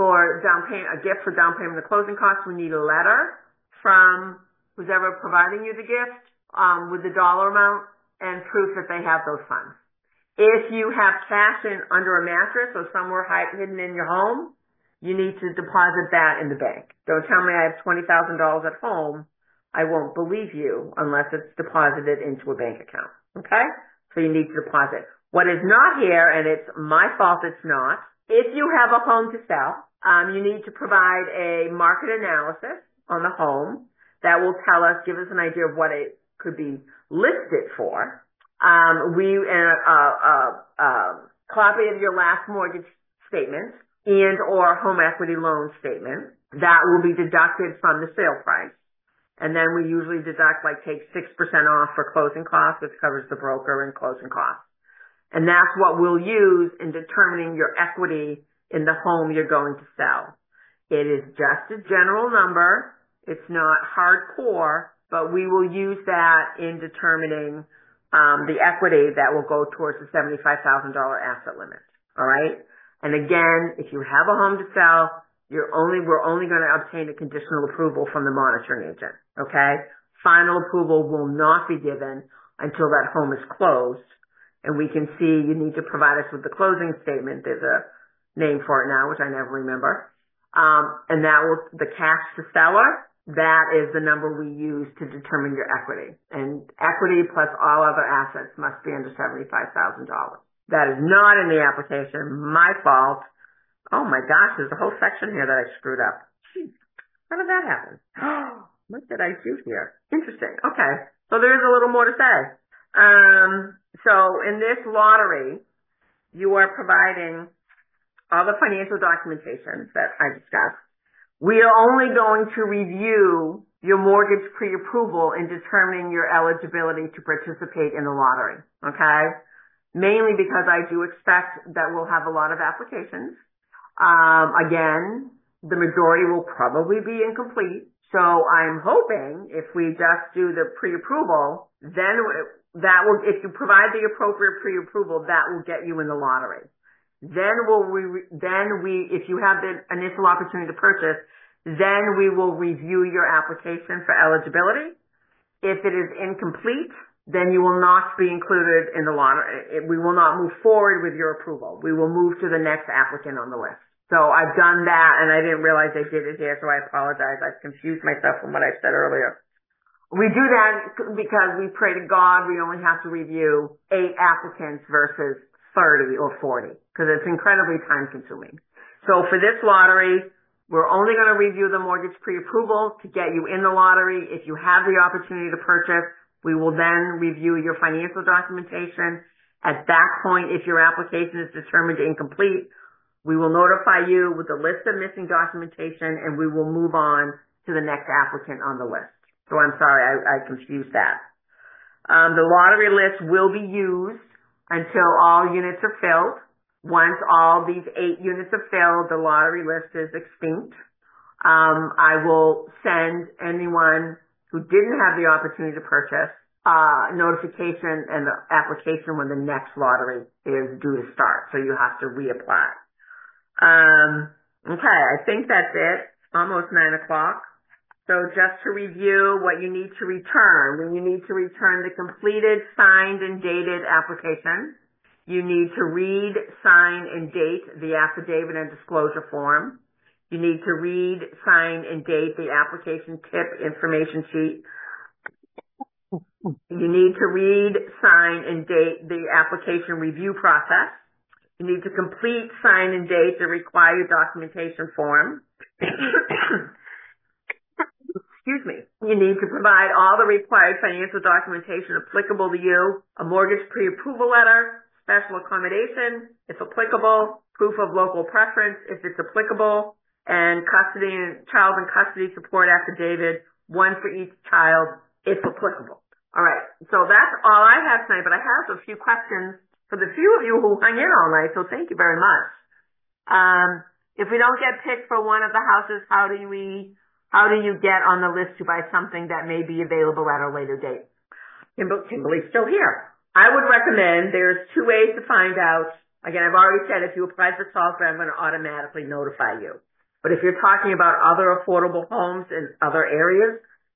a gift for down payment of closing costs, we need a letter from who's ever providing you the gift with the dollar amount and proof that they have those funds. If you have cash under a mattress or somewhere hidden in your home, you need to deposit that in the bank. Don't tell me I have $20,000 at home. I won't believe you unless it's deposited into a bank account. Okay? So you need to deposit. What is not here, and it's my fault it's not, if you have a home to sell, you need to provide a market analysis on the home that will give us an idea of what it could be listed for. Copy of your last mortgage statement and or home equity loan statement that will be deducted from the sale price. And then we usually take 6% off for closing costs, which covers the broker and closing costs. And that's what we'll use in determining your equity in the home you're going to sell. It is just a general number. It's not hardcore, but we will use that in determining the equity that will go towards the $75,000 asset limit. All right. And again, if you have a home to sell, we're only going to obtain a conditional approval from the monitoring agent. Okay. Final approval will not be given until that home is closed. And we can see you need to provide us with the closing statement. There's a name for it now, which I never remember. And the cash to seller. That is the number we use to determine your equity. And equity plus all other assets must be under $75,000. That is not in the application. My fault. Oh my gosh, there's a whole section here that I screwed up. Jeez, how did that happen? What did I do here? Interesting. Okay. So there is a little more to say. So in this lottery, you are providing all the financial documentation that I discussed. We are only going to review your mortgage pre-approval in determining your eligibility to participate in the lottery, okay? Mainly because I do expect that we'll have a lot of applications. Again, the majority will probably be incomplete. So I'm hoping if we just do the pre-approval, then if you provide the appropriate pre-approval, that will get you in the lottery. Then if you have the initial opportunity to purchase, then we will review your application for eligibility. If it is incomplete, then you will not be included in the lottery. We will not move forward with your approval. We will move to the next applicant on the list. So I've done that, and I didn't realize I did it here, so I apologize. I've confused myself from what I said earlier. We do that because we pray to God we only have to review 8 applicants versus 30 or 40, because it's incredibly time consuming. So for this lottery, we're only going to review the mortgage pre-approval to get you in the lottery. If you have the opportunity to purchase, we will then review your financial documentation. At that point, if your application is determined incomplete, we will notify you with a list of missing documentation, and we will move on to the next applicant on the list. So I'm sorry, I confused that. The lottery list will be used until all units are filled. Once all these 8 units are filled, the lottery list is extinct. I will send anyone who didn't have the opportunity to purchase notification and the application when the next lottery is due to start. So you have to reapply. Okay, I think that's it. Almost 9 o'clock. So just to review what you need to return. When you need to return the completed, signed, and dated application, you need to read, sign, and date the affidavit and disclosure form. You need to read, sign, and date the application tip information sheet. You need to read, sign, and date the application review process. You need to complete, sign, and date the required documentation form. Excuse me. You need to provide all the required financial documentation applicable to you, a mortgage pre-approval letter, special accommodation, if applicable, proof of local preference, if it's applicable, and custody and child and custody support affidavit, one for each child, if applicable. All right. So that's all I have tonight, but I have a few questions for the few of you who hung in all night, so thank you very much. If we don't get picked for one of the houses, how do you get on the list to buy something that may be available at a later date? Kimberly's still here. I would recommend there's 2 ways to find out. Again, I've already said if you apply for Salisbury, I'm going to automatically notify you. But if you're talking about other affordable homes in other areas,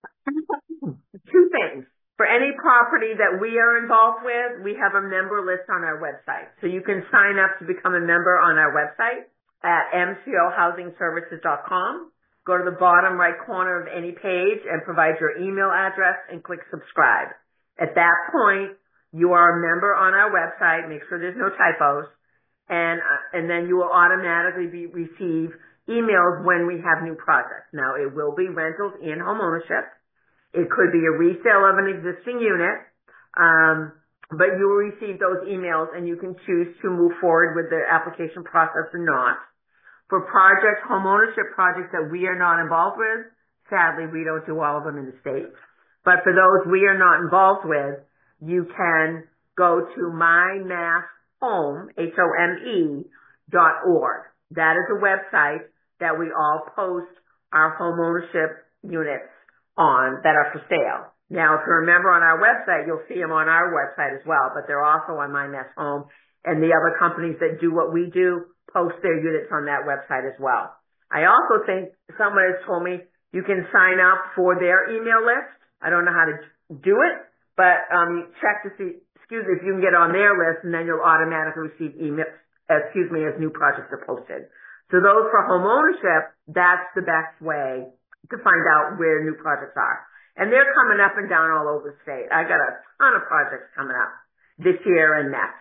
2 things. For any property that we are involved with, we have a member list on our website. So you can sign up to become a member on our website at mcohousingservices.com. Go to the bottom right corner of any page and provide your email address and click subscribe. At that point, you are a member on our website. Make sure there's no typos. And then you will automatically receive emails when we have new projects. Now, it will be rentals in home ownership. It could be a resale of an existing unit, but you will receive those emails and you can choose to move forward with the application process or not. For projects, home ownership projects that we are not involved with, sadly, we don't do all of them in the state. But for those we are not involved with, you can go to mymasshome, HOME.org. That is a website that we all post our home ownership units on that are for sale. Now, if you're a member on our website, you'll see them on our website as well, but they're also on My Nest Home, and the other companies that do what we do post their units on that website as well. I also think someone has told me you can sign up for their email list. I don't know how to do it, but check to see, if you can get on their list, and then you'll automatically receive emails, as new projects are posted. So those for home ownership, that's the best way to find out where new projects are. And they're coming up and down all over the state. I got a ton of projects coming up this year and next.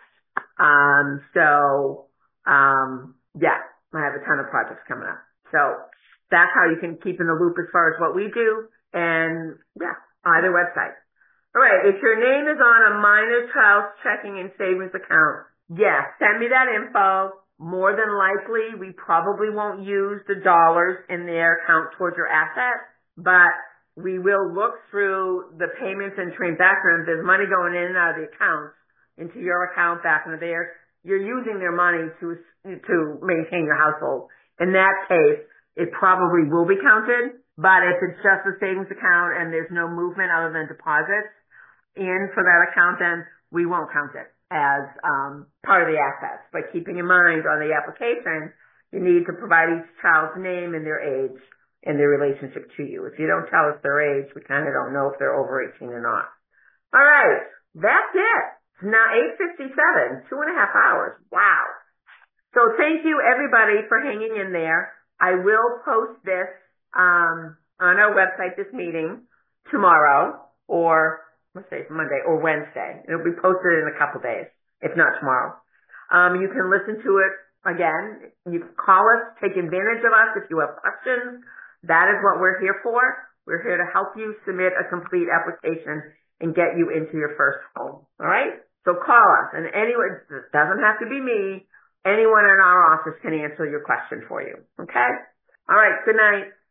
Yeah, I have a ton of projects coming up. So that's how you can keep in the loop as far as what we do. And yeah, either website. All right. If your name is on a minor child's checking and savings account, yes, send me that info. More than likely, we probably won't use the dollars in their account towards your asset, but we will look through the payments and transactions. There's money going in and out of the accounts into your account back into theirs. You're using their money to maintain your household. In that case, it probably will be counted, but if it's just a savings account and there's no movement other than deposits in for that account, then we won't count it as part of the assets. But keeping in mind on the application, you need to provide each child's name and their age and their relationship to you. If you don't tell us their age, we kind of don't know if they're over 18 or not. All right, that's it. It's now 8:57, 2.5 hours. Wow. So thank you, everybody, for hanging in there. I will post this on our website, this meeting, tomorrow, or let's say it's Monday or Wednesday. It'll be posted in a couple days, if not tomorrow. You can listen to it again. You can call us, take advantage of us if you have questions. That is what we're here for. We're here to help you submit a complete application and get you into your first home. All right? So call us. And anyone, it doesn't have to be me. Anyone in our office can answer your question for you. Okay? All right. Good night.